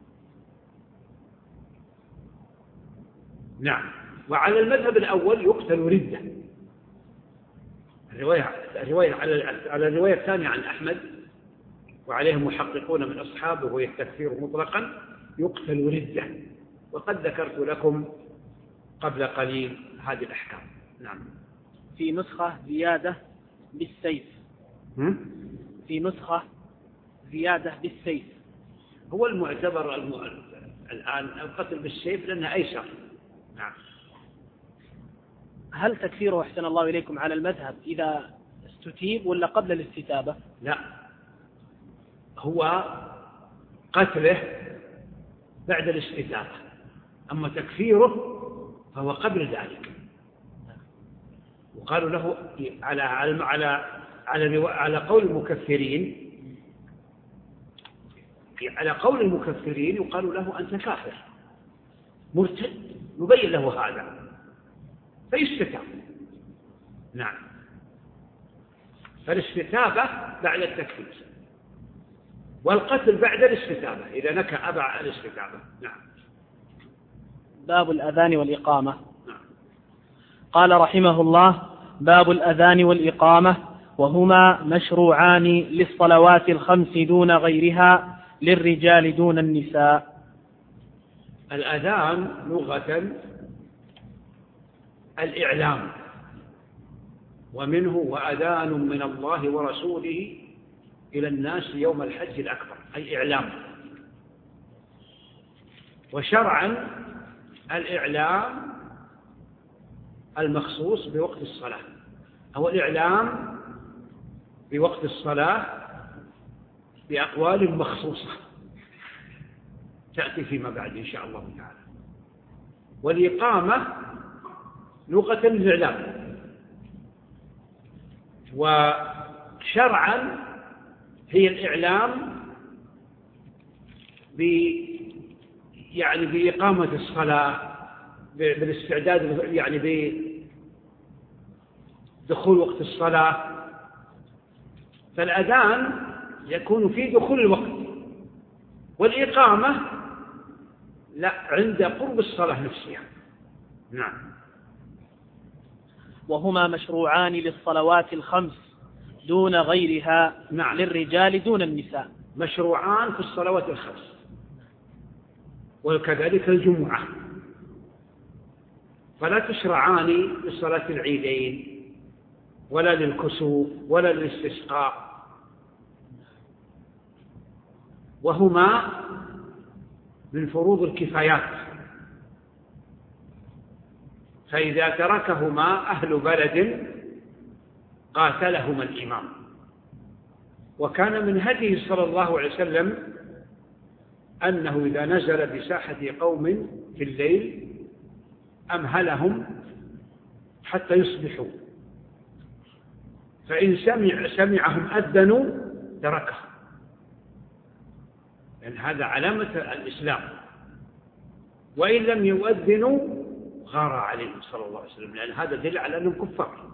نعم. وعلى المذهب الأول يقتل ردة. على الرواية الثانية عن أحمد وعليه محققون من أصحابه وهي التكفير مطلقا يقتل ردة، وقد ذكرت لكم قبل قليل هذه الأحكام. نعم. في نسخة زيادة بالسيف. في نسخة زيادة بالسيف. هو المعتبر الآن القتل بالسيف لأنه أيسر. نعم. هل تكفيره أحسن الله إليكم على المذهب إذا استتيب ولا قبل الاستتابة؟ لا، هو قتله بعد الاستتابة، أما تكفيره فهو قبل ذلك. وقالوا له على قول المكفرين، على قول المكفرين يقال له أنت كافر مرتد، يبين له هذا فيستتاب. نعم. فالاستتابة بعد التكفير، والقتل بعد الاستتابة إذا نكى أبع الاستتابة. نعم. باب الأذان والإقامة. نعم. قال رحمه الله: باب الأذان والإقامة، وهما مشروعان للصلوات الخمس دون غيرها، للرجال دون النساء. الأذان لغة الإعلام، ومنه وأذان من الله ورسوله إلى الناس يوم الحج الأكبر، أي إعلام. وشرعا الإعلام المخصوص بوقت الصلاة، أو الإعلام بوقت الصلاة بأقوال مخصوصة تأتي فيما بعد إن شاء الله تعالى. والإقامة لغة الإعلام، وشرعا هي الإعلام بإقامة الصلاة، بالاستعداد، يعني بدخول وقت الصلاة. فالأذان يكون في دخول الوقت، والإقامة لا عند قرب الصلاة نفسها. نعم. وهما مشروعان للصلوات الخمس دون غيرها. نعم. للرجال دون النساء. مشروعان في الصلوات الخمس، وكذلك الجمعة، فلا تشرعان لصلاة العيدين ولا للكسوف ولا للاستسقاء، وهما من فروض الكفايات، فإذا تركهما أهل بلد قاتلهما الإمام. وكان من هديه صلى الله عليه وسلم أنه إذا نزل بساحة قوم في الليل أمهلهم حتى يصبحوا، فإن سمعهم أذنوا تركهم، لأن هذا علامة الإسلام، وإن لم يؤذنوا غار عليهم صلى الله عليه وسلم، لأن هذا دليل على أنهم كفار.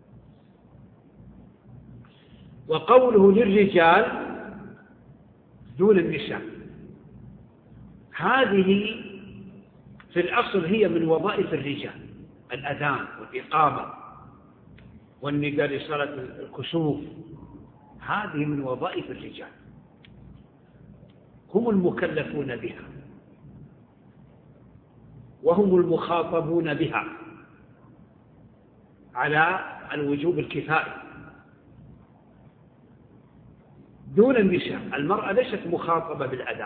وقوله للرجال دون النساء، هذه في الأصل هي من وظائف الرجال، الأذان والإقامة والنداء لصلاة الكسوف، هذه من وظائف الرجال، هم المكلفون بها وهم المخاطبون بها على الوجوب الكفائي دون النساء. المرأة ليست مخاطبة بالأذان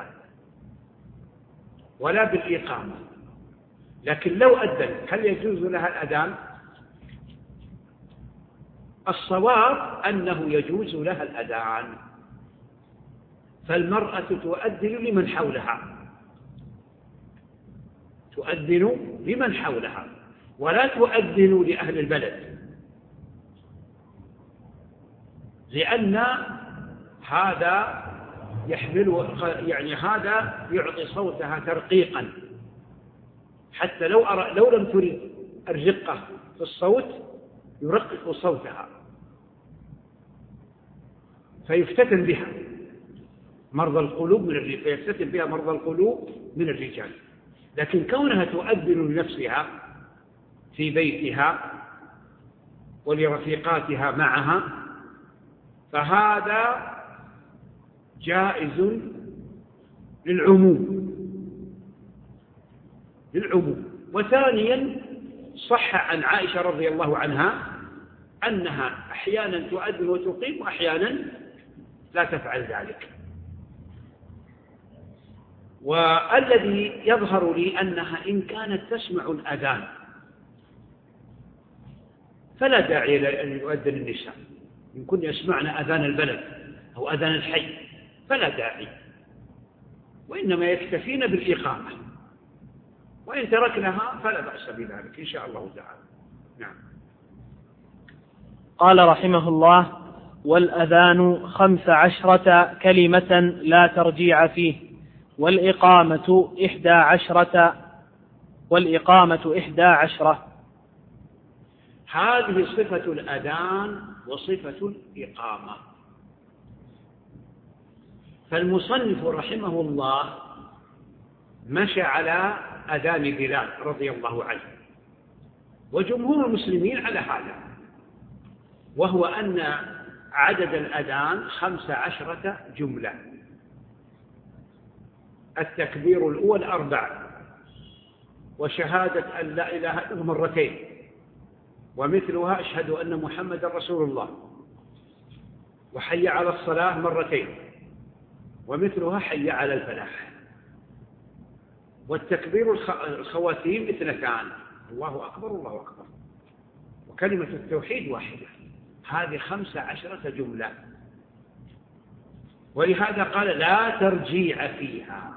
ولا بالإقامة، لكن لو أذنت هل يجوز لها الأذان؟ الصواب أنه يجوز لها الأذان، فالمرأة تؤذن لمن حولها، تؤذن لمن حولها ولا تؤذن لأهل البلد، لأن هذا يحمل يعني هذا يعطي صوتها ترقيقا، حتى لو لم ترد الرقة في الصوت يرقق صوتها فيفتتن بها مرضى القلوب من الرجال. لكن كونها تؤذن لنفسها في بيتها ولرفيقاتها معها فهذا جائز للعموم. وثانيا صح عن عائشة رضي الله عنها أنها أحيانا تؤذن وتقيم وأحيانا لا تفعل ذلك. والذي يظهر لي أنها إن كانت تسمع الأذان فلا داعي لأن يؤذن النساء، إن كن يسمعن أذان البلد أو أذان الحي فلا داعي، وإنما يكتفين بالإقامة، وإن تركنها فلا بأس بذلك إن شاء الله تعالى. نعم. قال رحمه الله: والأذان 15 كلمة لا ترجيع فيه، والإقامة 11. هذه صفة الأذان وصفة الإقامة. فالمصنف رحمه الله مشى على أذان بلال رضي الله عنه، وجمهور المسلمين على هذا، وهو أن عدد الأذان 15 جملة. التكبير الأول 4، وشهادة أن لا إله إلا الله مرتين، ومثلها أشهد أن محمد رسول الله، وحي على الصلاة مرتين، ومثلها حي على الفلاح. والتكبير الخواتيم 2، الله أكبر الله أكبر، وكلمة التوحيد 1. هذه 15 جملة، ولهذا قال لا ترجيع فيها.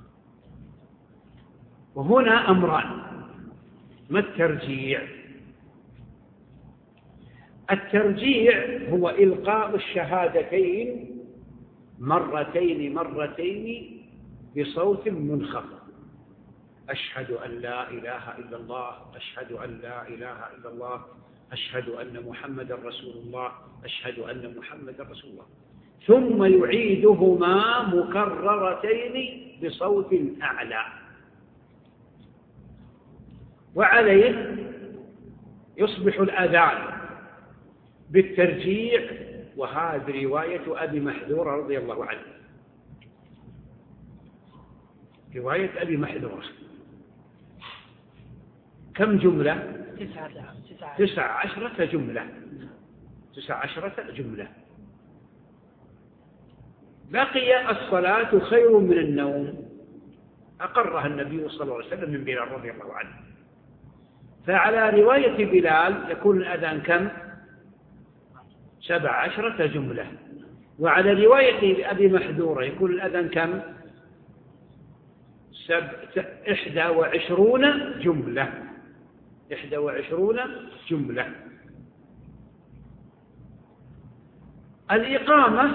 وهنا أمران: ما الترجيع؟ الترجيع هو إلقاء الشهادتين مرتين بصوت منخفض: أشهد أن لا إله إلا الله، أشهد أن لا إله إلا الله، أشهد أن محمد رسول الله، أشهد أن محمد رسول الله، ثم يعيدهما مكررتين بصوت أعلى، وعليه يصبح الأذان بالترجيع. وهذه رواية أبي محذورة رضي الله عنه، رواية أبي محذورة. كم جملة؟ 19 جملة. 19 جملة. بقي الصلاة خير من النوم، أقرها النبي صلى الله عليه وسلم من بلال رضي الله عنه. فعلى رواية بلال يكون الأذان كم؟ 17 جملة. وعلى رواية أبي محذورة يكون الأذان كم؟ 21 جملة. 21 جملة. الإقامة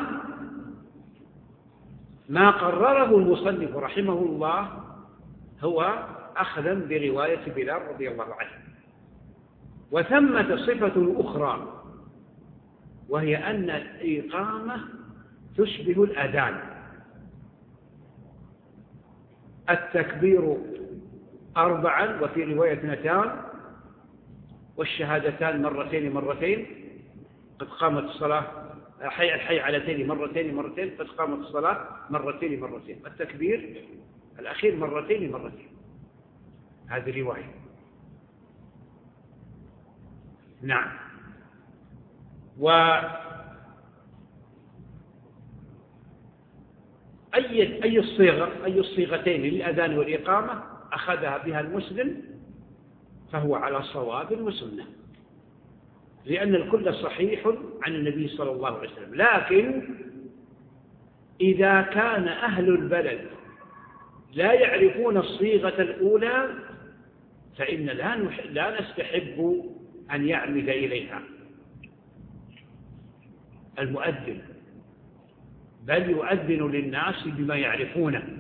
ما قرره المصنف رحمه الله هو أخذا برواية بلال رضي الله عنه. وثمة صفة أخرى، وهي أن الإقامة تشبه الأذان. التكبير 4 وفي رواية 2 والشهادتان مرتين قد قامت الصلاة، الحي علتين مرتين قد قامت الصلاة مرتين التكبير الأخير مرتين هذه رواية. نعم. أي الصيغتين للأذان والإقامة أخذها بها المسلم فهو على صواب وسنة، لأن الكل صحيح عن النبي صلى الله عليه وسلم. لكن إذا كان أهل البلد لا يعرفون الصيغة الأولى فإن لا نستحب أن يعمد إليها المؤذن، بل يؤذن للناس بما يعرفونه،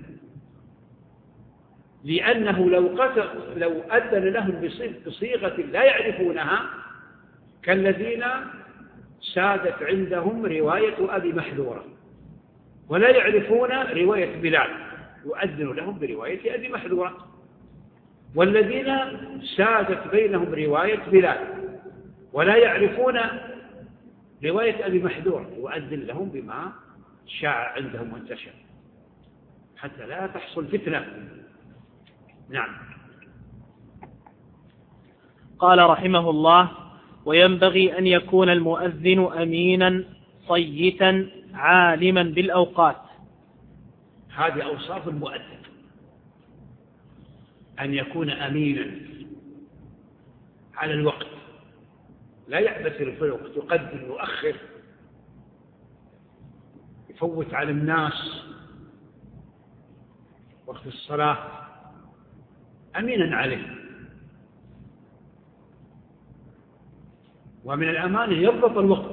لأنه لو أذن لهم بصيغة لا يعرفونها كالذين سادت عندهم رواية أبي محذورة ولا يعرفون رواية بلال، يؤذن لهم برواية أبي محذورة، والذين سادت بينهم رواية بلال ولا يعرفون رواية أبي محذورة يؤذن لهم بما شاع عندهم وانتشر حتى لا تحصل فتنة. نعم. قال رحمه الله: وينبغي أن يكون المؤذن أمينا صيتا عالما بالأوقات. هذه أوصاف المؤذن، أن يكون أمينا على الوقت، لا يعبثر في الوقت، يقدم يؤخر، يفوت على الناس وقت الصلاة، أمينا عليه. ومن الأمانة يضبط الوقت،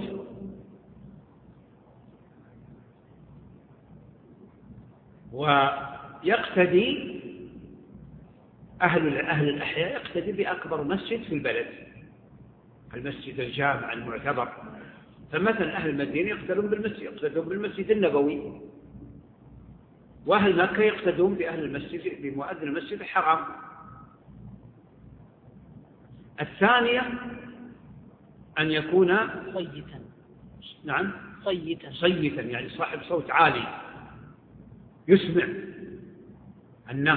ويقتدي أهل الأحياء يقتدي بأكبر مسجد في البلد، المسجد الجامع المعتبر. فمثلا أهل المدينة يقتدون بالمسجد النبوي، وأهل مكة يقتدون بمؤذن المسجد الحرام. الثانية أن يكون صيتا. نعم، صيتا يعني صاحب صوت عالي يسمع الناس.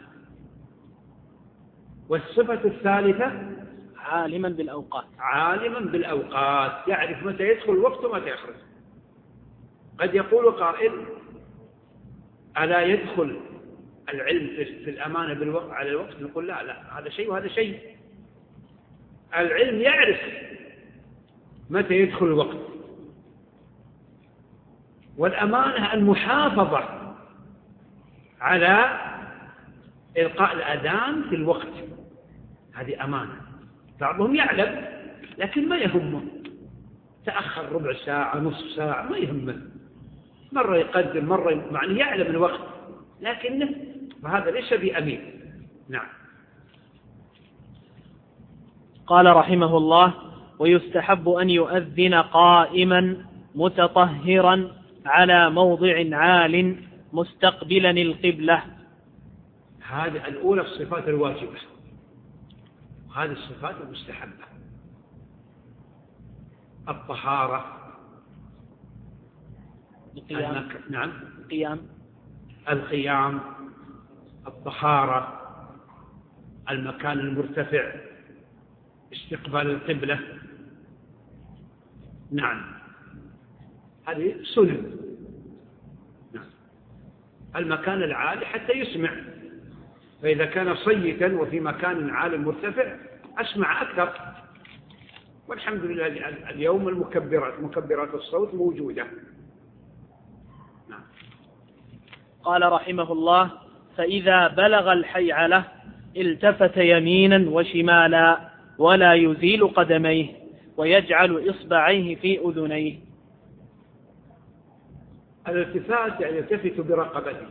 والصفة الثالثة عالما بالأوقات، يعرف متى يدخل الوقت ومتى يخرج. قد يقول قائل: ألا يدخل العلم في الأمانة على الوقت؟ نقول لا، هذا شيء وهذا شيء. العلم يعرف متى يدخل الوقت، والأمانة المحافظة على إلقاء الأذان في الوقت، هذه أمانة. بعضهم يعلم لكن ما يهمه، تأخر ربع ساعة نصف ساعة ما يهمه، مرة يقدم مرة، يعني يعلم الوقت لكنه فهذا ليس بأمين. نعم. قال رحمه الله: ويستحب أن يؤذن قائما متطهرا على موضع عال مستقبلا القبلة. هذه الأولى الصفات الواجبة، وهذه الصفات المستحبة: الطهارة، نعم، القيام، الطهارة، المكان المرتفع، استقبال القبلة. نعم، هذه سنن. نعم. المكان العالي حتى يسمع، فإذا كان صيتا وفي مكان عالي مرتفع أسمع أكثر. والحمد لله اليوم مكبرات الصوت موجودة. نعم. قال رحمه الله: فإذا بلغ الحيعلة التفت يمينا وشمالا ولا يزيل قدميه ويجعل إصبعيه في أذنيه. الالتفات يعني يلتفت برقبته،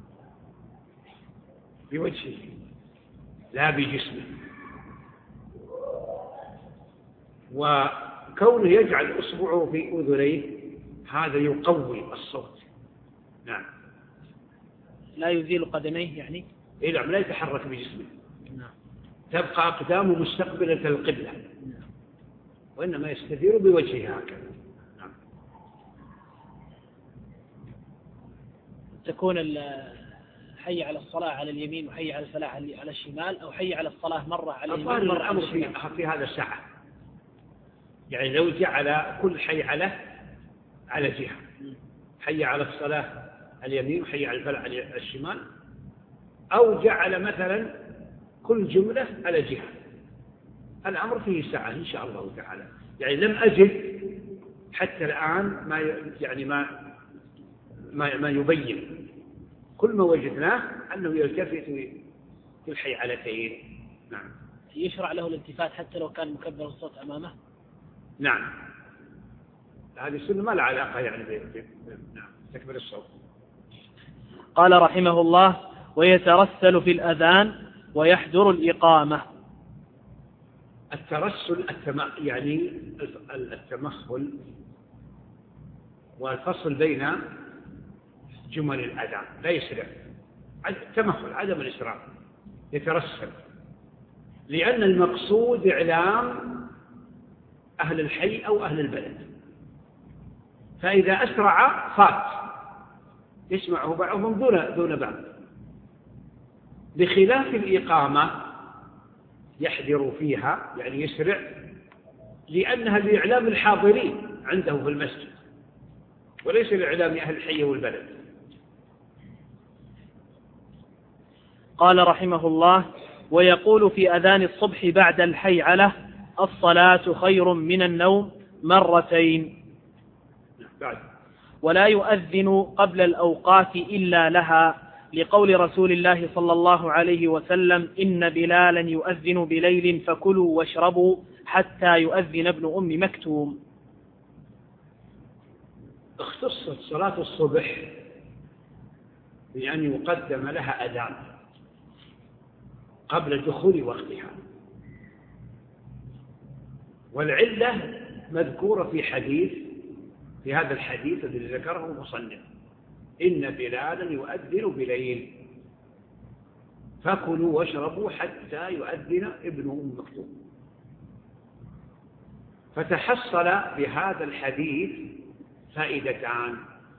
بوجهه لا بجسمه، وكونه يجعل إصبعه في أذنيه هذا يقوي الصوت. نعم. لا يزيل قدميه يعني لا يتحرك بجسمه، تبقى أقدامه مستقبلة القبلة، وإنما يستدير بوجهه هكذا. تكون حي على الصلاة على اليمين وحي على الفلاح على الشمال، أو حي على الصلاة مرة على اليمين مرة على الشمال؟ في هذا سعة، يعني لو جعل كل حي على جهة، حي على الصلاة على اليمين وحي على الفلاح على الشمال، أو جعل مثلا كل جملة على جهة، الأمر فيه سعة إن شاء الله تعالى. يعني لم أجد حتى الآن ما يبين، كل ما وجدناه أنه يلتفت في الحيعلتين. نعم. يشرع له الالتفات حتى لو كان مكبر الصوت أمامه؟ نعم، هذه السنة ما لها علاقة يعني نعم تكبر الصوت. قال رحمه الله: ويترسل في الأذان ويحضر الإقامة. الترسل يعني التمهل والفصل بين جمل الأذان، لا يسرع، التمهل عدم الإسراع، يترسل، لأن المقصود إعلام أهل الحي أو أهل البلد، فإذا أسرع فات يسمعه بعضهم دون بعض، بخلاف الإقامة يحذر فيها يعني يسرع، لأنها لإعلام الحاضرين عنده في المسجد وليس لإعلام أهل الحي والبلد. قال رحمه الله: ويقول في أذان الصبح بعد الحيعلة: الصلاة خير من النوم مرتين. ولا يؤذن قبل الأوقات إلا لها، لقول رسول الله صلى الله عليه وسلم: إن بلالا يؤذن بليل فكلوا واشربوا حتى يؤذن ابن أم مكتوم. اختصت صلاة الصبح بأن يقدم لها أذان قبل دخول وقتها، والعلة مذكورة في هذا الحديث الذي ذكره المصنف: إن بلالا يؤذن بليل فكلوا واشربوا حتى يؤذن ابن أم مكتوم. فتحصل بهذا الحديث فائدتان: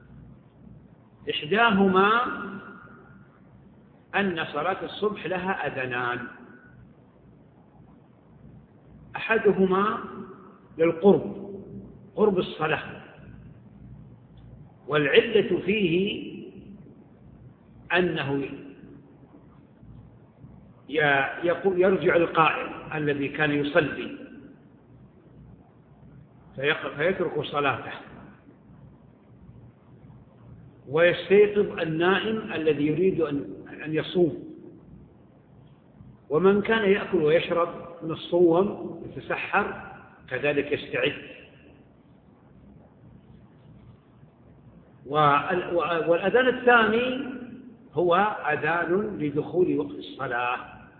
إحداهما أن صلاة الصبح لها أذانان، أحدهما قرب الصلاة، والعلة فيه أنه يرجع القائم الذي كان يصلي فيترك صلاته، ويستيقظ النائم الذي يريد أن يصوم، ومن كان يأكل ويشرب من الصوم يتسحر كذلك يستعد. والأذان الثاني هو أذان لدخول وقت الصلاة،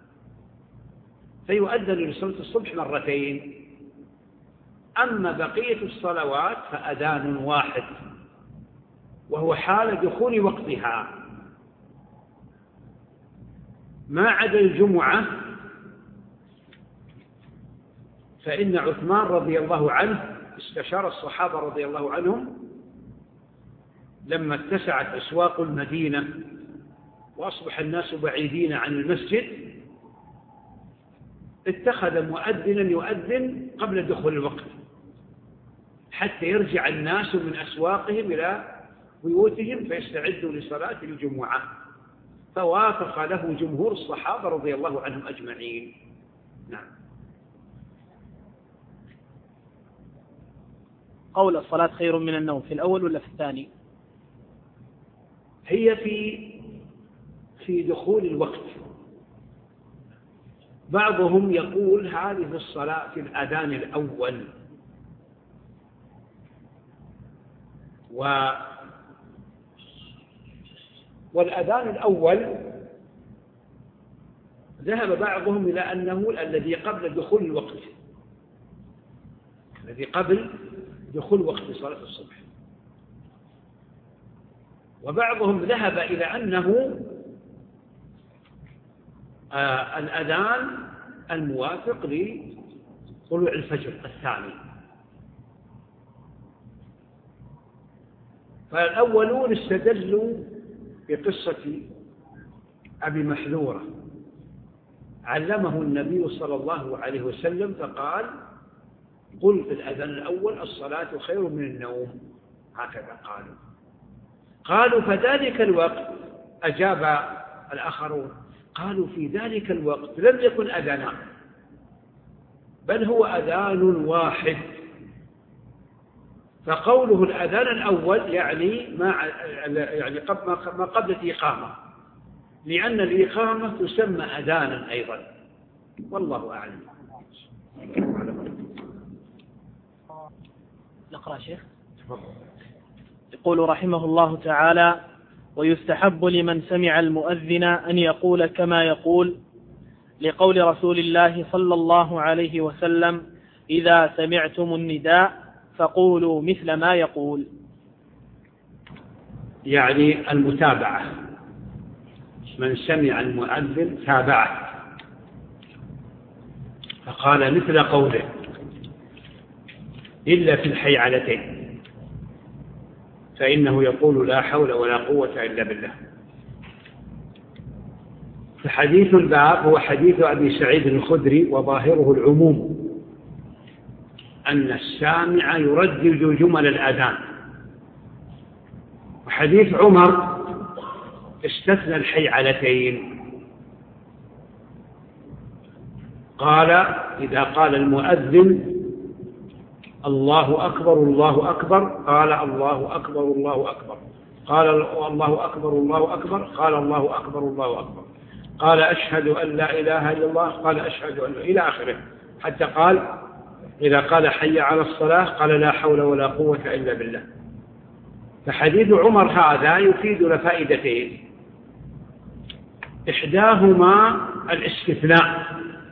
فيؤذن لصلاة الصبح مرتين. أما بقية الصلوات فأذان واحد، وهو حال دخول وقتها، ما عدا الجمعة، فإن عثمان رضي الله عنه استشار الصحابة رضي الله عنهم لما اتسعت أسواق المدينة وأصبح الناس بعيدين عن المسجد، اتخذ مؤذنا يؤذن قبل دخول الوقت حتى يرجع الناس من أسواقهم إلى بيوتهم فيستعدوا لصلاة الجمعة، فوافق له جمهور الصحابة رضي الله عنهم أجمعين. نعم. قول الصلاة خير من النوم في الأول ولا في الثاني؟ هي في دخول الوقت. بعضهم يقول هذه الصلاة في الأذان الأول، والأذان الأول ذهب بعضهم إلى أنه الذي قبل دخول الوقت، الذي قبل دخول وقت صلاة الصبح، وبعضهم ذهب إلى أنه الأذان الموافق لطلوع الفجر الثاني. فالأولون استدلوا بقصة أبي محذورة علمه النبي صلى الله عليه وسلم فقال: قل في الأذان الأول: الصلاة خير من النوم. هكذا قالوا فذلك الوقت أجاب الآخرون قالوا في ذلك الوقت لم يكن أذانا بل هو أذان واحد، فقوله الأذان الأول يعني ما قبل الإقامة، لأن الإقامة تسمى أذانا أيضا، والله أعلم. نقرأ شيخ. يقول رحمه الله تعالى: ويستحب لمن سمع المؤذن أن يقول كما يقول، لقول رسول الله صلى الله عليه وسلم: إذا سمعتم النداء فقولوا مثل ما يقول. يعني المتابعة، من سمع المؤذن تابعه فقال مثل قوله، إلا في الحيعلتين فإنه يقول: لا حول ولا قوة إلا بالله. فحديث الباب هو حديث أبي سعيد الخدري وظاهره العموم، أن السامع يردد جمل الأذان. وحديث عمر استثنى الحيعلتين، قال: إذا قال المؤذن الله أكبر الله أكبر قال الله أكبر الله أكبر، قال الله أكبر الله أكبر قال الله أكبر الله أكبر، قال أشهد أن لا إله إلا الله قال أشهد أن، إلى آخره، حتى قال إذا قال حي على الصلاة قال لا حول ولا قوة إلا بالله. فحديث عمر هذا يفيدنا فائدتين: إحداهما الاستثناء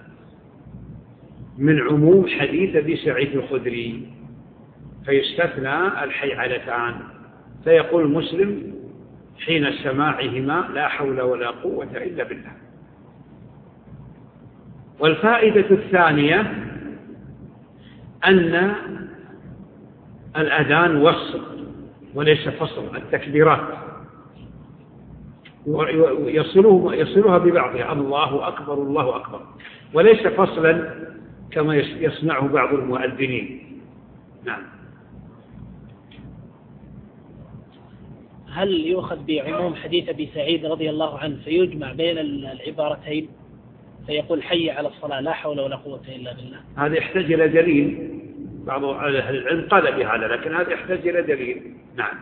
من عموم حديث أبي سعيد الخدري، فيستثنى الحيعلتان، فيقول مسلم حين سماعهما: لا حول ولا قوة إلا بالله. والفائدة الثانية أن الأذان وصل وليس فصل، التكبيرات يصلها ببعضها، الله أكبر الله أكبر، وليس فصلا كما يصنعه بعض المؤذنين. نعم. هل يؤخذ بعموم حديث أبي سعيد رضي الله عنه فيجمع بين العبارتين فيقول حي على الصلاة لا حول ولا قوة إلا بالله؟ هذا يحتاج إلى دليل، بعض أهل العلم قال بهذا، لكن هذا يحتاج إلى دليل. نعم.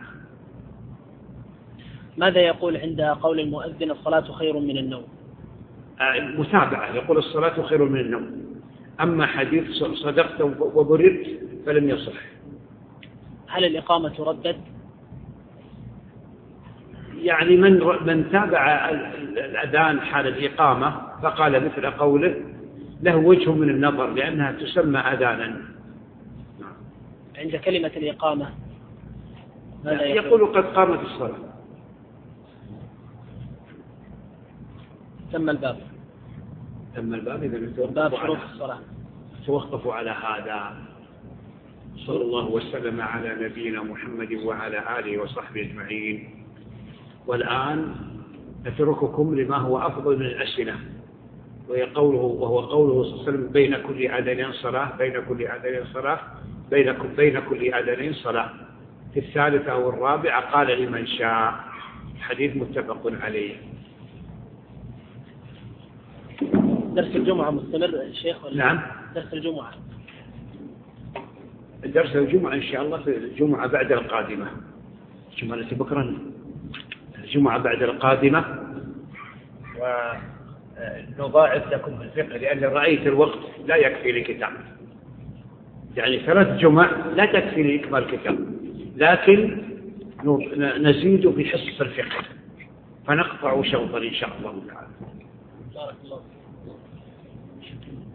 ماذا يقول عند قول المؤذن الصلاة خير من النوم؟ متابعة، يقول الصلاة خير من النوم. أما حديث صدقت وبررت فلم يصح. هل الإقامة تردد؟ يعني من تابع الأذان حال الإقامة فقال مثل قوله له وجه من النظر، لأنها تسمى أذانا. عند كلمة الإقامة ماذا يقول قد قامت الصلاة. تم الباب. إذا باب شروط الصلاة. توقفوا على هذا. صلى الله وسلم على نبينا محمد وعلى آله وصحبه أجمعين. والآن أترككم لما هو أفضل من الأسئلة، وهو قوله صلى الله عليه وسلم: بين كل أذان صلاة، بين كل أذان صلاة، بين كل أذانين صلاة. في الثالثة أو الرابعة قال لمن شاء. حديث متفق عليه. درس الجمعة مستمر شيخ ولا؟ نعم. درس الجمعة. درس الجمعة إن شاء الله في الجمعة بعد القادمة. الجمعة بكرة، الجمعة بعد القادمة. ونضاعف لكم الفقه، لأن رأيت الوقت لا يكفي لكتاب، يعني 3 جمع لا تكفي لإكمال الكتاب، لكن نزيد في حصة الفقه، فنقطع شوطا إن شاء الله تعالى. بارك الله.